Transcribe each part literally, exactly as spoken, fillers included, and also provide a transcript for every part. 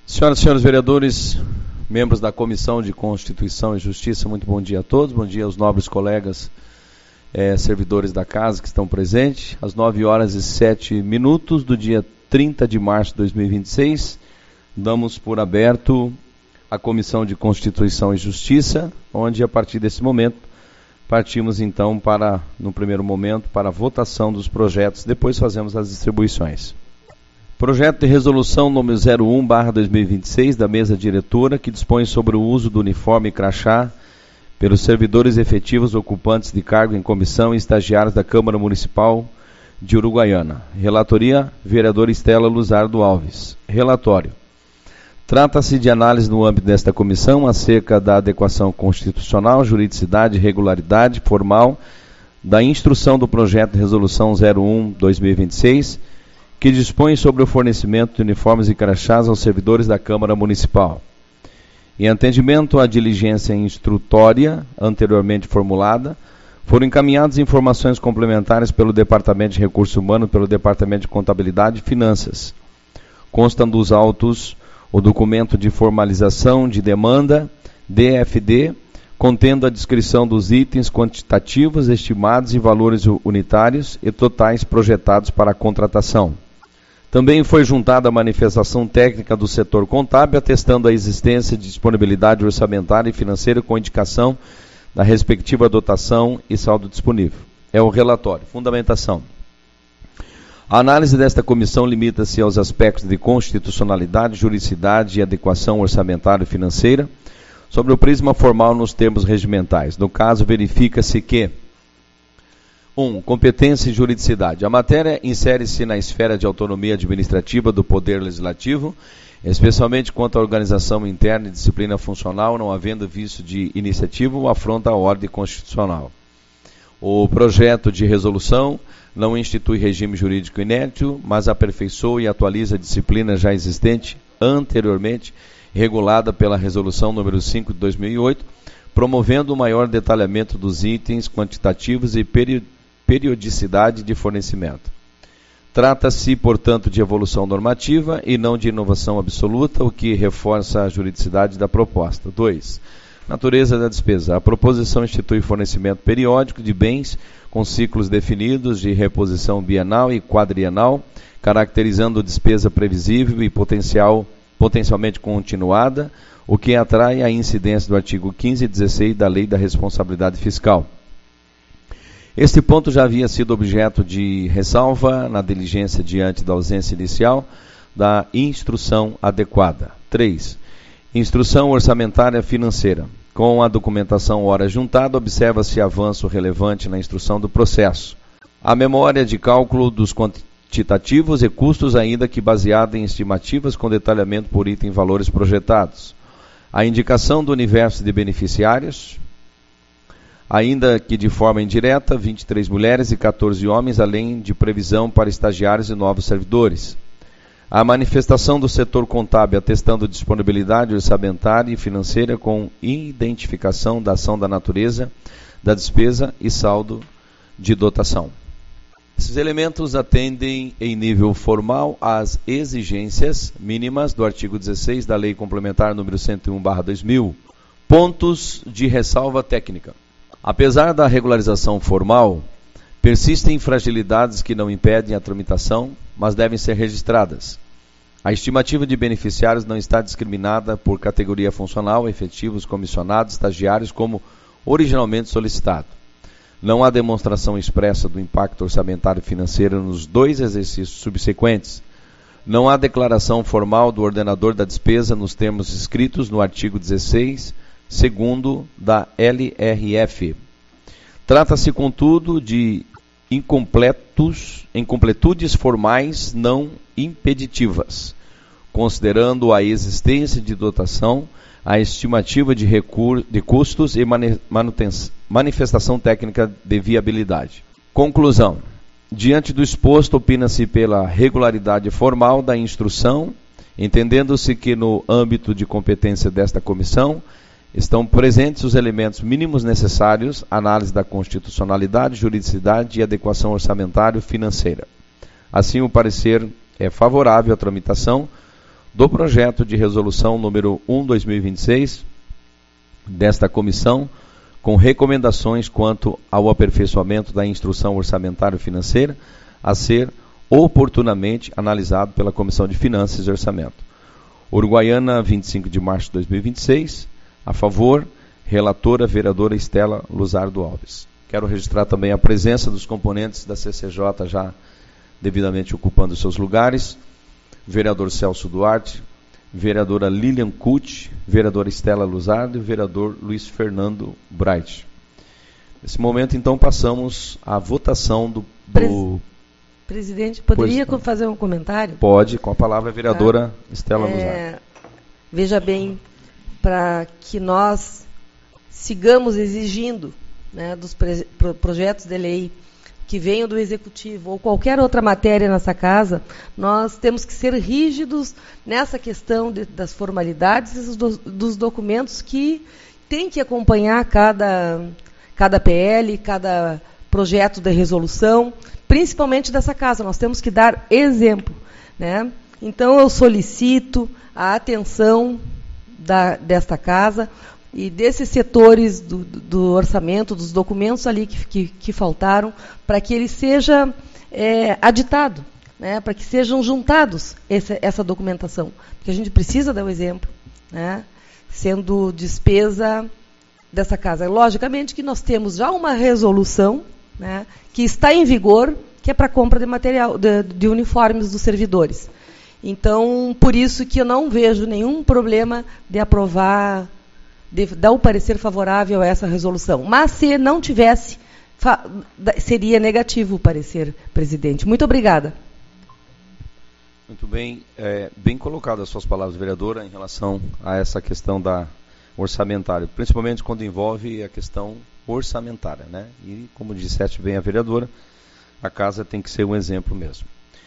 Senhoras e senhores vereadores, membros da Comissão de Constituição e Justiça, muito bom dia a todos, bom dia aos nobres colegas eh, servidores da casa que estão presentes. Às nove horas e sete minutos do dia trinta de março de dois mil e vinte e seis, damos por aberto a Comissão de Constituição e Justiça, onde a partir desse momento partimos então para, no primeiro momento, para a votação dos projetos, depois fazemos as distribuições. Projeto de resolução número zero um barra dois mil e vinte e seis da mesa diretora, que dispõe sobre o uso do uniforme e crachá pelos servidores efetivos ocupantes de cargo em comissão e estagiários da Câmara Municipal de Uruguaiana. Relatoria, vereadora Estela Luzardo Alves. Relatório. Trata-se de análise no âmbito desta comissão acerca da adequação constitucional, juridicidade e regularidade formal da instrução do projeto de resolução zero um barra dois mil e vinte e seis, que dispõe sobre o fornecimento de uniformes e crachás aos servidores da Câmara Municipal. Em atendimento à diligência instrutória anteriormente formulada, foram encaminhadas informações complementares pelo Departamento de Recursos Humanos, pelo Departamento de Contabilidade e Finanças. Constam dos autos o documento de formalização de demanda, D F D, contendo a descrição dos itens quantitativos estimados e valores unitários e totais projetados para a contratação. Também foi juntada a manifestação técnica do setor contábil, atestando a existência de disponibilidade orçamentária e financeira com indicação da respectiva dotação e saldo disponível. É o relatório. Fundamentação. A análise desta comissão limita-se aos aspectos de constitucionalidade, juridicidade e adequação orçamentária e financeira, sobre o prisma formal nos termos regimentais. No caso, verifica-se que um. Competência e juridicidade. A matéria insere-se na esfera de autonomia administrativa do Poder Legislativo, especialmente quanto à organização interna e disciplina funcional, não havendo vício de iniciativa ou afronta à ordem constitucional. O projeto de resolução não institui regime jurídico inédito, mas aperfeiçoa e atualiza a disciplina já existente anteriormente, regulada pela Resolução número cinco de dois mil e oito, promovendo o maior detalhamento dos itens quantitativos e periodicidade de fornecimento. Trata-se, portanto, de evolução normativa e não de inovação absoluta, o que reforça a juridicidade da proposta. dois. Natureza da despesa. A proposição institui fornecimento periódico de bens com ciclos definidos de reposição bienal e quadrienal, caracterizando despesa previsível e potencial, potencialmente continuada, o que atrai a incidência do artigo quinze e dezesseis da Lei da Responsabilidade Fiscal. Este ponto já havia sido objeto de ressalva na diligência diante da ausência inicial da instrução adequada. três. Instrução orçamentária financeira. Com a documentação ora juntada, observa-se avanço relevante na instrução do processo. A memória de cálculo dos quantitativos e custos, ainda que baseada em estimativas com detalhamento por item valores projetados. A indicação do universo de beneficiários, ainda que de forma indireta, vinte e três mulheres e quatorze homens, além de previsão para estagiários e novos servidores. A manifestação do setor contábil atestando disponibilidade orçamentária e financeira com identificação da ação da natureza, da despesa e saldo de dotação. Esses elementos atendem em nível formal às exigências mínimas do artigo dezesseis da Lei Complementar número cento e um barra dois mil. Pontos de ressalva técnica. Apesar da regularização formal, persistem fragilidades que não impedem a tramitação, mas devem ser registradas. A estimativa de beneficiários não está discriminada por categoria funcional, efetivos, comissionados, estagiários, como originalmente solicitado. Não há demonstração expressa do impacto orçamentário e financeiro nos dois exercícios subsequentes. Não há declaração formal do ordenador da despesa nos termos escritos no artigo dezesseis, segundo da L R F. Trata-se, contudo, de incompletos, incompletudes formais não impeditivas, considerando a existência de dotação, a estimativa de, recur- de custos e manifestação técnica de viabilidade. Conclusão. Diante do exposto, opina-se pela regularidade formal da instrução, entendendo-se que no âmbito de competência desta comissão estão presentes os elementos mínimos necessários à análise da constitucionalidade, juridicidade e adequação orçamentária e financeira. Assim, o parecer é favorável à tramitação, do projeto de resolução número um barra dois mil e vinte e seis desta comissão, com recomendações quanto ao aperfeiçoamento da instrução orçamentária financeira a ser oportunamente analisado pela Comissão de Finanças e Orçamento. Uruguaiana, vinte e cinco de março de dois mil e vinte e seis, a favor, relatora, vereadora Estela Luzardo Alves. Quero registrar também a presença dos componentes da C C J já devidamente ocupando seus lugares, vereador Celso Duarte, vereadora Lilian Cucci, vereadora Estela Luzardo e vereador Luiz Fernando Bright. Nesse momento, então, passamos à votação do... do... Presidente, poderia pois, fazer um comentário? Pode, com a palavra a vereadora tá. Estela é, Luzardo. Veja bem, para que nós sigamos exigindo, né, dos pre, pro, projetos de lei que venham do Executivo ou qualquer outra matéria nessa casa, nós temos que ser rígidos nessa questão de, das formalidades dos, dos documentos que tem que acompanhar cada, cada P L, cada projeto de resolução, principalmente dessa casa. Nós temos que dar exemplo, né? Então, eu solicito a atenção da, desta casa e desses setores do, do orçamento, dos documentos ali que, que, que faltaram, para que ele seja é, aditado, né, para que sejam juntados esse, essa documentação. Porque a gente precisa dar o exemplo, né, sendo despesa dessa casa. Logicamente que nós temos já uma resolução, né, que está em vigor, que é para compra de material, de, de uniformes dos servidores. Então, por isso que eu não vejo nenhum problema de aprovar, de dar o parecer favorável a essa resolução. Mas, se não tivesse, seria negativo o parecer, presidente. Muito obrigada. Muito bem. É, bem colocadas as suas palavras, vereadora, em relação a essa questão da orçamentária, principalmente quando envolve a questão orçamentária, né? E, como disseste bem a vereadora, a casa tem que ser um exemplo mesmo.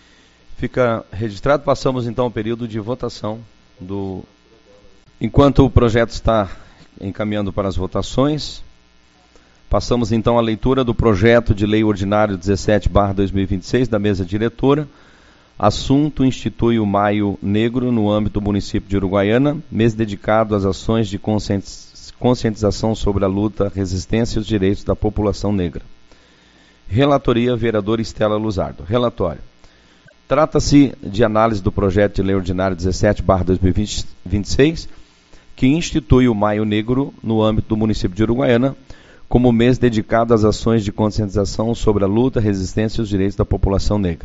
Fica registrado. Passamos, então, ao período de votação do... Enquanto o projeto está encaminhando para as votações, passamos então à leitura do projeto de lei ordinário dezessete barra dois mil e vinte e seis da mesa diretora. Assunto: institui o Maio Negro no âmbito do município de Uruguaiana, mês dedicado às ações de conscientização sobre a luta, resistência e os direitos da população negra. Relatoria, vereadora Estela Luzardo. Relatório. Trata-se de análise do projeto de lei ordinário dezessete barra dois mil e vinte e seis, que institui o Maio Negro no âmbito do município de Uruguaiana, como mês dedicado às ações de conscientização sobre a luta, resistência e os direitos da população negra.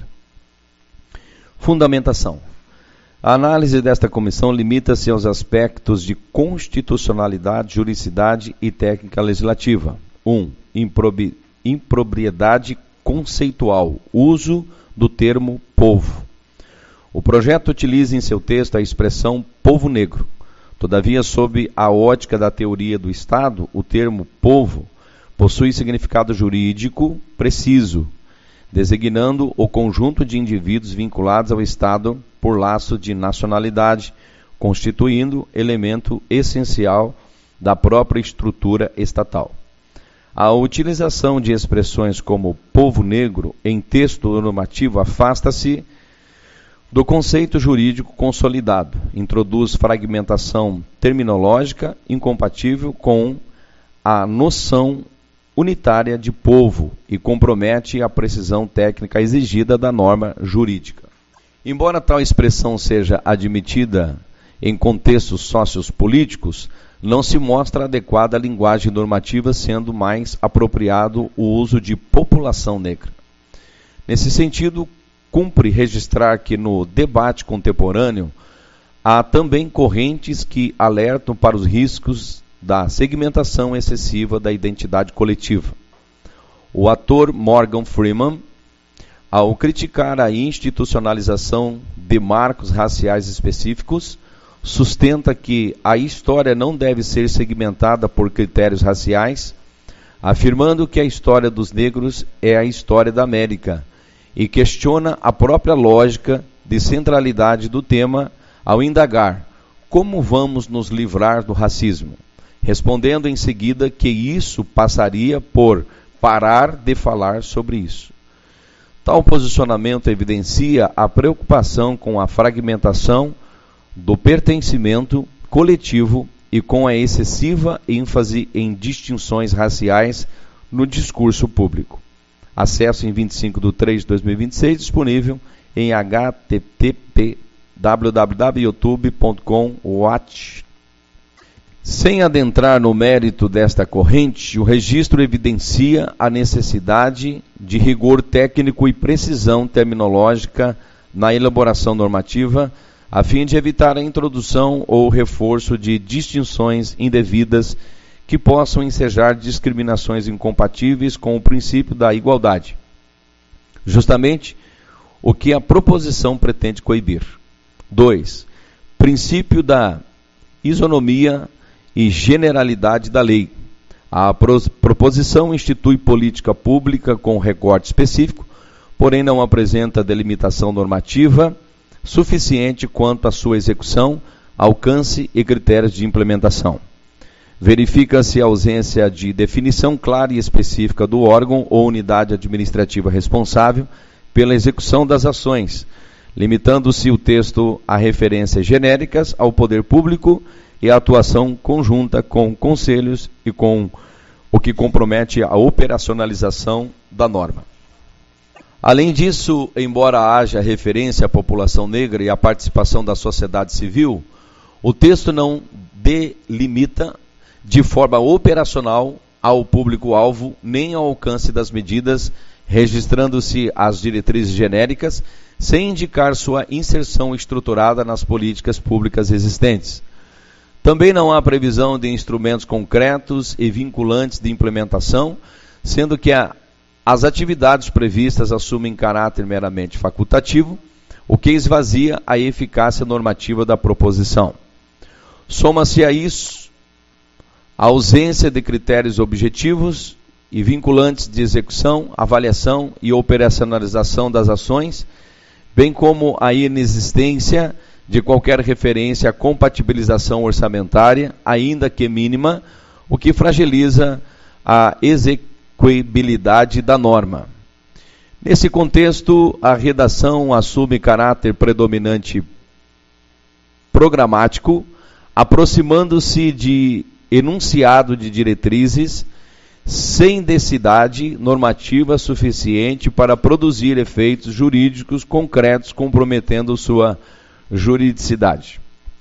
Fundamentação. A análise desta comissão limita-se aos aspectos de constitucionalidade, juridicidade e técnica legislativa. um. Improbi, impropriedade conceitual. Uso do termo povo. O projeto utiliza em seu texto a expressão povo negro. Todavia, sob a ótica da teoria do Estado, o termo povo possui significado jurídico preciso, designando o conjunto de indivíduos vinculados ao Estado por laço de nacionalidade, constituindo elemento essencial da própria estrutura estatal. A utilização de expressões como povo negro em texto normativo afasta-se do conceito jurídico consolidado, introduz fragmentação terminológica incompatível com a noção unitária de povo e compromete a precisão técnica exigida da norma jurídica. Embora tal expressão seja admitida em contextos sociopolíticos, não se mostra adequada a linguagem normativa, sendo mais apropriado o uso de população negra. Nesse sentido, cumpre registrar que no debate contemporâneo há também correntes que alertam para os riscos da segmentação excessiva da identidade coletiva. O ator Morgan Freeman, ao criticar a institucionalização de marcos raciais específicos, sustenta que a história não deve ser segmentada por critérios raciais, afirmando que a história dos negros é a história da América, e questiona a própria lógica de centralidade do tema ao indagar como vamos nos livrar do racismo, respondendo em seguida que isso passaria por parar de falar sobre isso. Tal posicionamento evidencia a preocupação com a fragmentação do pertencimento coletivo e com a excessiva ênfase em distinções raciais no discurso público. Acesso em vinte e cinco de três de dois mil e vinte e seis, disponível em h t t p w w w ponto youtube ponto com watch. Sem adentrar no mérito desta corrente, o registro evidencia a necessidade de rigor técnico e precisão terminológica na elaboração normativa, a fim de evitar a introdução ou reforço de distinções indevidas que possam ensejar discriminações incompatíveis com o princípio da igualdade. Justamente o que a proposição pretende coibir. dois. Princípio da isonomia e generalidade da lei. A proposição institui política pública com recorte específico, porém não apresenta delimitação normativa suficiente quanto à sua execução, alcance e critérios de implementação. Verifica-se a ausência de definição clara e específica do órgão ou unidade administrativa responsável pela execução das ações, limitando-se o texto a referências genéricas ao poder público e a atuação conjunta com conselhos e com o que compromete a operacionalização da norma. Além disso, embora haja referência à população negra e à participação da sociedade civil, o texto não delimita de forma operacional ao público-alvo nem ao alcance das medidas, registrando-se as diretrizes genéricas, sem indicar sua inserção estruturada nas políticas públicas existentes. Também não há previsão de instrumentos concretos e vinculantes de implementação, sendo que a, as atividades previstas assumem caráter meramente facultativo, o que esvazia a eficácia normativa da proposição. Soma-se a isso a ausência de critérios objetivos e vinculantes de execução, avaliação e operacionalização das ações, bem como a inexistência de qualquer referência à compatibilização orçamentária, ainda que mínima, o que fragiliza a execuibilidade da norma. Nesse contexto, a redação assume caráter predominante programático, aproximando-se de enunciado de diretrizes sem densidade normativa suficiente para produzir efeitos jurídicos concretos comprometendo sua juridicidade.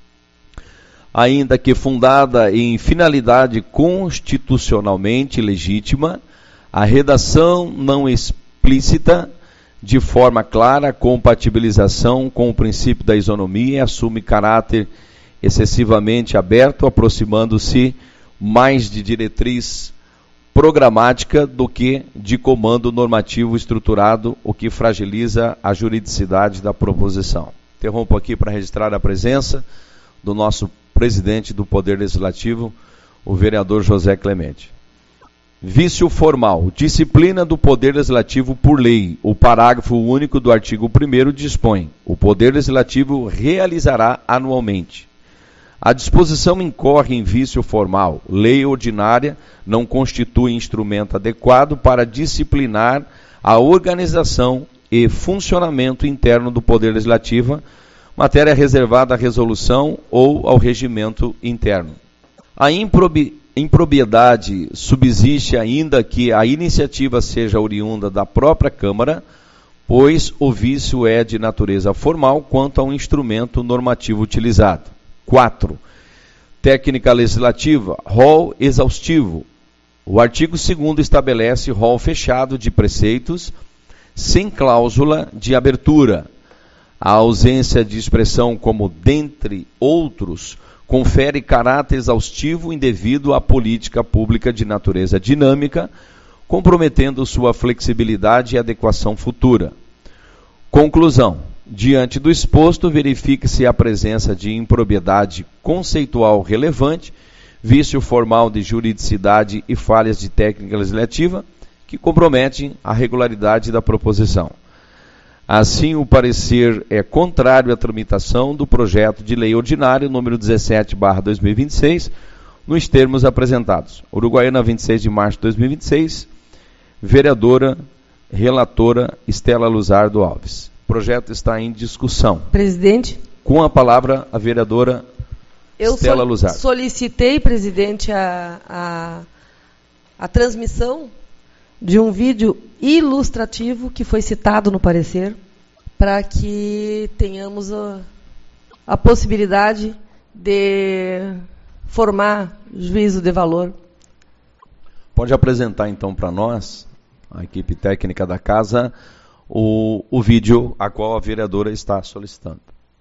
Ainda que fundada em finalidade constitucionalmente legítima, a redação não explícita de forma clara a compatibilização com o princípio da isonomia assume caráter excessivamente aberto, aproximando-se mais de diretriz programática do que de comando normativo estruturado, o que fragiliza a juridicidade da proposição. Interrompo aqui para registrar a presença do nosso presidente do Poder Legislativo, o vereador José Clemente. Vício formal. Disciplina do Poder Legislativo por lei. O parágrafo único do artigo primeiro dispõe: o Poder Legislativo realizará anualmente. A disposição incorre em vício formal. Lei ordinária não constitui instrumento adequado para disciplinar a organização e funcionamento interno do Poder Legislativo, matéria reservada à resolução ou ao regimento interno. A improbi- impropriedade subsiste ainda que a iniciativa seja oriunda da própria Câmara, pois o vício é de natureza formal quanto ao instrumento normativo utilizado. quatro. Técnica legislativa, rol exaustivo. O artigo segundo estabelece rol fechado de preceitos, sem cláusula de abertura. A ausência de expressão como dentre outros confere caráter exaustivo indevido à política pública de natureza dinâmica, comprometendo sua flexibilidade e adequação futura. Conclusão. Diante do exposto, verifique-se a presença de impropriedade conceitual relevante, vício formal de juridicidade e falhas de técnica legislativa que comprometem a regularidade da proposição. Assim, o parecer é contrário à tramitação do projeto de lei ordinário número dezessete barra dois mil e vinte e seis, nos termos apresentados. Uruguaiana, vinte e seis de março de dois mil e vinte e seis, vereadora, relatora Estela Luzardo Alves. O projeto está em discussão. Presidente, Com a palavra, a vereadora Eu Stella sol- Luzardo. solicitei, presidente, a, a, a transmissão de um vídeo ilustrativo que foi citado no parecer, para que tenhamos a, a possibilidade de formar juízo de valor. Pode apresentar então para nós, a equipe técnica da casa, o, o vídeo a qual a vereadora está solicitando.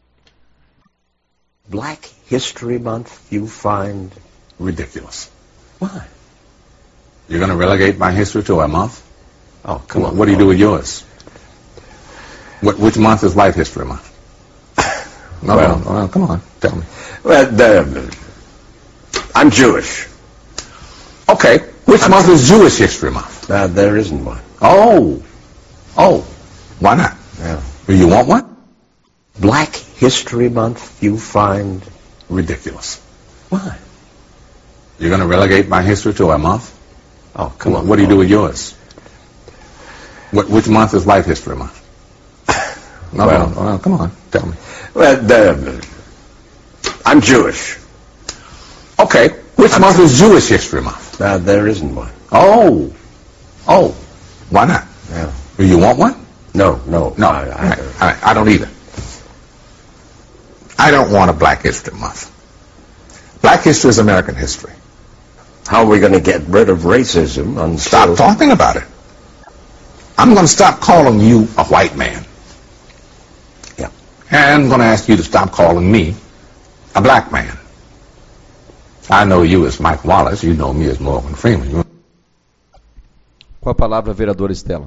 Black History Month you find ridiculous. Why? You're going to relegate my history to a month? Oh, come What, on. what do you do with yours? What, which month is Life History Month? No, Well- no, no, come on, tell me. Well, the, I'm Jewish. Okay, which month is Jewish History Month? Uh, there isn't one. Oh, oh, why not? Yeah. Do you want one? Black History Month you find Ridiculous. why? You're going to relegate my history to a month? Oh, come What, on. what do you do with yours? What, which month is Life History Month? No, Well- no, no, come on, tell me. Well, the, I'm Jewish. Okay, which month is Jewish History Month? Uh, there isn't one. Oh, oh, why not? Yeah. Do you want one? No, no. No, I, I, I, I, I don't either. I don't want a Black History Month. Black history is American history. how are we going to get rid of racism until... Stop talking about it. I'm going to stop calling you a white man. Yeah. And I'm going to ask you to stop calling me a black man. I know you as Mike Wallace. You know me as Morgan Freeman. You- Com a palavra, a vereadora Stella.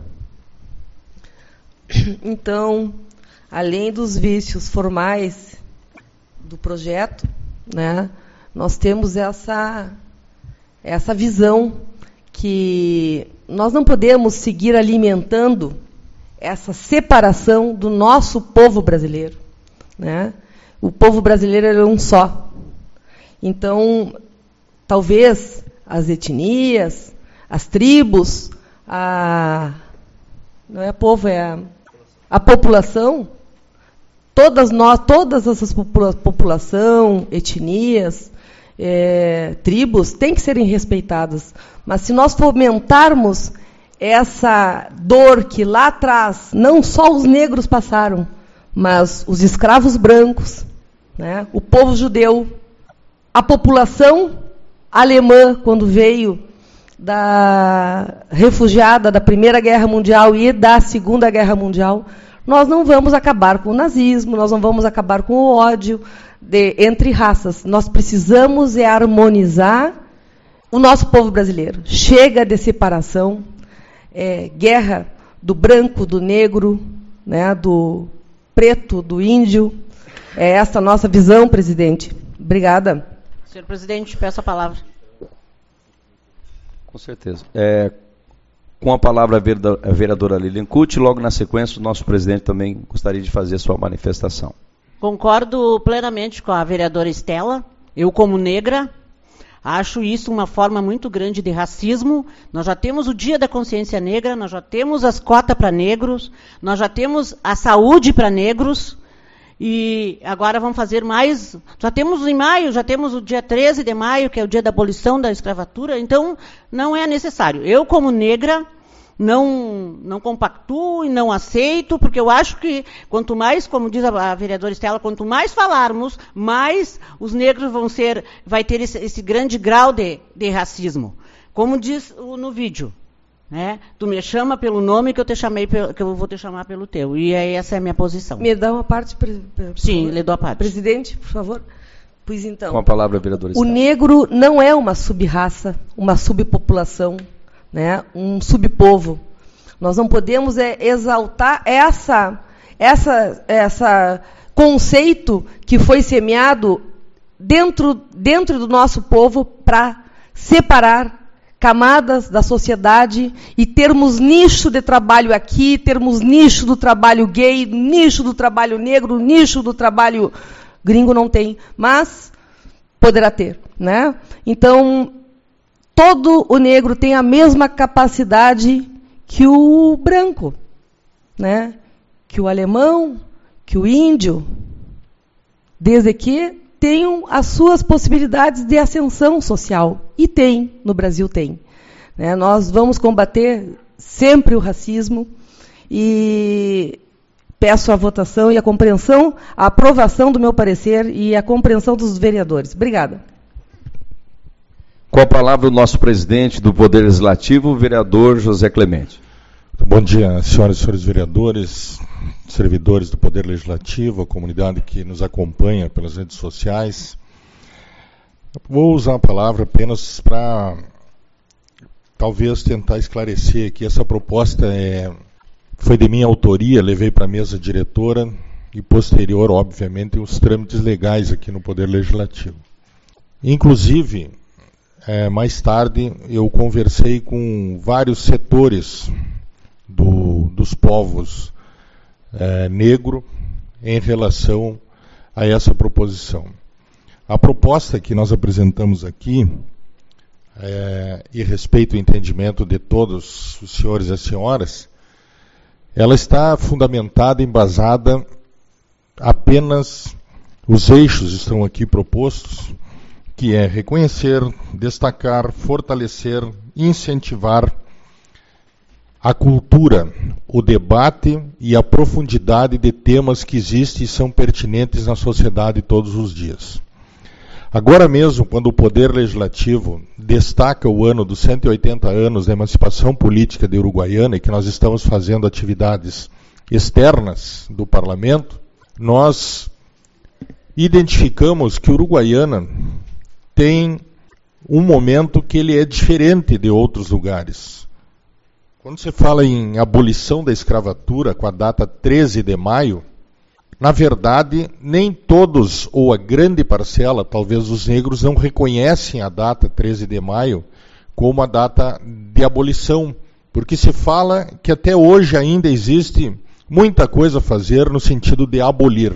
Então, além dos vícios formais do projeto, né, nós temos essa, essa visão que nós não podemos seguir alimentando essa separação do nosso povo brasileiro, né? O povo brasileiro é um só. Então, talvez as etnias, as tribos, a, não é povo, é a, a população, todas nós, todas essas popula população, etnias, é, tribos, têm que serem respeitadas. Mas se nós fomentarmos essa dor que lá atrás, não só os negros passaram, mas os escravos brancos, né, o povo judeu, a população alemã, quando veio da refugiada da Primeira Guerra Mundial e da Segunda Guerra Mundial, nós não vamos acabar com o nazismo, nós não vamos acabar com o ódio de, entre raças. Nós precisamos é harmonizar o nosso povo brasileiro. Chega de separação, é, guerra do branco, do negro, né, do preto, do índio. É essa a nossa visão, presidente. Obrigada. Senhor presidente, peço a palavra. Com certeza. É, com a palavra a vereadora Lilian Cucci, logo na sequência o nosso presidente também gostaria de fazer a sua manifestação. Concordo plenamente com a vereadora Stella. Eu, como negra, acho isso uma forma muito grande de racismo. Nós já temos o Dia da Consciência Negra, nós já temos as cotas para negros, nós já temos a saúde para negros, e agora vamos fazer mais. Já temos em maio, já temos o dia treze de maio, que é o dia da abolição da escravatura, então não é necessário. Eu, como negra, não, não compactuo e não aceito, porque eu acho que quanto mais, como diz a, a vereadora Stella, quanto mais falarmos, mais os negros vão ser, vai ter esse, esse grande grau de, de racismo. Como diz o, no vídeo, né? Tu me chama pelo nome que eu te chamei, pelo, que eu vou te chamar pelo teu. E aí essa é a minha posição. Me dá uma parte, pre, pre, Sim, lhe dou a parte. Presidente, por favor. Pois então. Com a palavra, a vereadora O Stella. negro não é uma sub-raça, uma subpopulação, né, um subpovo. Nós não podemos é, exaltar essa, essa, essa conceito que foi semeado dentro, dentro do nosso povo para separar camadas da sociedade e termos nicho de trabalho aqui, termos nicho do trabalho gay, nicho do trabalho negro, nicho do trabalho gringo não tem, mas poderá ter, né? Então, todo o negro tem a mesma capacidade que o branco, né? Que o alemão, que o índio. desde que tenham as suas possibilidades de ascensão social. E tem, no Brasil tem. Né? Nós vamos combater sempre o racismo e peço a votação e a compreensão, a aprovação do meu parecer e a compreensão dos vereadores. Obrigada. Com a palavra o nosso presidente do Poder Legislativo, o vereador José Clemente. Bom dia, senhoras e senhores vereadores, servidores do Poder Legislativo, a comunidade que nos acompanha pelas redes sociais. Vou usar a palavra apenas para talvez tentar esclarecer que essa proposta é, foi de minha autoria, levei para a mesa diretora e posterior, obviamente, os trâmites legais aqui no Poder Legislativo. Inclusive, é, mais tarde, eu conversei com vários setores do, dos povos é, negro em relação a essa proposição. A proposta que nós apresentamos aqui, é, e respeito o entendimento de todos os senhores e as senhoras, ela está fundamentada, embasada, apenas os eixos estão aqui propostos, que é reconhecer, destacar, fortalecer, incentivar a cultura, o debate e a profundidade de temas que existem e são pertinentes na sociedade todos os dias. Agora mesmo, quando o Poder Legislativo destaca o ano dos cento e oitenta anos da emancipação política de Uruguaiana e que nós estamos fazendo atividades externas do Parlamento, nós identificamos que Uruguaiana tem um momento que ele é diferente de outros lugares. Quando se fala em abolição da escravatura com a data treze de maio, na verdade, nem todos, ou a grande parcela, talvez os negros, não reconhecem a data treze de maio como a data de abolição, porque se fala que até hoje ainda existe muita coisa a fazer no sentido de abolir.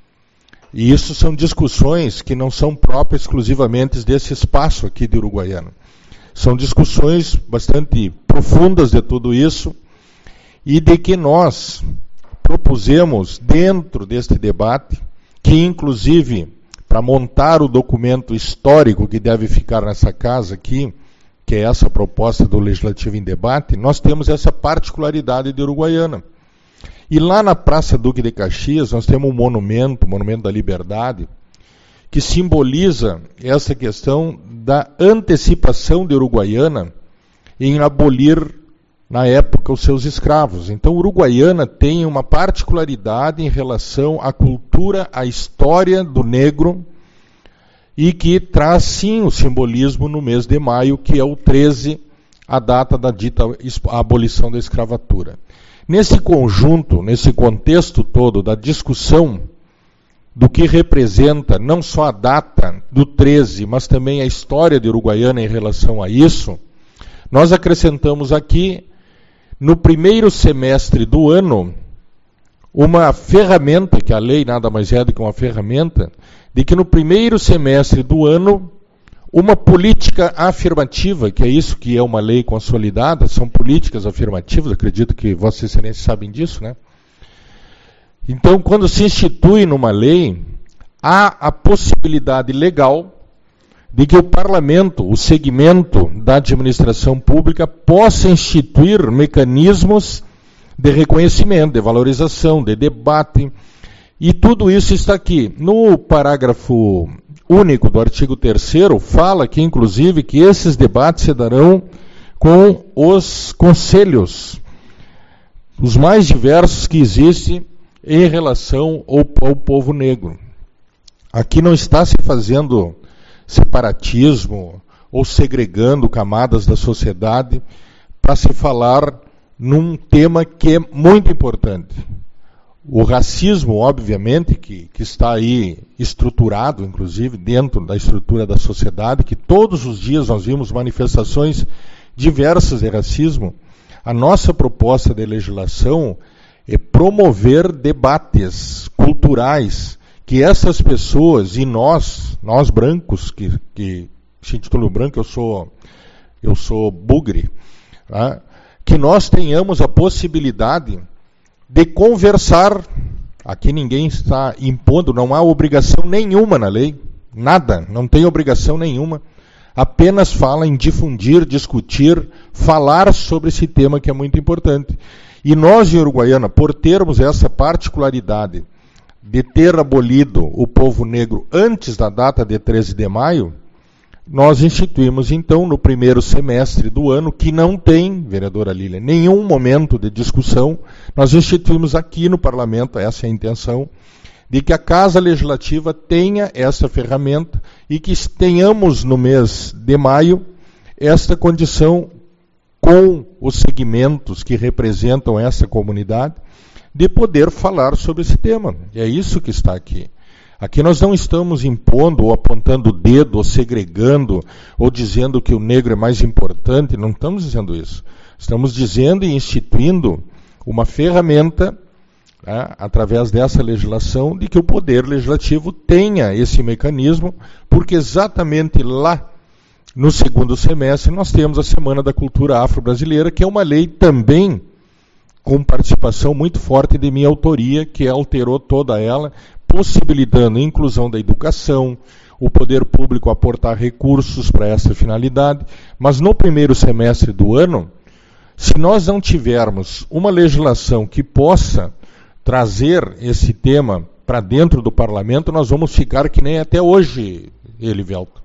E isso são discussões que não são próprias exclusivamente desse espaço aqui de Uruguaiana. São discussões bastante profundas de tudo isso e de que nós propusemos dentro deste debate, que inclusive para montar o documento histórico que deve ficar nessa casa aqui, que é essa proposta do Legislativo em Debate, nós temos essa particularidade de Uruguaiana. E lá na Praça Duque de Caxias nós temos um monumento, o Monumento da Liberdade, que simboliza essa questão da antecipação de Uruguaiana em abolir, na época, os seus escravos. Então, Uruguaiana tem uma particularidade em relação à cultura, à história do negro, e que traz, sim, o simbolismo no mês de maio, que é o treze, a data da dita abolição da escravatura. Nesse conjunto, nesse contexto todo da discussão do que representa não só a data do treze, mas também a história de Uruguaiana em relação a isso, nós acrescentamos aqui, no primeiro semestre do ano, uma ferramenta, que a lei nada mais é do que uma ferramenta, de que no primeiro semestre do ano, uma política afirmativa, que é isso que é uma lei consolidada, são políticas afirmativas, acredito que Vossas Excelências sabem disso, né? Então, quando se institui numa lei, há a possibilidade legal de que o parlamento, o segmento da administração pública, possa instituir mecanismos de reconhecimento, de valorização, de debate, e tudo isso está aqui. No parágrafo único do artigo terceiro, fala que, inclusive, que esses debates se darão com os conselhos, os mais diversos que existem em relação ao, ao povo negro. Aqui não está se fazendo separatismo ou segregando camadas da sociedade para se falar num tema que é muito importante. O racismo, obviamente, que, que está aí estruturado, inclusive, dentro da estrutura da sociedade, que todos os dias nós vimos manifestações diversas de racismo. A nossa proposta de legislação é promover debates culturais, que essas pessoas e nós, nós brancos, que, que se intitulam branco, eu sou, eu sou bugre, tá? Que nós tenhamos a possibilidade de conversar Aqui ninguém está impondo, não há obrigação nenhuma na lei, nada, não tem obrigação nenhuma. Apenas fala em difundir, discutir, falar sobre esse tema que é muito importante. E nós, em Uruguaiana, por termos essa particularidade de ter abolido o povo negro antes da data de treze de maio, nós instituímos, então, no primeiro semestre do ano, que não tem, vereadora Lília, nenhum momento de discussão, nós instituímos aqui no Parlamento, essa é a intenção, de que a Casa Legislativa tenha essa ferramenta e que tenhamos no mês de maio esta condição com os segmentos que representam essa comunidade de poder falar sobre esse tema. É isso que está aqui. Aqui nós não estamos impondo ou apontando o dedo, ou segregando, ou dizendo que o negro é mais importante, não estamos dizendo isso. Estamos dizendo e instituindo uma ferramenta, né, através dessa legislação, de que o Poder Legislativo tenha esse mecanismo, porque exatamente lá, no segundo semestre, nós temos a Semana da Cultura Afro-Brasileira, que é uma lei também com participação muito forte de minha autoria, que alterou toda ela, possibilitando a inclusão da educação, o poder público aportar recursos para essa finalidade. Mas no primeiro semestre do ano, se nós não tivermos uma legislação que possa trazer esse tema para dentro do parlamento, nós vamos ficar que nem até hoje, Elivelto.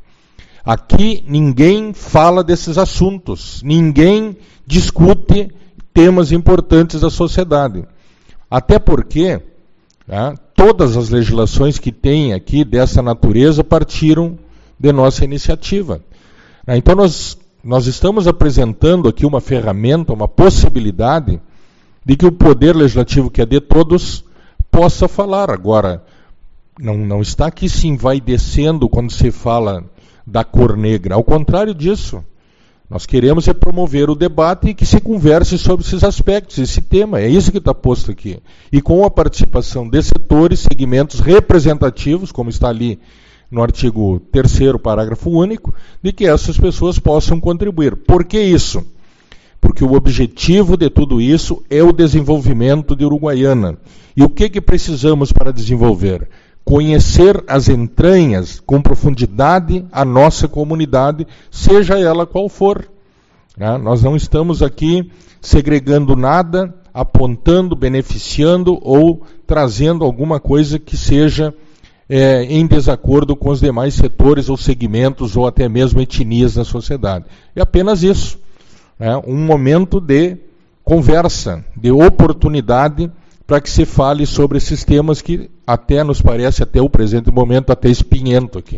Aqui ninguém fala desses assuntos, ninguém discute temas importantes da sociedade. Até porque, né, todas as legislações que tem aqui dessa natureza partiram de nossa iniciativa. Então nós, nós estamos apresentando aqui uma ferramenta, uma possibilidade de que o Poder Legislativo, que é de todos, possa falar. Agora, não, não está aqui se envaidecendo quando se fala da cor negra. Ao contrário disso, nós queremos é promover o debate e que se converse sobre esses aspectos, esse tema. É isso que está posto aqui. E com a participação de setores, segmentos representativos, como está ali no artigo terceiro, parágrafo único, de que essas pessoas possam contribuir. Por que isso? Porque o objetivo de tudo isso é o desenvolvimento de Uruguaiana. E o que, que precisamos para desenvolver? Conhecer as entranhas com profundidade a nossa comunidade, seja ela qual for. Né? Nós não estamos aqui segregando nada, apontando, beneficiando ou trazendo alguma coisa que seja é, em desacordo com os demais setores ou segmentos ou até mesmo etnias da sociedade. É apenas isso. Né? Um momento de conversa, de oportunidade, para que se fale sobre esses temas que até nos parece, até o presente momento, até espinhento aqui.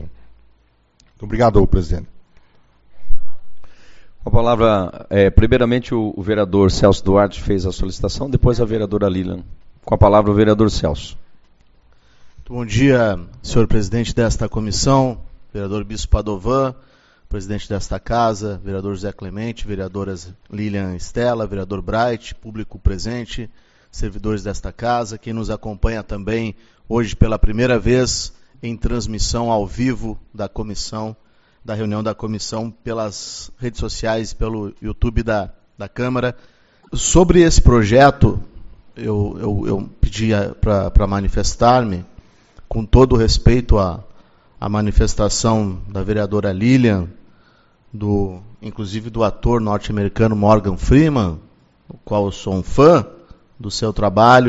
Muito obrigado, presidente. A palavra, é, primeiramente o, o vereador Celso Duarte fez a solicitação, depois a vereadora Lilian. Com a palavra o vereador Celso. Bom dia, senhor presidente desta comissão, vereador Bispo Padovan, presidente desta casa, vereador Zé Clemente, vereadoras Lilian Estela, vereador Bright, público presente, servidores desta casa, quem nos acompanha também hoje pela primeira vez em transmissão ao vivo da comissão, da reunião da comissão pelas redes sociais, pelo YouTube da, da Câmara. Sobre esse projeto, eu, eu, eu pedi para manifestar-me, com todo o respeito à, à manifestação da vereadora Lilian, do, inclusive do ator norte-americano Morgan Freeman, do qual eu sou um fã do seu trabalho,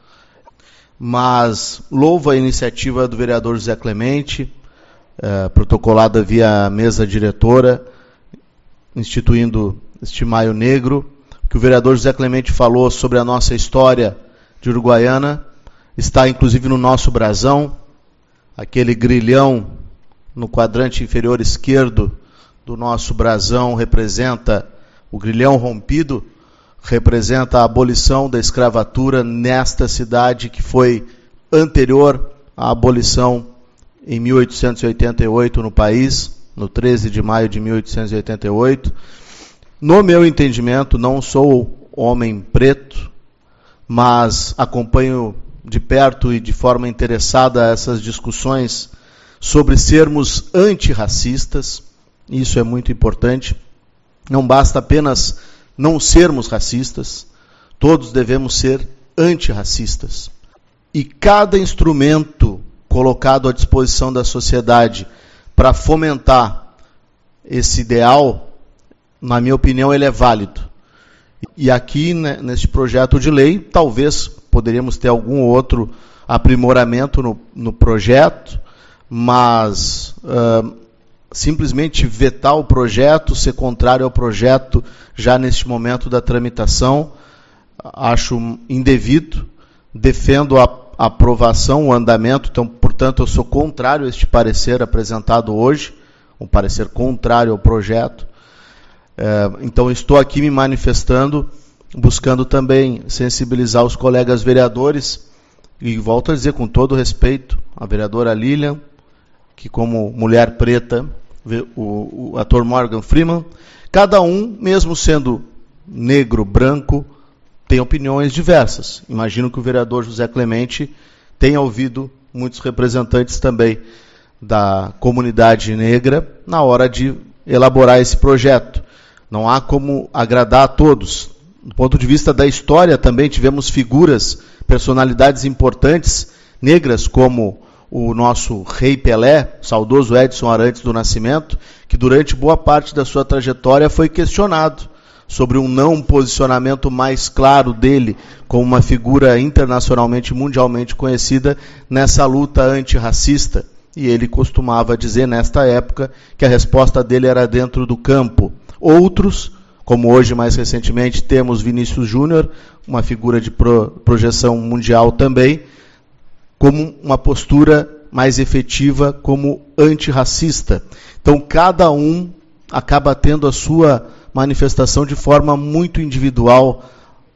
mas louvo a iniciativa do vereador José Clemente, eh, protocolada via mesa diretora, instituindo este Maio Negro, que o vereador José Clemente falou sobre a nossa história de Uruguaiana, está inclusive no nosso brasão, aquele grilhão no quadrante inferior esquerdo do nosso brasão representa o grilhão rompido, representa a abolição da escravatura nesta cidade que foi anterior à abolição em mil oitocentos e oitenta e oito no país, no treze de maio de mil oitocentos e oitenta e oito. No meu entendimento, não sou homem preto, mas acompanho de perto e de forma interessada essas discussões sobre sermos antirracistas. Isso é muito importante. Não basta apenas não sermos racistas, todos devemos ser antirracistas. e cada instrumento colocado à disposição da sociedade para fomentar esse ideal, na minha opinião, ele é válido. E aqui, né, neste projeto de lei, talvez poderíamos ter algum outro aprimoramento no, no projeto, mas uh, simplesmente vetar o projeto, ser contrário ao projeto já neste momento da tramitação, acho indevido, defendo a aprovação, o andamento, então, portanto, eu sou contrário a este parecer apresentado hoje, um parecer contrário ao projeto. É, então, estou aqui me manifestando, buscando também sensibilizar os colegas vereadores, e volto a dizer com todo respeito, a vereadora Lilian, que como mulher preta, o, o ator Morgan Freeman, cada um, mesmo sendo negro, branco, tem opiniões diversas. Imagino que o vereador José Clemente tenha ouvido muitos representantes também da comunidade negra na hora de elaborar esse projeto. Não há como agradar a todos. Do ponto de vista da história, também tivemos figuras, personalidades importantes negras, como o nosso rei Pelé, saudoso Edson Arantes do Nascimento, que durante boa parte da sua trajetória foi questionado sobre um não posicionamento mais claro dele como uma figura internacionalmente e mundialmente conhecida nessa luta antirracista. E ele costumava dizer, nesta época, que a resposta dele era dentro do campo. Outros, como hoje mais recentemente temos Vinícius Júnior, uma figura de pro, projeção mundial também, como uma postura mais efetiva como antirracista. Então, cada um acaba tendo a sua manifestação de forma muito individual.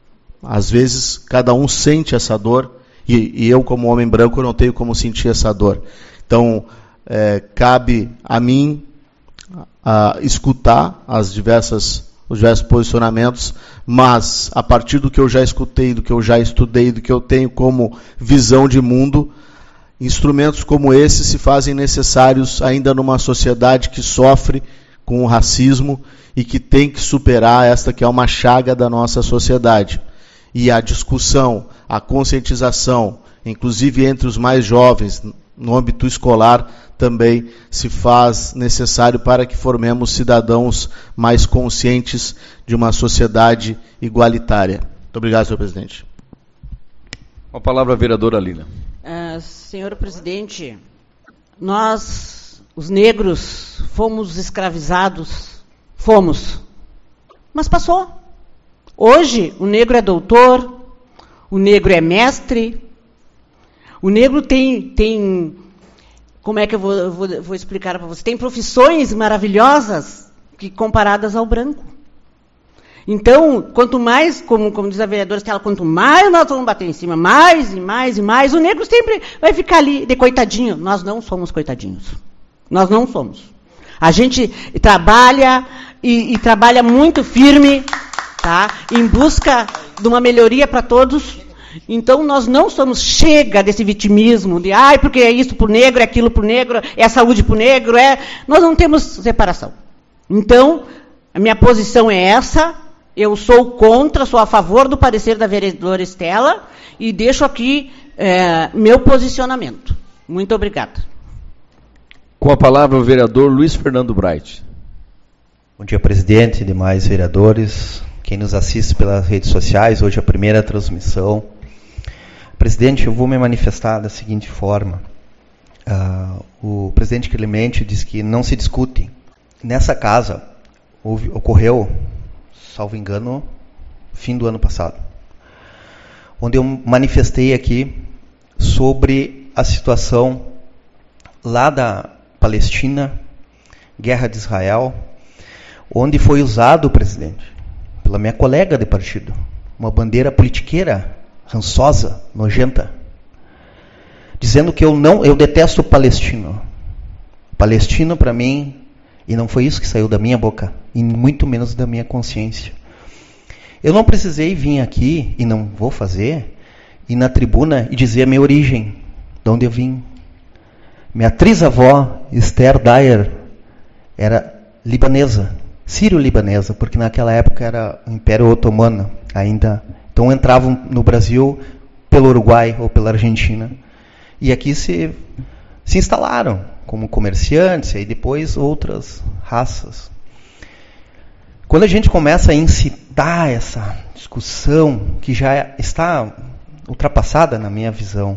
Às vezes, cada um sente essa dor, e, e eu, como homem branco, não tenho como sentir essa dor. Então, é, cabe a mim a escutar as diversas, os diversos posicionamentos, mas, a partir do que eu já escutei, do que eu já estudei, do que eu tenho como visão de mundo, instrumentos como esse se fazem necessários ainda numa sociedade que sofre com o racismo e que tem que superar esta que é uma chaga da nossa sociedade. E a discussão, a conscientização, inclusive entre os mais jovens, no âmbito escolar, também se faz necessário para que formemos cidadãos mais conscientes de uma sociedade igualitária. Muito obrigado, senhor presidente. Com a palavra a vereadora Lina. Uh, senhor presidente, nós, os negros, fomos escravizados, fomos, mas passou. Hoje, o negro é doutor, o negro é mestre, o negro tem, tem como é que eu vou, eu vou, vou explicar para você, tem profissões maravilhosas que, comparadas ao branco. Então, quanto mais, como, como diz a vereadora Estela, quanto mais nós vamos bater em cima, mais e mais e mais, o negro sempre vai ficar ali de coitadinho. Nós não somos coitadinhos. Nós não somos. A gente trabalha e, e trabalha muito firme, tá, em busca de uma melhoria para todos. Então, nós não somos, chega desse vitimismo, de, ai, porque é isso para o negro, é aquilo para o negro, é saúde para o negro, é... Nós não temos separação. Então, a minha posição é essa. Eu sou contra, sou a favor do parecer da vereadora Estela e deixo aqui é, meu posicionamento. Muito obrigada. Com a palavra o vereador Luiz Fernando Bright. Bom dia, presidente e demais vereadores, quem nos assiste pelas redes sociais, hoje é a primeira transmissão. Presidente, eu vou me manifestar da seguinte forma. Uh, o presidente Clemente diz que não se discute. Nessa casa houve, ocorreu, salvo engano, fim do ano passado, onde eu manifestei aqui sobre a situação lá da Palestina, guerra de Israel, onde foi usado, presidente, pela minha colega de partido, uma bandeira politiqueira, rançosa, nojenta, dizendo que eu não, eu detesto o palestino. Palestino, para mim, e não foi isso que saiu da minha boca, e muito menos da minha consciência. Eu não precisei vir aqui, e não vou fazer, ir na tribuna e dizer a minha origem, de onde eu vim. Minha trisavó, Esther Dyer, era libanesa, sírio-libanesa, porque naquela época era o Império Otomano ainda. Então entravam no Brasil pelo Uruguai ou pela Argentina. E aqui se, se instalaram como comerciantes, e depois outras raças. Quando a gente começa a incitar essa discussão, que já está ultrapassada na minha visão,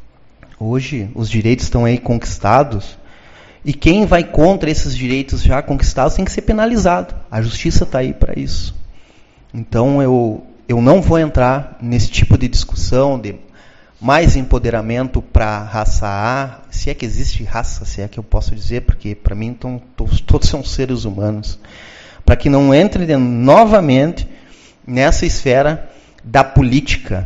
hoje os direitos estão aí conquistados, e quem vai contra esses direitos já conquistados tem que ser penalizado. A justiça está aí para isso. Então eu, eu não vou entrar nesse tipo de discussão de mais empoderamento para a raça A, se é que existe raça, se é que eu posso dizer, porque para mim tão, todos, todos são seres humanos, para que não entre de, novamente nessa esfera da política,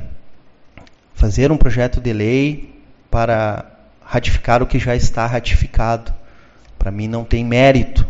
fazer um projeto de lei para ratificar o que já está ratificado. Para mim não tem mérito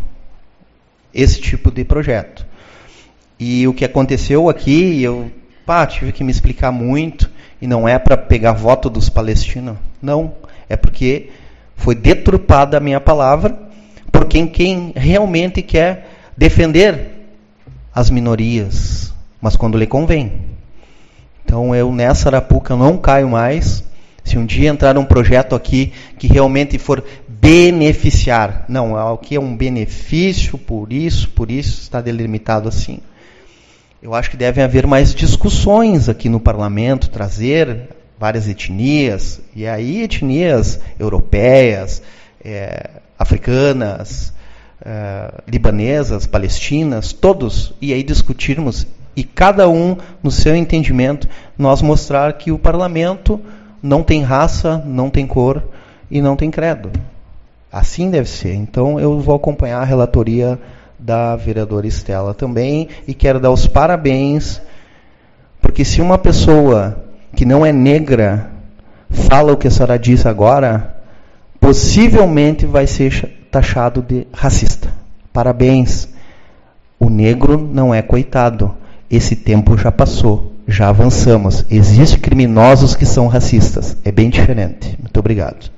esse tipo de projeto. E o que aconteceu aqui, eu pá, tive que me explicar muito, e não é para pegar voto dos palestinos, não. É porque foi deturpada a minha palavra por quem, quem realmente quer defender as minorias, mas quando lhe convém. Então eu nessa arapuca não caio mais. Se um dia entrar um projeto aqui que realmente for beneficiar, não, aqui é um benefício por isso, por isso está delimitado assim. Eu acho que devem haver mais discussões aqui no parlamento, trazer várias etnias, e aí etnias europeias, é, africanas, é, libanesas, palestinas, todos, e aí discutirmos, e cada um, no seu entendimento, nós mostrar que o parlamento não tem raça, não tem cor e não tem credo. Assim deve ser. Então eu vou acompanhar a relatoria da vereadora Estela também, e quero dar os parabéns, porque se uma pessoa que não é negra fala o que a senhora disse agora, possivelmente vai ser taxado de racista. Parabéns. O negro não é coitado. Esse tempo já passou, já avançamos. Existem criminosos que são racistas. É bem diferente. Muito obrigado.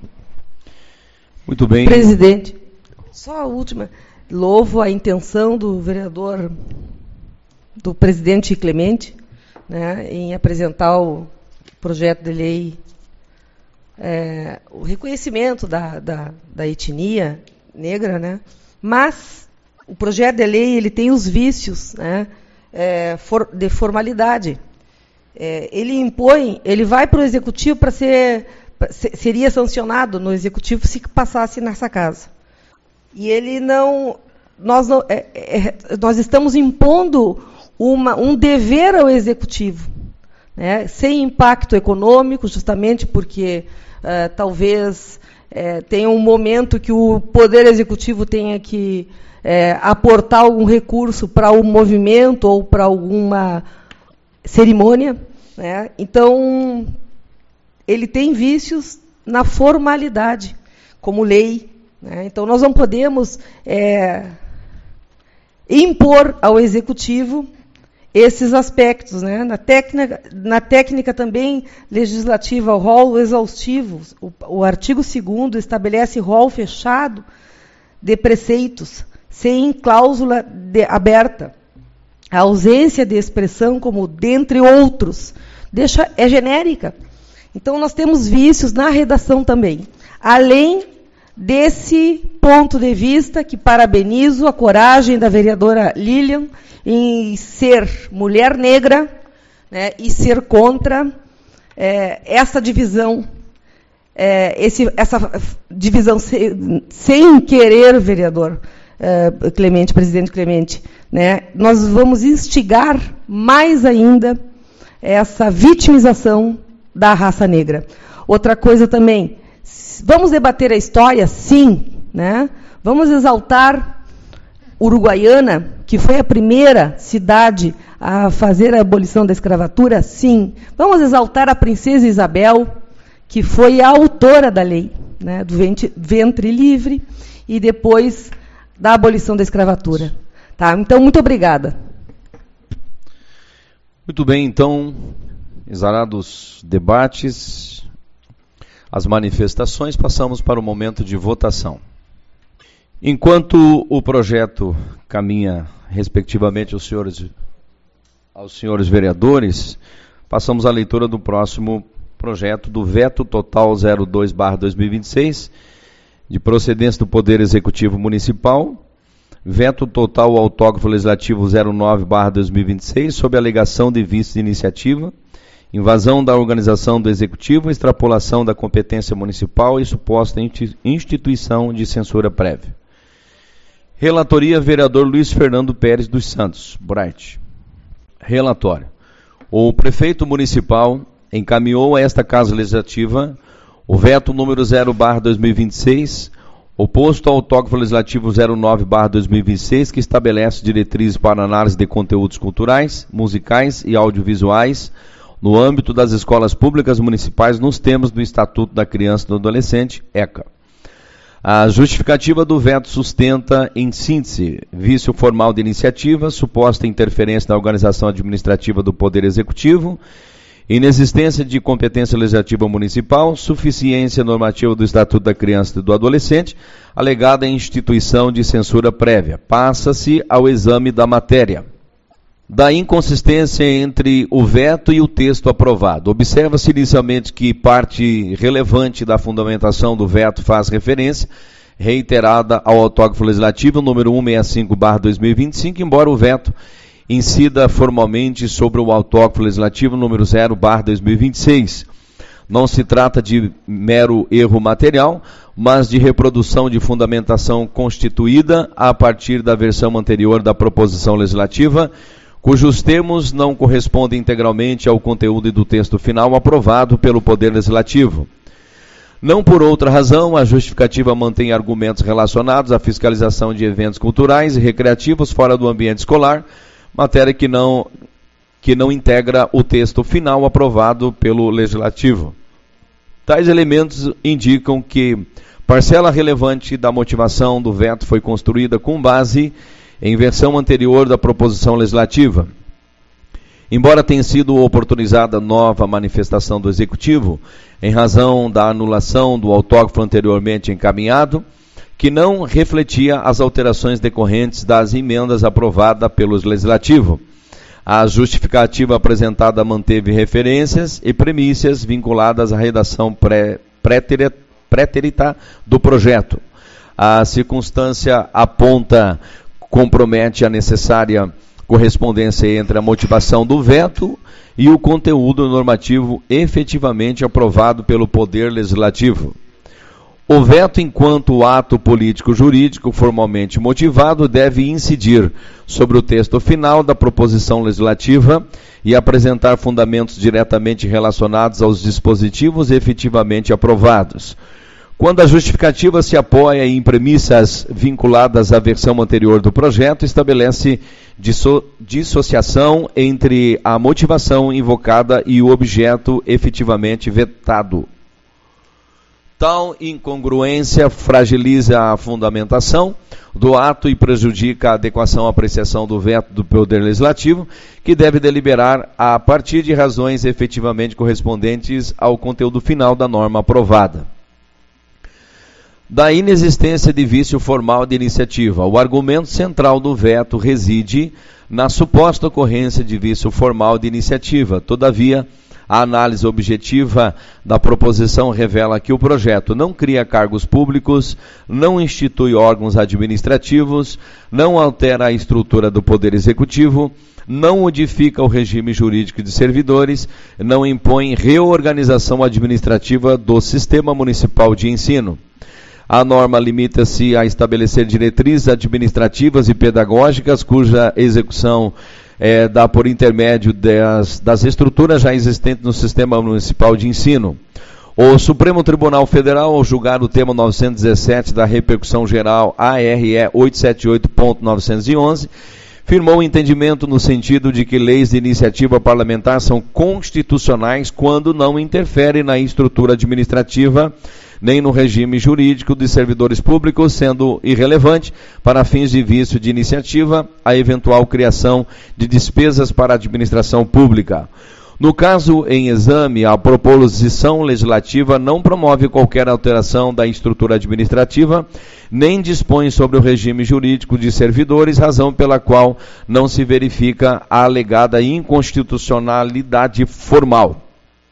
Muito bem. Presidente, só a última. Louvo a intenção do vereador, do presidente Clemente, né, em apresentar o projeto de lei, é, o reconhecimento da, da, da etnia negra, né, mas o projeto de lei ele tem os vícios, né, é, for, de formalidade. É, ele impõe, ele vai para o executivo para ser, seria sancionado no executivo se passasse nessa casa. E ele não, nós, não é, é, nós estamos impondo uma, um dever ao executivo, né, sem impacto econômico, justamente porque uh, talvez uh, tenha um momento que o poder executivo tenha que uh, aportar algum recurso para o movimento ou para alguma cerimônia, né. Então, ele tem vícios na formalidade, como lei. Então, nós não podemos é, impor ao Executivo esses aspectos. Né? Na, técnica, na técnica também legislativa, o rol exaustivo, o, o artigo segundo estabelece rol fechado de preceitos, sem cláusula de, aberta. A ausência de expressão como dentre outros deixa, é genérica. Então, nós temos vícios na redação também. Além desse ponto de vista, que parabenizo a coragem da vereadora Lilian em ser mulher negra, né, e ser contra é, essa divisão, é, esse, essa divisão sem, sem querer, vereador é, Clemente, presidente Clemente, né, nós vamos instigar mais ainda essa vitimização da raça negra. Outra coisa também, vamos debater a história? Sim. Né? Vamos exaltar Uruguaiana, que foi a primeira cidade a fazer a abolição da escravatura? Sim. Vamos exaltar a princesa Isabel, que foi a autora da lei, né, do ventre livre, e depois da abolição da escravatura. Tá? Então, muito obrigada. Muito bem, então, exarados debates, as manifestações, passamos para o momento de votação. Enquanto o projeto caminha, respectivamente, aos senhores, aos senhores vereadores, Passamos à leitura do próximo projeto do veto total zero dois barra dois mil e vinte e seis, de procedência do Poder Executivo Municipal, veto total ao autógrafo legislativo zero nove barra dois mil e vinte e seis, sob alegação de vício de iniciativa, invasão da organização do Executivo, extrapolação da competência municipal e suposta instituição de censura prévia. Relatoria, vereador Luiz Fernando Pérez dos Santos, Bright. Relatório. O prefeito municipal encaminhou a esta Casa Legislativa o veto número zero barra dois mil e vinte e seis, oposto ao autógrafo legislativo zero nove barra dois mil e vinte e seis, que estabelece diretrizes para análise de conteúdos culturais, musicais e audiovisuais no âmbito das escolas públicas municipais nos termos do Estatuto da Criança e do Adolescente, ECA. A justificativa do veto sustenta, em síntese, vício formal de iniciativa, suposta interferência na organização administrativa do Poder Executivo, inexistência de competência legislativa municipal, suficiência normativa do Estatuto da Criança e do Adolescente, alegada em instituição de censura prévia. Passa-se ao exame da matéria. Da inconsistência entre o veto e o texto aprovado. Observa-se inicialmente que parte relevante da fundamentação do veto faz referência reiterada ao autógrafo legislativo número cento e sessenta e cinco barra dois mil e vinte e cinco, embora o veto incida formalmente sobre o autógrafo legislativo número zero barra dois mil e vinte e seis. Não se trata de mero erro material, mas de reprodução de fundamentação constituída a partir da versão anterior da proposição legislativa, cujos termos não correspondem integralmente ao conteúdo do texto final aprovado pelo Poder Legislativo. Não por outra razão, a justificativa mantém argumentos relacionados à fiscalização de eventos culturais e recreativos fora do ambiente escolar, matéria que não, que não integra o texto final aprovado pelo Legislativo. Tais elementos indicam que parcela relevante da motivação do veto foi construída com base em versão anterior da proposição legislativa. Embora tenha sido oportunizada nova manifestação do Executivo, em razão da anulação do autógrafo anteriormente encaminhado, que não refletia as alterações decorrentes das emendas aprovadas pelo Legislativo. A justificativa apresentada manteve referências e premissas vinculadas à redação pré, pretérita do projeto. A circunstância aponta compromete a necessária correspondência entre a motivação do veto e o conteúdo normativo efetivamente aprovado pelo Poder Legislativo. O veto, enquanto ato político-jurídico formalmente motivado, deve incidir sobre o texto final da proposição legislativa e apresentar fundamentos diretamente relacionados aos dispositivos efetivamente aprovados. Quando a justificativa se apoia em premissas vinculadas à versão anterior do projeto, estabelece disso, dissociação entre a motivação invocada e o objeto efetivamente vetado. Tal incongruência fragiliza a fundamentação do ato e prejudica a adequação à apreciação do veto do Poder Legislativo, que deve deliberar a partir de razões efetivamente correspondentes ao conteúdo final da norma aprovada. Da inexistência de vício formal de iniciativa. O argumento central do veto reside na suposta ocorrência de vício formal de iniciativa. Todavia, a análise objetiva da proposição revela que o projeto não cria cargos públicos, não institui órgãos administrativos, não altera a estrutura do Poder Executivo, não modifica o regime jurídico de servidores, não impõe reorganização administrativa do Sistema Municipal de Ensino. A norma limita-se a estabelecer diretrizes administrativas e pedagógicas cuja execução é, dá por intermédio das, das estruturas já existentes no Sistema Municipal de Ensino. O Supremo Tribunal Federal, ao julgar o tema novecentos e dezessete da repercussão geral A R E oitocentos e setenta e oito ponto novecentos e onze, firmou o entendimento no sentido de que leis de iniciativa parlamentar são constitucionais quando não interferem na estrutura administrativa nem no regime jurídico de servidores públicos, sendo irrelevante, para fins de vício de iniciativa, a eventual criação de despesas para a administração pública. No caso em exame, a proposição legislativa não promove qualquer alteração da estrutura administrativa, nem dispõe sobre o regime jurídico de servidores, razão pela qual não se verifica a alegada inconstitucionalidade formal.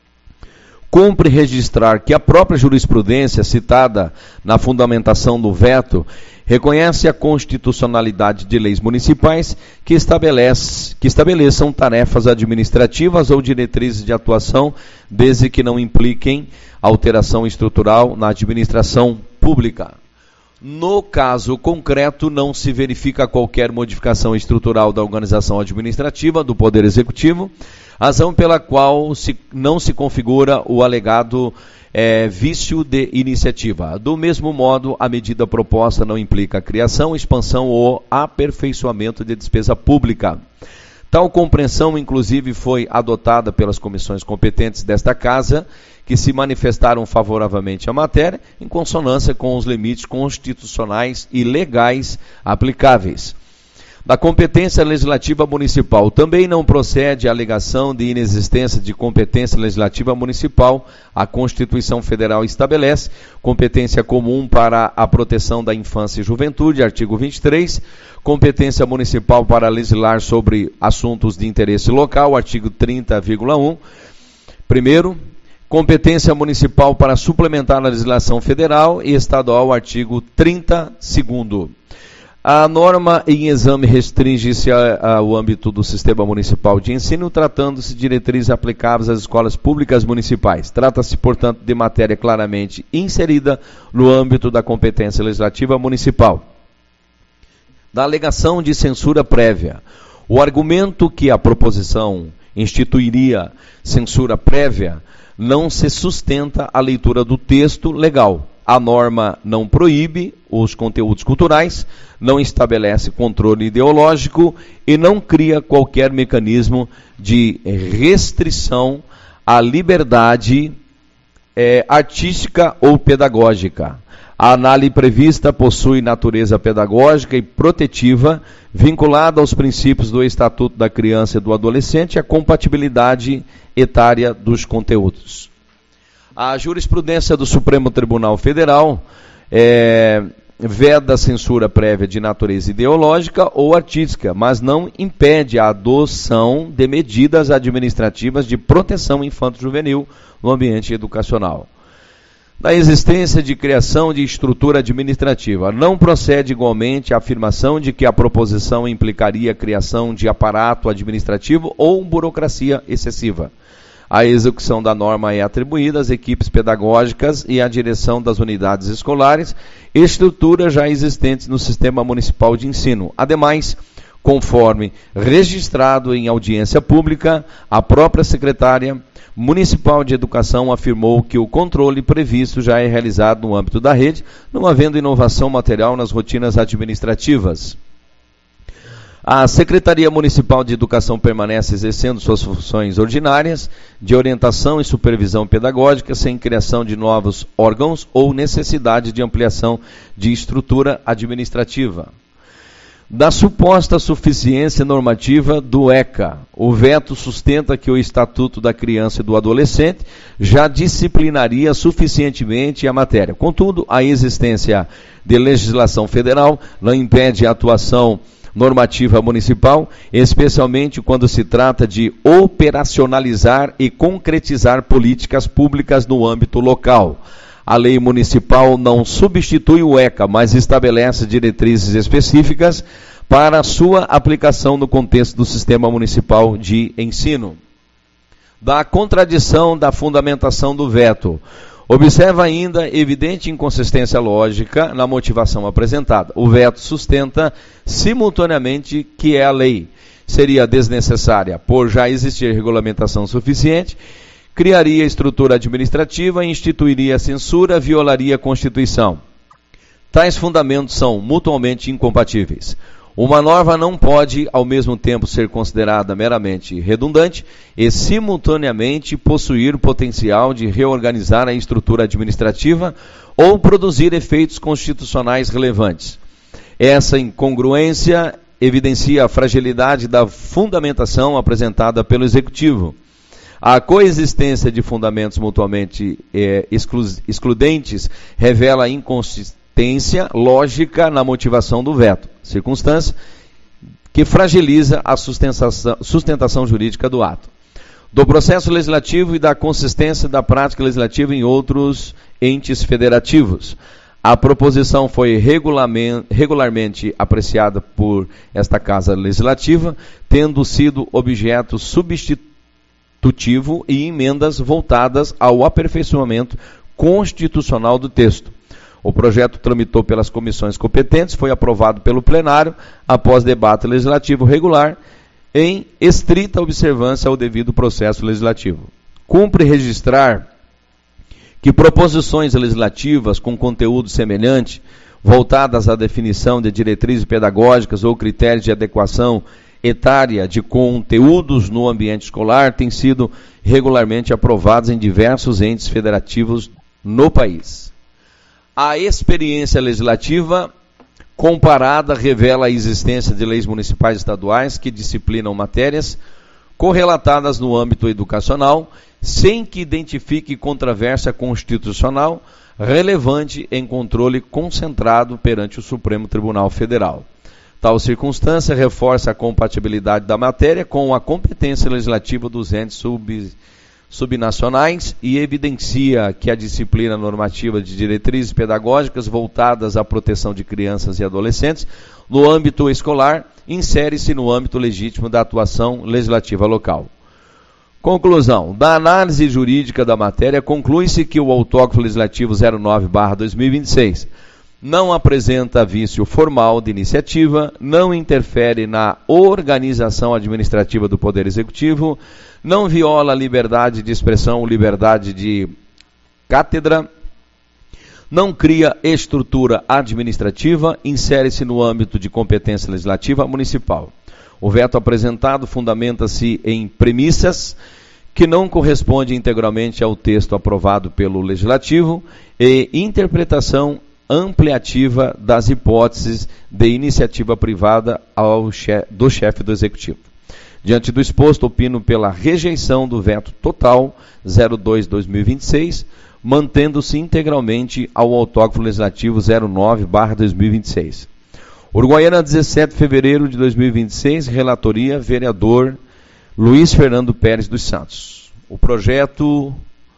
Cumpre registrar que a própria jurisprudência citada na fundamentação do veto reconhece a constitucionalidade de leis municipais que, estabelece, que estabeleçam tarefas administrativas ou diretrizes de atuação, desde que não impliquem alteração estrutural na administração pública. No caso concreto, não se verifica qualquer modificação estrutural da organização administrativa do Poder Executivo, razão pela qual se, não se configura o alegado é, vício de iniciativa. Do mesmo modo, a medida proposta não implica a criação, expansão ou aperfeiçoamento de despesa pública. Tal compreensão, inclusive, foi adotada pelas comissões competentes desta Casa, que se manifestaram favoravelmente à matéria, em consonância com os limites constitucionais e legais aplicáveis. Da competência legislativa municipal, também não procede a alegação de inexistência de competência legislativa municipal. A Constituição Federal estabelece competência comum para a proteção da infância e juventude, artigo vinte e três, competência municipal para legislar sobre assuntos de interesse local, artigo trinta, vírgula um. Primeiro, competência municipal para suplementar a legislação federal e estadual, artigo trinta, segundo. A norma em exame restringe-se ao âmbito do Sistema Municipal de Ensino, tratando-se de diretrizes aplicáveis às escolas públicas municipais. Trata-se, portanto, de matéria claramente inserida no âmbito da competência legislativa municipal. Da alegação de censura prévia. O argumento que a proposição instituiria censura prévia não se sustenta à leitura do texto legal. A norma não proíbe os conteúdos culturais, não estabelece controle ideológico e não cria qualquer mecanismo de restrição à liberdade é, artística ou pedagógica. A análise prevista possui natureza pedagógica e protetiva, vinculada aos princípios do Estatuto da Criança e do Adolescente e a compatibilidade etária dos conteúdos. A jurisprudência do Supremo Tribunal Federal é, veda a censura prévia de natureza ideológica ou artística, mas não impede a adoção de medidas administrativas de proteção infanto-juvenil no ambiente educacional. Da existência de criação de estrutura administrativa, não procede igualmente a afirmação de que a proposição implicaria a criação de aparato administrativo ou burocracia excessiva. A execução da norma é atribuída às equipes pedagógicas e à direção das unidades escolares, estruturas já existentes no Sistema Municipal de Ensino. Ademais, conforme registrado em audiência pública, a própria secretária municipal de Educação afirmou que o controle previsto já é realizado no âmbito da rede, não havendo inovação material nas rotinas administrativas. A Secretaria Municipal de Educação permanece exercendo suas funções ordinárias de orientação e supervisão pedagógica, sem criação de novos órgãos ou necessidade de ampliação de estrutura administrativa. Da suposta suficiência normativa do ECA, o veto sustenta que o Estatuto da Criança e do Adolescente já disciplinaria suficientemente a matéria. Contudo, a existência de legislação federal não impede a atuação normativa municipal, especialmente quando se trata de operacionalizar e concretizar políticas públicas no âmbito local. A lei municipal não substitui o ECA, mas estabelece diretrizes específicas para sua aplicação no contexto do Sistema Municipal de Ensino. Da contradição da fundamentação do veto. Observa ainda evidente inconsistência lógica na motivação apresentada. O veto sustenta simultaneamente que é a lei. Seria desnecessária, por já existir regulamentação suficiente, criaria estrutura administrativa, instituiria censura, violaria a Constituição. Tais fundamentos são mutuamente incompatíveis. Uma norma não pode, ao mesmo tempo, ser considerada meramente redundante e, simultaneamente, possuir potencial de reorganizar a estrutura administrativa ou produzir efeitos constitucionais relevantes. Essa incongruência evidencia a fragilidade da fundamentação apresentada pelo Executivo. A coexistência de fundamentos mutuamente é, exclu excludentes revela inconsistência lógica na motivação do veto, circunstância que fragiliza a sustentação, sustentação jurídica do ato, do processo legislativo e da consistência da prática legislativa em outros entes federativos. A proposição foi regularmente apreciada por esta Casa Legislativa, tendo sido objeto substitutivo e emendas voltadas ao aperfeiçoamento constitucional do texto. O projeto tramitou pelas comissões competentes, foi aprovado pelo plenário após debate legislativo regular, em estrita observância ao devido processo legislativo. Cumpre registrar que proposições legislativas com conteúdo semelhante, voltadas à definição de diretrizes pedagógicas ou critérios de adequação etária de conteúdos no ambiente escolar, têm sido regularmente aprovadas em diversos entes federativos no país. A experiência legislativa comparada revela a existência de leis municipais e estaduais que disciplinam matérias correlatadas no âmbito educacional, sem que identifique controvérsia constitucional relevante em controle concentrado perante o Supremo Tribunal Federal. Tal circunstância reforça a compatibilidade da matéria com a competência legislativa dos entes sub, subnacionais e evidencia que a disciplina normativa de diretrizes pedagógicas voltadas à proteção de crianças e adolescentes no âmbito escolar insere-se no âmbito legítimo da atuação legislativa local. Conclusão. Da análise jurídica da matéria, conclui-se que o autógrafo legislativo zero nove barra dois mil e vinte e seis não apresenta vício formal de iniciativa, não interfere na organização administrativa do Poder Executivo, não viola a liberdade de expressão ou liberdade de cátedra, não cria estrutura administrativa, insere-se no âmbito de competência legislativa municipal. O veto apresentado fundamenta-se em premissas que não correspondem integralmente ao texto aprovado pelo Legislativo e interpretação ampliativa das hipóteses de iniciativa privada ao che- do chefe do Executivo. Diante do exposto, opino pela rejeição do veto total zero dois barra dois mil e vinte e seis, mantendo-se integralmente ao autógrafo legislativo zero nove barra dois mil e vinte e seis. Uruguaiana, dezessete de fevereiro de dois mil e vinte e seis, relatoria, vereador Luiz Fernando Pérez dos Santos. O projeto,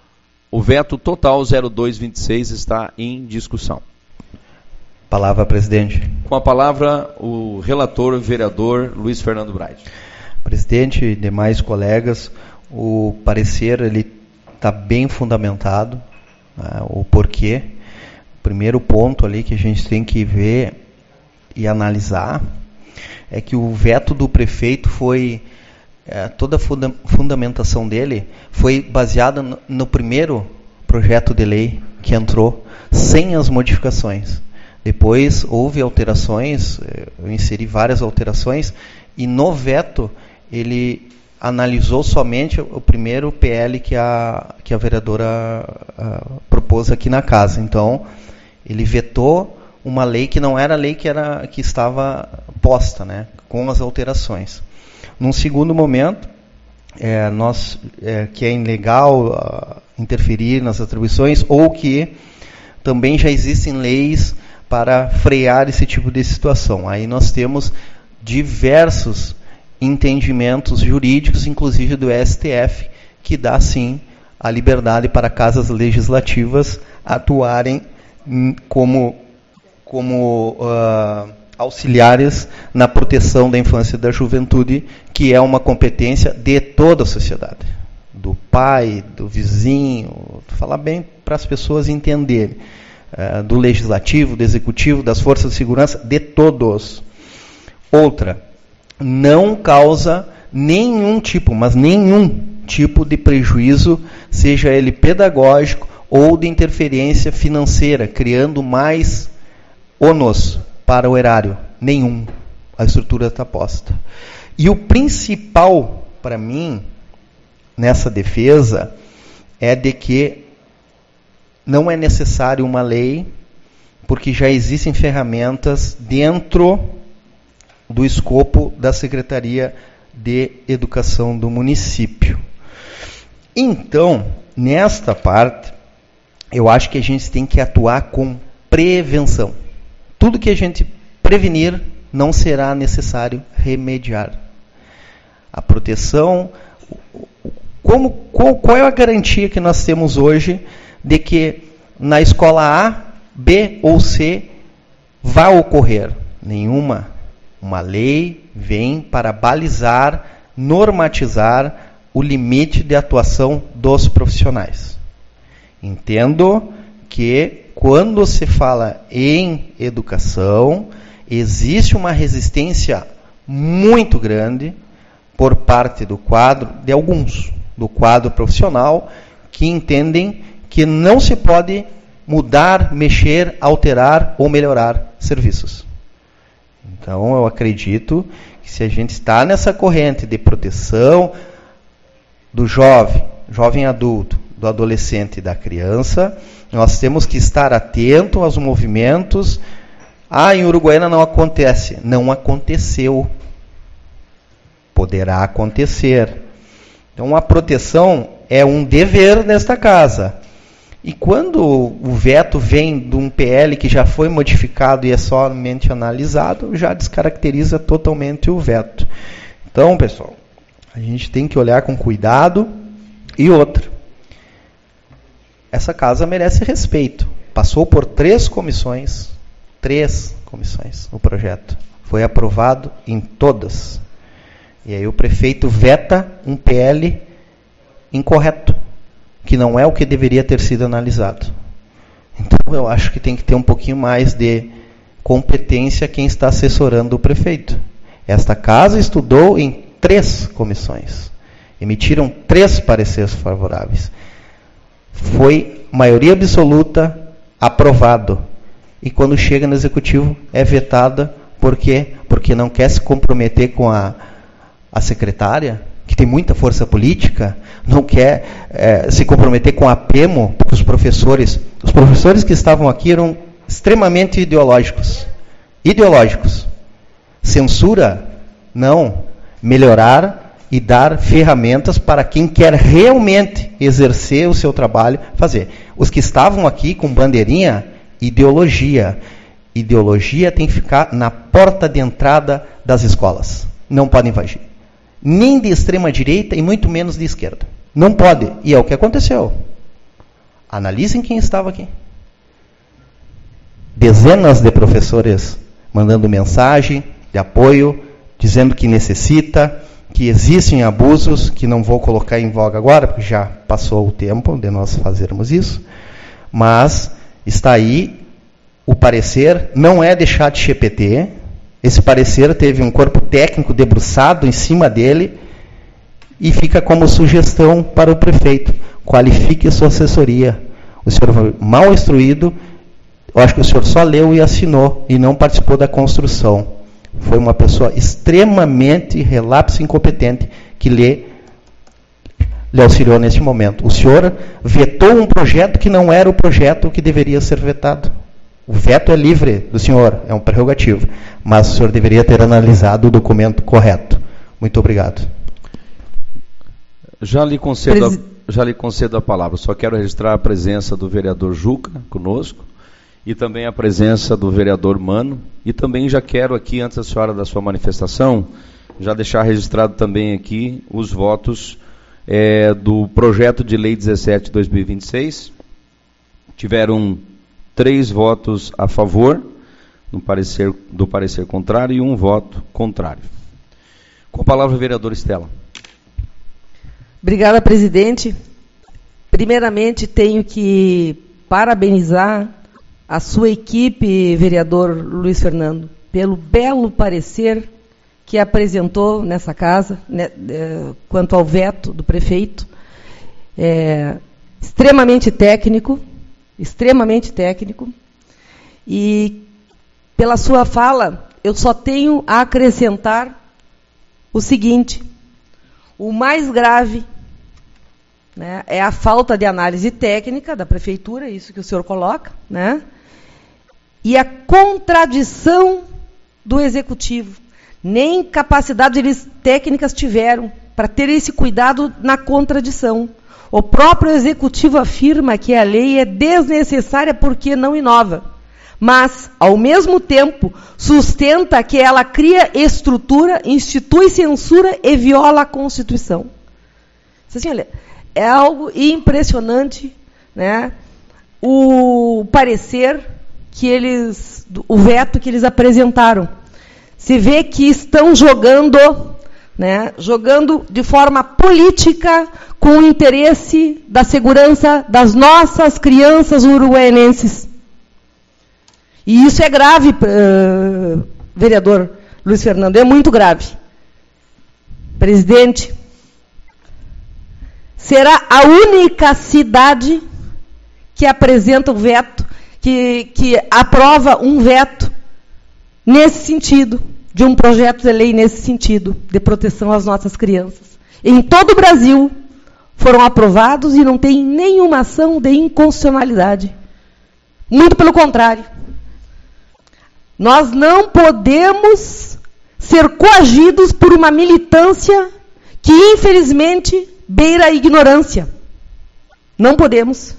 o veto total zero dois barra vinte e seis está em discussão. Palavra, presidente. Com a palavra, o relator, vereador Luiz Fernando Braide. Presidente e demais colegas, o parecer ele está bem fundamentado, né, o porquê. O primeiro ponto ali que a gente tem que ver e analisar é que o veto do prefeito foi, é, toda a funda fundamentação dele foi baseada no, no primeiro projeto de lei que entrou, sem as modificações. Depois houve alterações, eu inseri várias alterações, e no veto ele analisou somente o primeiro P L que a, que a vereadora a, propôs aqui na casa. Então, ele vetou uma lei que não era a lei que, era, que estava posta, né, com as alterações. Num segundo momento, é, nós, é, que é ilegal uh, interferir nas atribuições, ou que também já existem leis para frear esse tipo de situação. Aí nós temos diversos entendimentos jurídicos, inclusive do S T F, que dá sim a liberdade para casas legislativas atuarem como como uh, auxiliares na proteção da infância e da juventude, que é uma competência de toda a sociedade. Do pai, do vizinho, falar bem para as pessoas entenderem. Uh, do legislativo, do executivo, das forças de segurança, de todos. Outra, não causa nenhum tipo, mas nenhum tipo de prejuízo, seja ele pedagógico ou de interferência financeira, criando mais ônus para o erário. Nenhum. A estrutura está posta. E o principal, para mim, nessa defesa, é de que não é necessário uma lei, porque já existem ferramentas dentro do escopo da Secretaria de Educação do município. Então, nesta parte, eu acho que a gente tem que atuar com prevenção. Tudo que a gente prevenir, não será necessário remediar. A proteção, como, qual, qual é a garantia que nós temos hoje de que na escola A, B ou C vai ocorrer? Nenhuma. Uma lei vem para balizar, normatizar o limite de atuação dos profissionais. Entendo que quando se fala em educação, existe uma resistência muito grande por parte do quadro, de alguns, do quadro profissional, que entendem que não se pode mudar, mexer, alterar ou melhorar serviços. Então, eu acredito que se a gente está nessa corrente de proteção do jovem, jovem adulto, do adolescente e da criança, nós temos que estar atento aos movimentos. Ah, em Uruguaiana não acontece. Não aconteceu. Poderá acontecer. Então, a proteção é um dever nesta casa. E quando o veto vem de um P L que já foi modificado e é somente analisado, já descaracteriza totalmente o veto. Então, pessoal, a gente tem que olhar com cuidado. E outra, essa casa merece respeito. Passou por três comissões, três comissões o projeto. Foi aprovado em todas. E aí o prefeito veta um P L incorreto, que não é o que deveria ter sido analisado. Então eu acho que tem que ter um pouquinho mais de competência quem está assessorando o prefeito. Esta casa estudou em três comissões. Emitiram três pareceres favoráveis. Foi maioria absoluta aprovado. E quando chega no executivo é vetada. Por quê? Porque não quer se comprometer com a, a secretária, que tem muita força política, não quer é, se comprometer com a PEMO, porque os professores, os professores que estavam aqui eram extremamente ideológicos. Ideológicos. Censura? Não. Melhorar e dar ferramentas para quem quer realmente exercer o seu trabalho, fazer. Os que estavam aqui com bandeirinha, ideologia. Ideologia tem que ficar na porta de entrada das escolas. Não pode invadir. Nem de extrema direita e muito menos de esquerda. Não pode. E é o que aconteceu. Analisem quem estava aqui. Dezenas de professores mandando mensagem de apoio, dizendo que necessita, que existem abusos, que não vou colocar em voga agora, porque já passou o tempo de nós fazermos isso, mas está aí o parecer, não é de chat G P T, esse parecer teve um corpo técnico debruçado em cima dele e fica como sugestão para o prefeito, qualifique a sua assessoria. O senhor foi mal instruído, eu acho que o senhor só leu e assinou e não participou da construção. Foi uma pessoa extremamente relapso e incompetente que lhe, lhe auxiliou neste momento. O senhor vetou um projeto que não era o projeto que deveria ser vetado. O veto é livre do senhor, é um prerrogativo, mas o senhor deveria ter analisado o documento correto. Muito obrigado. Já lhe concedo, a, já lhe concedo a palavra, só quero registrar a presença do vereador Juca conosco, e também a presença do vereador Mano, e também já quero aqui, antes da senhora da sua manifestação, já deixar registrado também aqui os votos é, do projeto de lei dezessete de dois mil e vinte e seis. Tiveram três votos a favor no parecer, do parecer contrário e um voto contrário. Com a palavra, vereadora Estela. Obrigada, presidente. Primeiramente, tenho que parabenizar a sua equipe, vereador Luiz Fernando, pelo belo parecer que apresentou nessa casa, né, é, quanto ao veto do prefeito. É, extremamente técnico, extremamente técnico. E, pela sua fala, eu só tenho a acrescentar o seguinte: o mais grave, né, é a falta de análise técnica da prefeitura, isso que o senhor coloca, né? E a contradição do executivo. Nem capacidade eles técnicas tiveram para ter esse cuidado na contradição. O próprio Executivo afirma que a lei é desnecessária porque não inova, mas, ao mesmo tempo, sustenta que ela cria estrutura, institui censura e viola a Constituição. Assim, olha, é algo impressionante, né? O parecer que eles, o veto que eles apresentaram. Se vê que estão jogando, né, jogando de forma política com o interesse da segurança das nossas crianças uruguaianenses. E isso é grave, uh, vereador Luiz Fernando, é muito grave. Presidente, será a única cidade que apresenta o veto, que, que aprova um veto nesse sentido, de um projeto de lei nesse sentido, de proteção às nossas crianças. Em todo o Brasil foram aprovados e não tem nenhuma ação de inconstitucionalidade. Muito pelo contrário. Nós não podemos ser coagidos por uma militância que, infelizmente, beira a ignorância. Não podemos.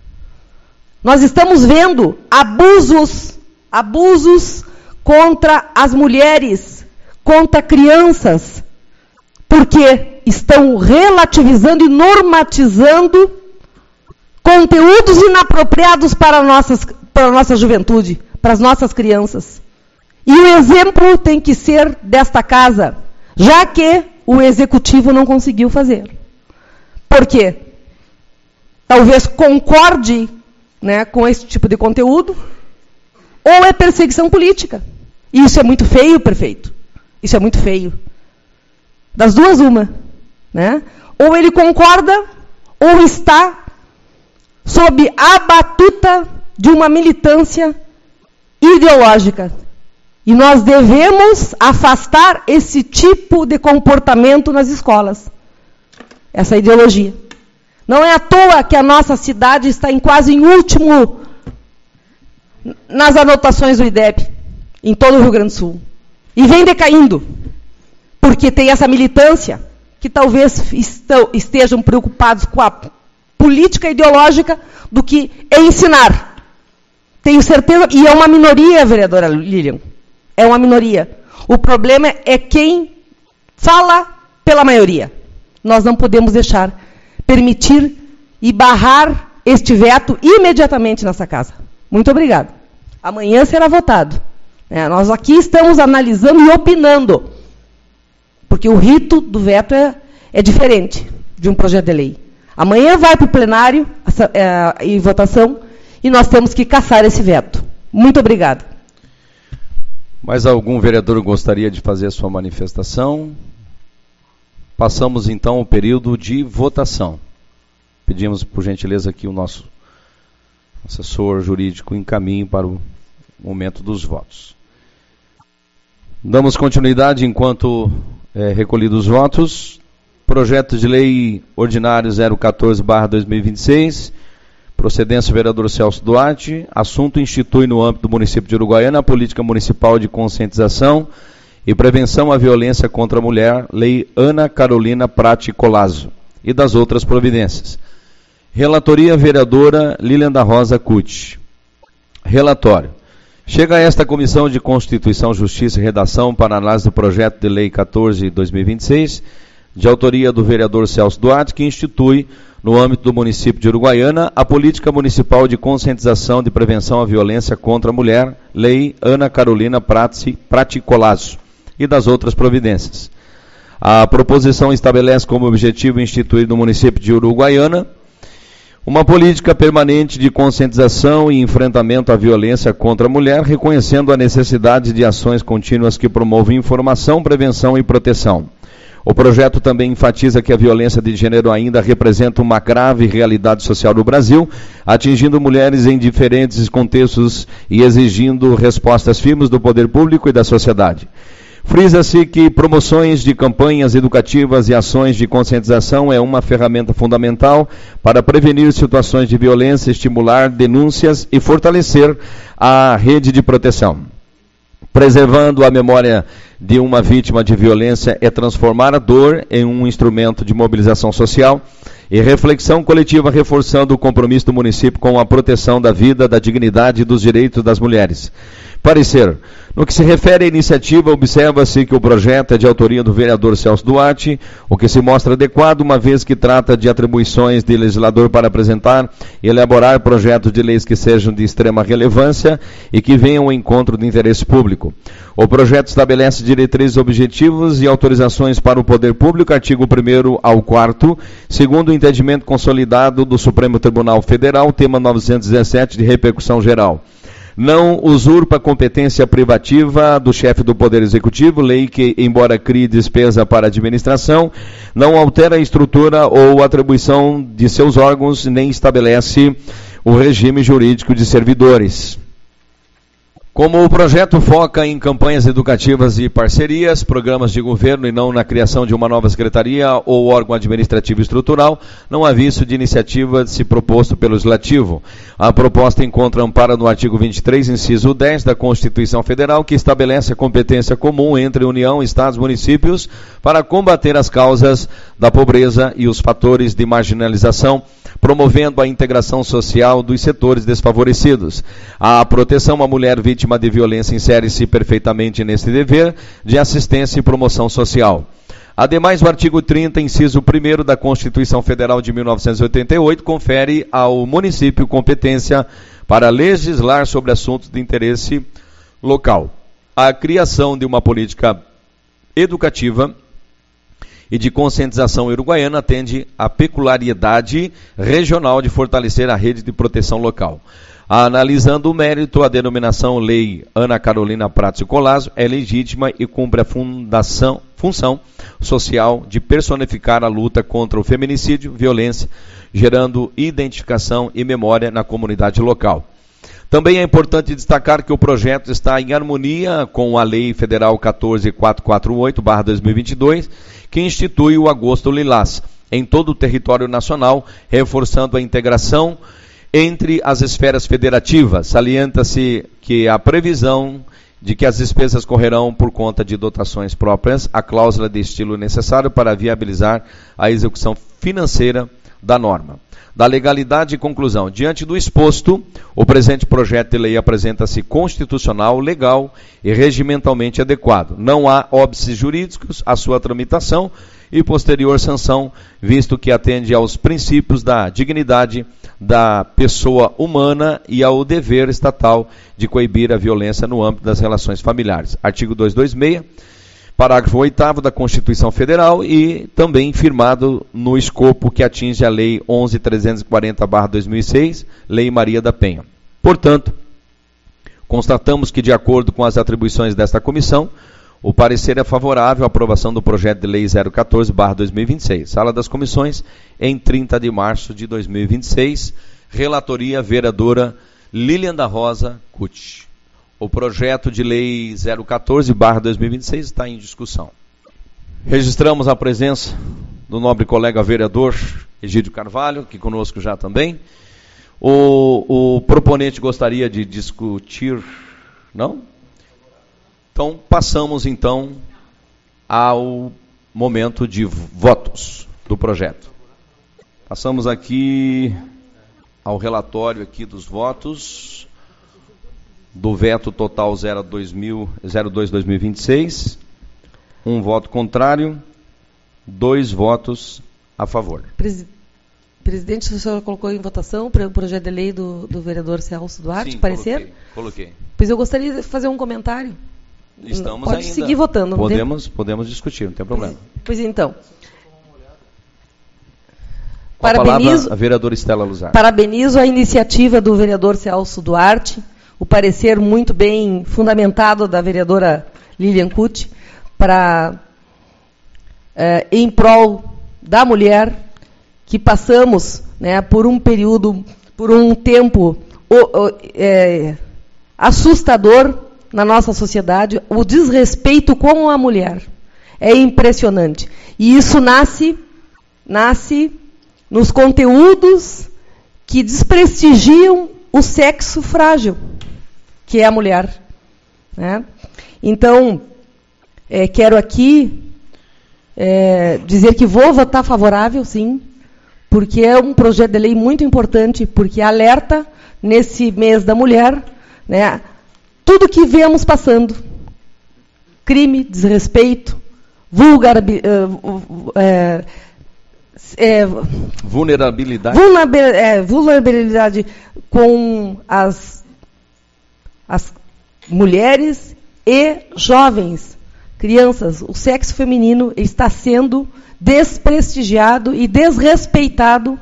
Nós estamos vendo abusos, abusos contra as mulheres, contra crianças, porque estão relativizando e normatizando conteúdos inapropriados para a, nossas, para a nossa juventude, para as nossas crianças. E o exemplo tem que ser desta casa, já que o Executivo não conseguiu fazer. Por quê? Talvez concorde, né, com esse tipo de conteúdo, ou é perseguição política. E isso é muito feio, prefeito. Isso é muito feio. Das duas, uma. Né? Ou ele concorda, ou está sob a batuta de uma militância ideológica. E nós devemos afastar esse tipo de comportamento nas escolas. Essa ideologia. Não é à toa que a nossa cidade está em quase em último nas anotações do I D E B, em todo o Rio Grande do Sul. E vem decaindo, porque tem essa militância que talvez estão, estejam preocupados com a política ideológica do que ensinar. Tenho certeza, e é uma minoria, vereadora Lilian, é uma minoria. O problema é quem fala pela maioria. Nós não podemos deixar, permitir e barrar este veto imediatamente nessa casa. Muito obrigada. Amanhã será votado. É, nós aqui estamos analisando e opinando, porque o rito do veto é, é diferente de um projeto de lei. Amanhã vai para o plenário essa, é, em votação e nós temos que caçar esse veto. Muito obrigada. Mais algum vereador gostaria de fazer a sua manifestação? Passamos então ao período de votação. Pedimos, por gentileza, que o nosso assessor jurídico encaminhe para o momento dos votos. Damos continuidade enquanto é, recolhidos os votos. Projeto de Lei Ordinário zero quatorze barra dois mil e vinte e seis, procedência vereador Celso Duarte, assunto institui no âmbito do município de Uruguaiana a política municipal de conscientização e prevenção à violência contra a mulher, Lei Ana Carolina Prati Colasso, e das outras providências. Relatoria vereadora Lilian da Rosa Cucci. Relatório. Chega a esta Comissão de Constituição, Justiça e Redação para análise do projeto de Lei quatorze barra dois mil e vinte e seis, de autoria do vereador Celso Duarte, que institui, no âmbito do município de Uruguaiana, a política municipal de conscientização de prevenção à violência contra a mulher, Lei Ana Carolina Prati, Prati Colasso, e das outras providências. A proposição estabelece como objetivo instituir no município de Uruguaiana uma política permanente de conscientização e enfrentamento à violência contra a mulher, reconhecendo a necessidade de ações contínuas que promovam informação, prevenção e proteção. O projeto também enfatiza que a violência de gênero ainda representa uma grave realidade social no Brasil, atingindo mulheres em diferentes contextos e exigindo respostas firmes do poder público e da sociedade. Frisa-se que promoções de campanhas educativas e ações de conscientização é uma ferramenta fundamental para prevenir situações de violência, estimular denúncias e fortalecer a rede de proteção. Preservando a memória de uma vítima de violência é transformar a dor em um instrumento de mobilização social E reflexão coletiva reforçando o compromisso do município com a proteção da vida, da dignidade e dos direitos das mulheres. Parecer. No que se refere à iniciativa, observa-se que o projeto é de autoria do vereador Celso Duarte, o que se mostra adequado, uma vez que trata de atribuições de legislador para apresentar e elaborar projetos de leis que sejam de extrema relevância e que venham ao encontro do interesse público. O projeto estabelece diretrizes, objetivos e autorizações para o poder público, artigo primeiro ao quarto, segundo o entendimento consolidado do Supremo Tribunal Federal, tema novecentos e dezessete, de repercussão geral. Não usurpa competência privativa do chefe do Poder Executivo, lei que, embora crie despesa para a administração, não altera a estrutura ou atribuição de seus órgãos, nem estabelece o regime jurídico de servidores. Como o projeto foca em campanhas educativas e parcerias, programas de governo e não na criação de uma nova secretaria ou órgão administrativo estrutural, não há visto de iniciativa de se proposto pelo Legislativo. A proposta encontra amparo no artigo vinte e três, inciso dez da Constituição Federal, que estabelece a competência comum entre União, Estados e municípios para combater as causas da pobreza e os fatores de marginalização, promovendo a integração social dos setores desfavorecidos. A proteção à mulher vítima de violência insere-se perfeitamente nesse dever de assistência e promoção social. Ademais, o artigo trinta, inciso primeiro da Constituição Federal de mil novecentos e oitenta e oito, confere ao município competência para legislar sobre assuntos de interesse local. A criação de uma política educativa e de conscientização uruguaiana atende à peculiaridade regional de fortalecer a rede de proteção local. Analisando o mérito, a denominação Lei Ana Carolina Pratos e Colasso é legítima e cumpre a fundação, função social de personificar a luta contra o feminicídio, violência, gerando identificação e memória na comunidade local. Também é importante destacar que o projeto está em harmonia com a Lei Federal quatorze mil quatrocentos e quarenta e oito barra dois mil e vinte e dois, que institui o Agosto Lilás em todo o território nacional, reforçando a integração entre as esferas federativas. Salienta-se que a previsão de que as despesas correrão por conta de dotações próprias, a cláusula de estilo necessário para viabilizar a execução financeira da norma. Da legalidade e conclusão. Diante do exposto, o presente projeto de lei apresenta-se constitucional, legal e regimentalmente adequado. Não há óbices jurídicos à sua tramitação e posterior sanção, visto que atende aos princípios da dignidade da pessoa humana e ao dever estatal de coibir a violência no âmbito das relações familiares. Artigo duzentos e vinte e seis, parágrafo oitavo da Constituição Federal e também firmado no escopo que atinge a Lei onze mil trezentos e quarenta barra dois mil e seis, Lei Maria da Penha. Portanto, constatamos que, de acordo com as atribuições desta comissão, o parecer é favorável à aprovação do projeto de lei zero quatorze barra dois mil e vinte e seis. Sala das Comissões, em trinta de março de dois mil e vinte e seis. Relatoria, vereadora Lilian da Rosa Cucci. O projeto de lei zero quatorze barra dois mil e vinte e seis está em discussão. Registramos a presença do nobre colega vereador Egídio Carvalho, aqui conosco já também. O, o proponente gostaria de discutir, não? Então, passamos então ao momento de votos do projeto. Passamos aqui ao relatório aqui dos votos do veto total zero dois dois mil e vinte e seis, um voto contrário, dois votos a favor. Presi- Presidente, o senhor colocou em votação o projeto de lei do, do vereador Celso Duarte, Sim, parecer? Coloquei, coloquei. Pois eu gostaria de fazer um comentário. Estamos Pode ainda. seguir votando. Podemos, podemos discutir, não tem problema. Pois, pois então. Com a Parabenizo, palavra, a vereadora Estela Luzar. Parabenizo a iniciativa do vereador Celso Duarte, o parecer muito bem fundamentado da vereadora Lilian Cucci, para, é, em prol da mulher, que passamos, né, por um período, por um tempo o, o, é, assustador na nossa sociedade, o desrespeito com a mulher. É impressionante. E isso nasce, nasce nos conteúdos que desprestigiam o sexo frágil, que é a mulher. Né? Então, é, quero aqui é, dizer que vou votar favorável, sim, porque é um projeto de lei muito importante, porque alerta, nesse mês da mulher, né, tudo que vemos passando, crime, desrespeito, vulgarabilidade, é, é, vulnerabilidade, vulnerabilidade, é, vulnerabilidade com as, as mulheres e jovens, crianças. O sexo feminino está sendo desprestigiado e desrespeitado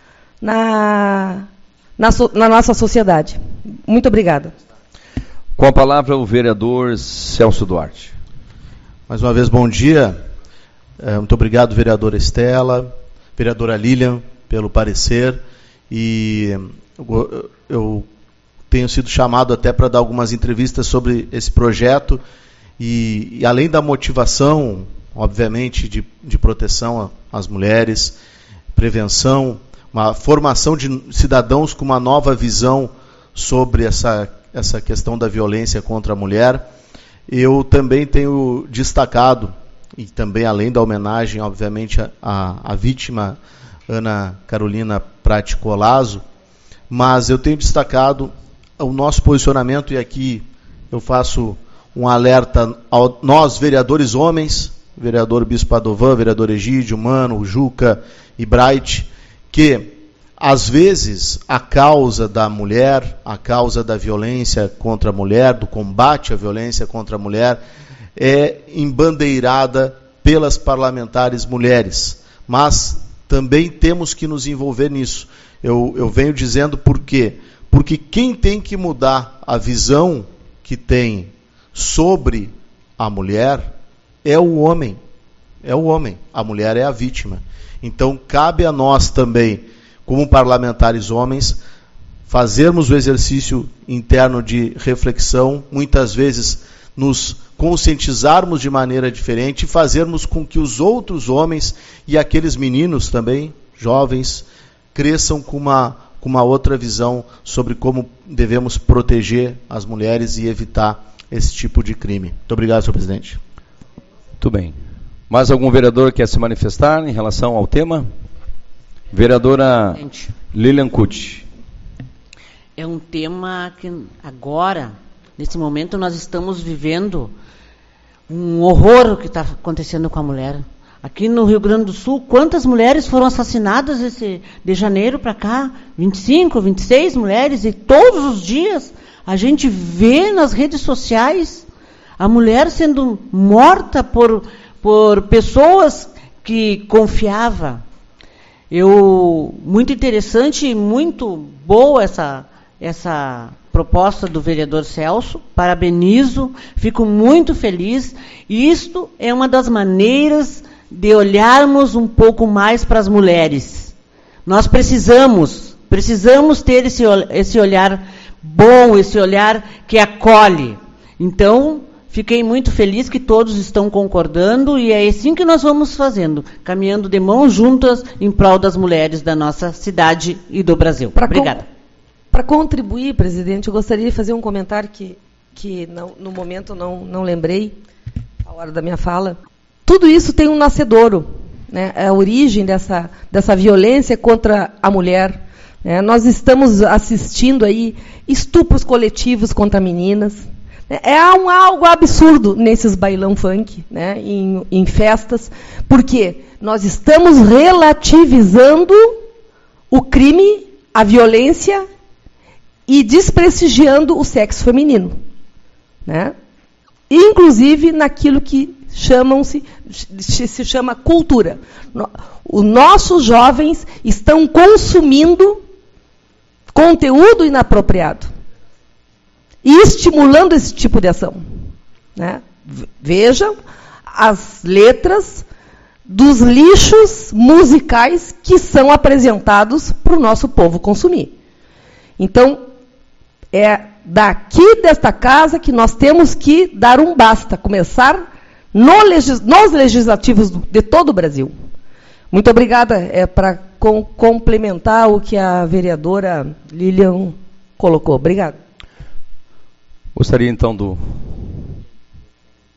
na, na, so, na nossa sociedade. Muito obrigada. Com a palavra o vereador Celso Duarte. Mais uma vez, bom dia. É, muito obrigado, vereadora Estela, vereadora Lilian, pelo parecer. E eu, eu tenho sido chamado até para dar algumas entrevistas sobre esse projeto. E, e além da motivação, obviamente, de, de proteção às mulheres, prevenção, uma formação de cidadãos com uma nova visão sobre essa, essa questão da violência contra a mulher, eu também tenho destacado, e também além da homenagem, obviamente, à vítima Ana Carolina Prati Colazo, mas eu tenho destacado o nosso posicionamento, e aqui eu faço um alerta a nós, vereadores homens, vereador Bispo Padovan, vereador Egídio, Mano, Juca e Bright, que às vezes a causa da mulher, a causa da violência contra a mulher, do combate à violência contra a mulher, é embandeirada pelas parlamentares mulheres. Mas também temos que nos envolver nisso. Eu, eu venho dizendo por quê? Porque quem tem que mudar a visão que tem sobre a mulher é o homem. É o homem. A mulher é a vítima. Então, cabe a nós também, como parlamentares homens, fazermos o exercício interno de reflexão, muitas vezes nos conscientizarmos de maneira diferente e fazermos com que os outros homens e aqueles meninos também, jovens, cresçam com uma, com uma outra visão sobre como devemos proteger as mulheres e evitar esse tipo de crime. Muito obrigado, senhor presidente. Muito bem. Mais algum vereador quer se manifestar em relação ao tema? Vereadora Lilian Cucci. É um tema que agora, nesse momento, nós estamos vivendo um horror que está acontecendo com a mulher. Aqui no Rio Grande do Sul, quantas mulheres foram assassinadas esse, de janeiro para cá? vinte e cinco, vinte e seis mulheres, e todos os dias a gente vê nas redes sociais a mulher sendo morta por, por pessoas que confiava. Eu, muito interessante e muito boa essa, essa proposta do vereador Celso, parabenizo, fico muito feliz. E isto é uma das maneiras de olharmos um pouco mais para as mulheres. Nós precisamos, precisamos ter esse, esse olhar bom, esse olhar que acolhe. Então, fiquei muito feliz que todos estão concordando, e é assim que nós vamos fazendo, caminhando de mãos juntas em prol das mulheres da nossa cidade e do Brasil. Pra Obrigada. Para contribuir, presidente, eu gostaria de fazer um comentário que, que não, no momento não, não lembrei, a hora da minha fala. Tudo isso tem um nascedouro, né? A origem dessa, dessa violência contra a mulher. É, nós estamos assistindo aí estupros coletivos contra meninas. É um, algo absurdo nesses bailão funk, né, em, em festas, porque nós estamos relativizando o crime, a violência e desprestigiando o sexo feminino, né? Inclusive naquilo que chamam-se, se chama cultura. Os nossos jovens estão consumindo conteúdo inapropriado e estimulando esse tipo de ação, né? Vejam as letras dos lixos musicais que são apresentados para o nosso povo consumir. Então, é daqui desta casa que nós temos que dar um basta, começar no legis, nos legislativos de todo o Brasil. Muito obrigada, é, para com, complementar o que a vereadora Lilian colocou. Obrigada. Gostaria então do...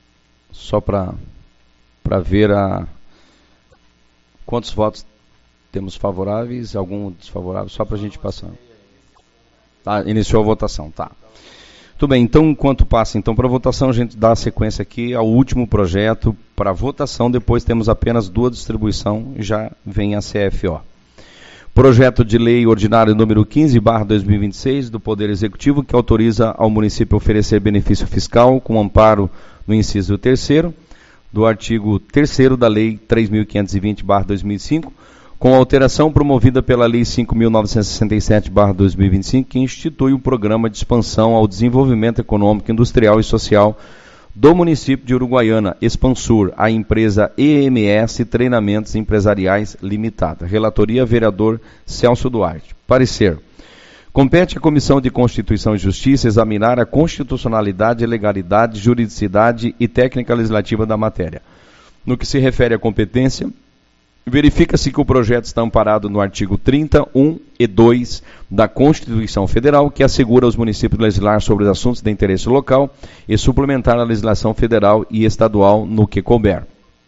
Só para para ver a... quantos votos temos favoráveis, algum desfavorável, só para a gente passar. Tá, iniciou a votação, tá. Tudo bem, então, enquanto passa então para votação, a gente dá a sequência aqui ao último projeto para votação, depois temos apenas duas distribuições e já vem a C F O. Projeto de Lei Ordinário número quinze barra dois mil e vinte e seis do Poder Executivo, que autoriza ao município oferecer benefício fiscal com amparo no inciso terceiro do artigo terceiro da Lei três mil quinhentos e vinte barra dois mil e cinco, com alteração promovida pela Lei cinco mil novecentos e sessenta e sete barra dois mil e vinte e cinco, que institui o Programa de Expansão ao Desenvolvimento Econômico, Industrial e Social do município de Uruguaiana, Expansur, a empresa E M S Treinamentos Empresariais Limitada. Relatoria, vereador Celso Duarte. Parecer. Compete à Comissão de Constituição e Justiça examinar a constitucionalidade, legalidade, juridicidade e técnica legislativa da matéria. No que se refere à competência, verifica-se que o projeto está amparado no artigo trinta, um e dois da Constituição Federal, que assegura aos municípios legislar sobre os assuntos de interesse local e suplementar a legislação federal e estadual no que couber.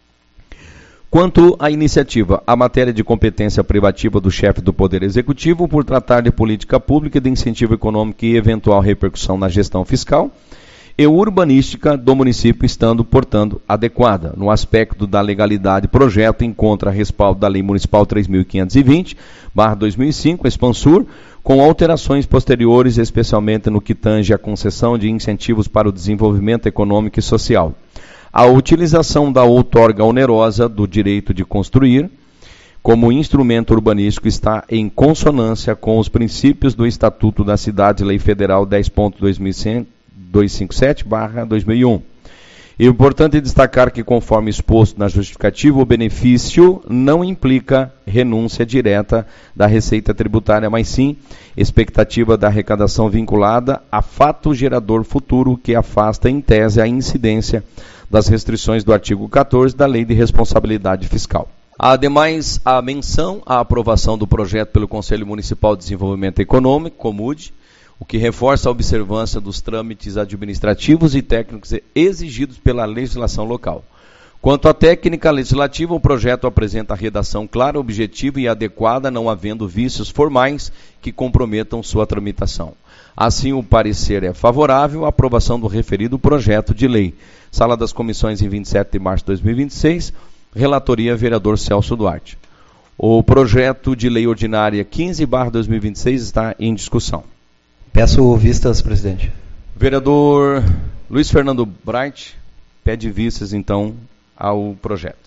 Quanto à iniciativa, a matéria de competência privativa do chefe do Poder Executivo por tratar de política pública de incentivo econômico e eventual repercussão na gestão fiscal e urbanística do município, estando, portanto, adequada. No aspecto da legalidade, projeto encontra respaldo da Lei Municipal três mil quinhentos e vinte barra dois mil e cinco, Expansur, com alterações posteriores, especialmente no que tange à concessão de incentivos para o desenvolvimento econômico e social. A utilização da outorga onerosa do direito de construir como instrumento urbanístico está em consonância com os princípios do Estatuto da Cidade, Lei Federal dez ponto dois mil e cinco, duzentos e cinquenta e sete barra dois mil e um. É importante destacar que, conforme exposto na justificativa, o benefício não implica renúncia direta da receita tributária, mas sim expectativa da arrecadação vinculada a fato gerador futuro que afasta, em tese, a incidência das restrições do artigo quatorze da Lei de Responsabilidade Fiscal. Ademais, a menção à aprovação do projeto pelo Conselho Municipal de Desenvolvimento Econômico, COMUD, o que reforça a observância dos trâmites administrativos e técnicos exigidos pela legislação local. Quanto à técnica legislativa, o projeto apresenta a redação clara, objetiva e adequada, não havendo vícios formais que comprometam sua tramitação. Assim, o parecer é favorável à aprovação do referido projeto de lei. Sala das Comissões, em vinte e sete de março de dois mil e vinte e seis, relatoria, vereador Celso Duarte. O projeto de lei ordinária quinze barra dois mil e vinte e seis está em discussão. Peço vistas, presidente. Vereador Luiz Fernando Bright pede vistas, então, ao projeto.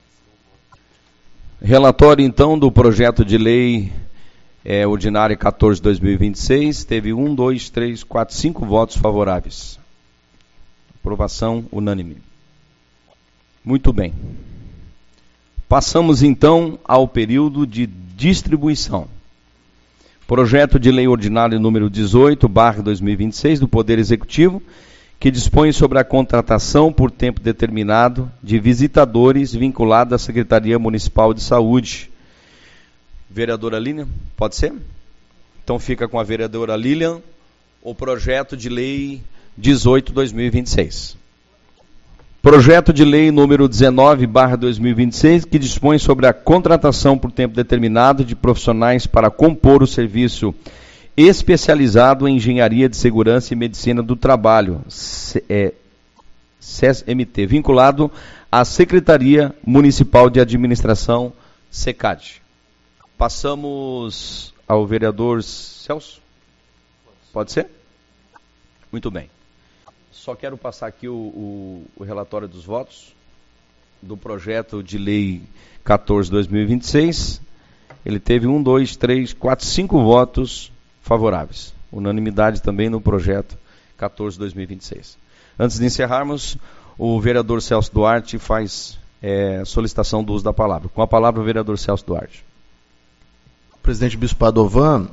Relatório, então, do projeto de lei é, ordinária quatorze barra dois mil e vinte e seis, teve um, dois, três, quatro, cinco votos favoráveis. Aprovação unânime. Muito bem. Passamos, então, ao período de distribuição. Projeto de lei ordinário número dezoito barra dois mil e vinte e seis do Poder Executivo, que dispõe sobre a contratação por tempo determinado de visitadores vinculados à Secretaria Municipal de Saúde. Vereadora Lilian, pode ser? Então fica com a vereadora Lilian o projeto de lei dezoito barra dois mil e vinte e seis. Projeto de lei número dezenove barra dois mil e vinte e seis, que dispõe sobre a contratação por tempo determinado de profissionais para compor o serviço especializado em Engenharia de Segurança e Medicina do Trabalho, C E S M T, vinculado à Secretaria Municipal de Administração, SECAD. Passamos ao vereador Celso. Pode ser? Muito bem. Só quero passar aqui o, o, o relatório dos votos do projeto de lei quatorze barra dois mil e vinte e seis. Ele teve um, dois, três, quatro, cinco votos favoráveis. Unanimidade também no projeto quatorze barra dois mil e vinte e seis. Antes de encerrarmos, o vereador Celso Duarte faz é, solicitação do uso da palavra. Com a palavra, o vereador Celso Duarte. Presidente Bispo Padovan,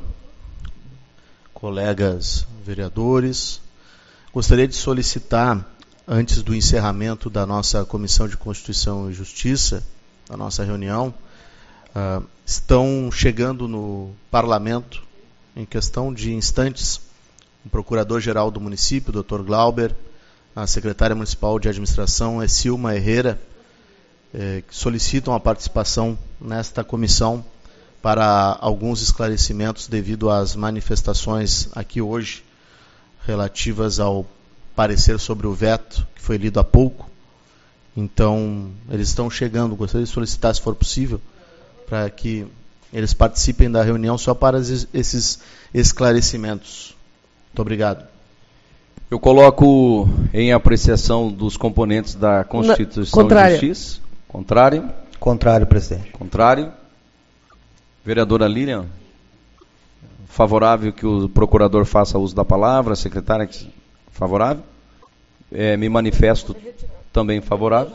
colegas vereadores, gostaria de solicitar, antes do encerramento da nossa Comissão de Constituição e Justiça, da nossa reunião, uh, estão chegando no Parlamento, em questão de instantes, o Procurador-Geral do Município, doutor Glauber, a Secretária Municipal de Administração, Silma Herrera, eh, que solicitam a participação nesta comissão para alguns esclarecimentos devido às manifestações aqui hoje relativas ao parecer sobre o veto, que foi lido há pouco. Então, eles estão chegando. Gostaria de solicitar, se for possível, para que eles participem da reunião só para esses esclarecimentos. Muito obrigado. Eu coloco em apreciação dos componentes da Constituição e Justiça. Contrário. Contrário, presidente. Contrário. Vereadora Lilian, favorável que o procurador faça uso da palavra. Secretária, favorável. É, me manifesto também favorável.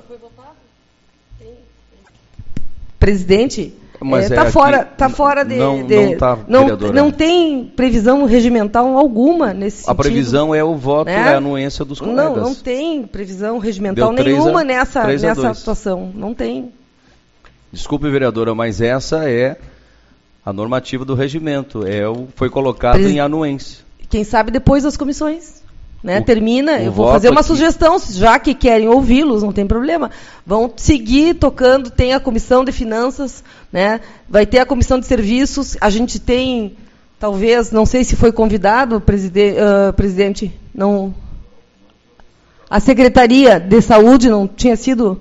Presidente, Mas está é, é fora, tá fora de... Não, de, não, tá, não, não tem previsão regimental alguma nesse sentido. A previsão é o voto, né? É a anuência dos colegas. Não, não tem previsão regimental Deu nenhuma a, nessa, nessa situação. Não tem. Desculpe, vereadora, mas essa é a normativa do regimento. É o, foi colocado Pres... em anuência. Quem sabe depois das comissões. Né? O, Termina, o eu vou fazer uma aqui. sugestão, já que querem ouvi-los, não tem problema. Vão seguir tocando, tem a comissão de finanças, né? Vai ter a comissão de serviços, a gente tem, talvez, não sei se foi convidado, preside, uh, presidente, não, a Secretaria de Saúde não tinha sido...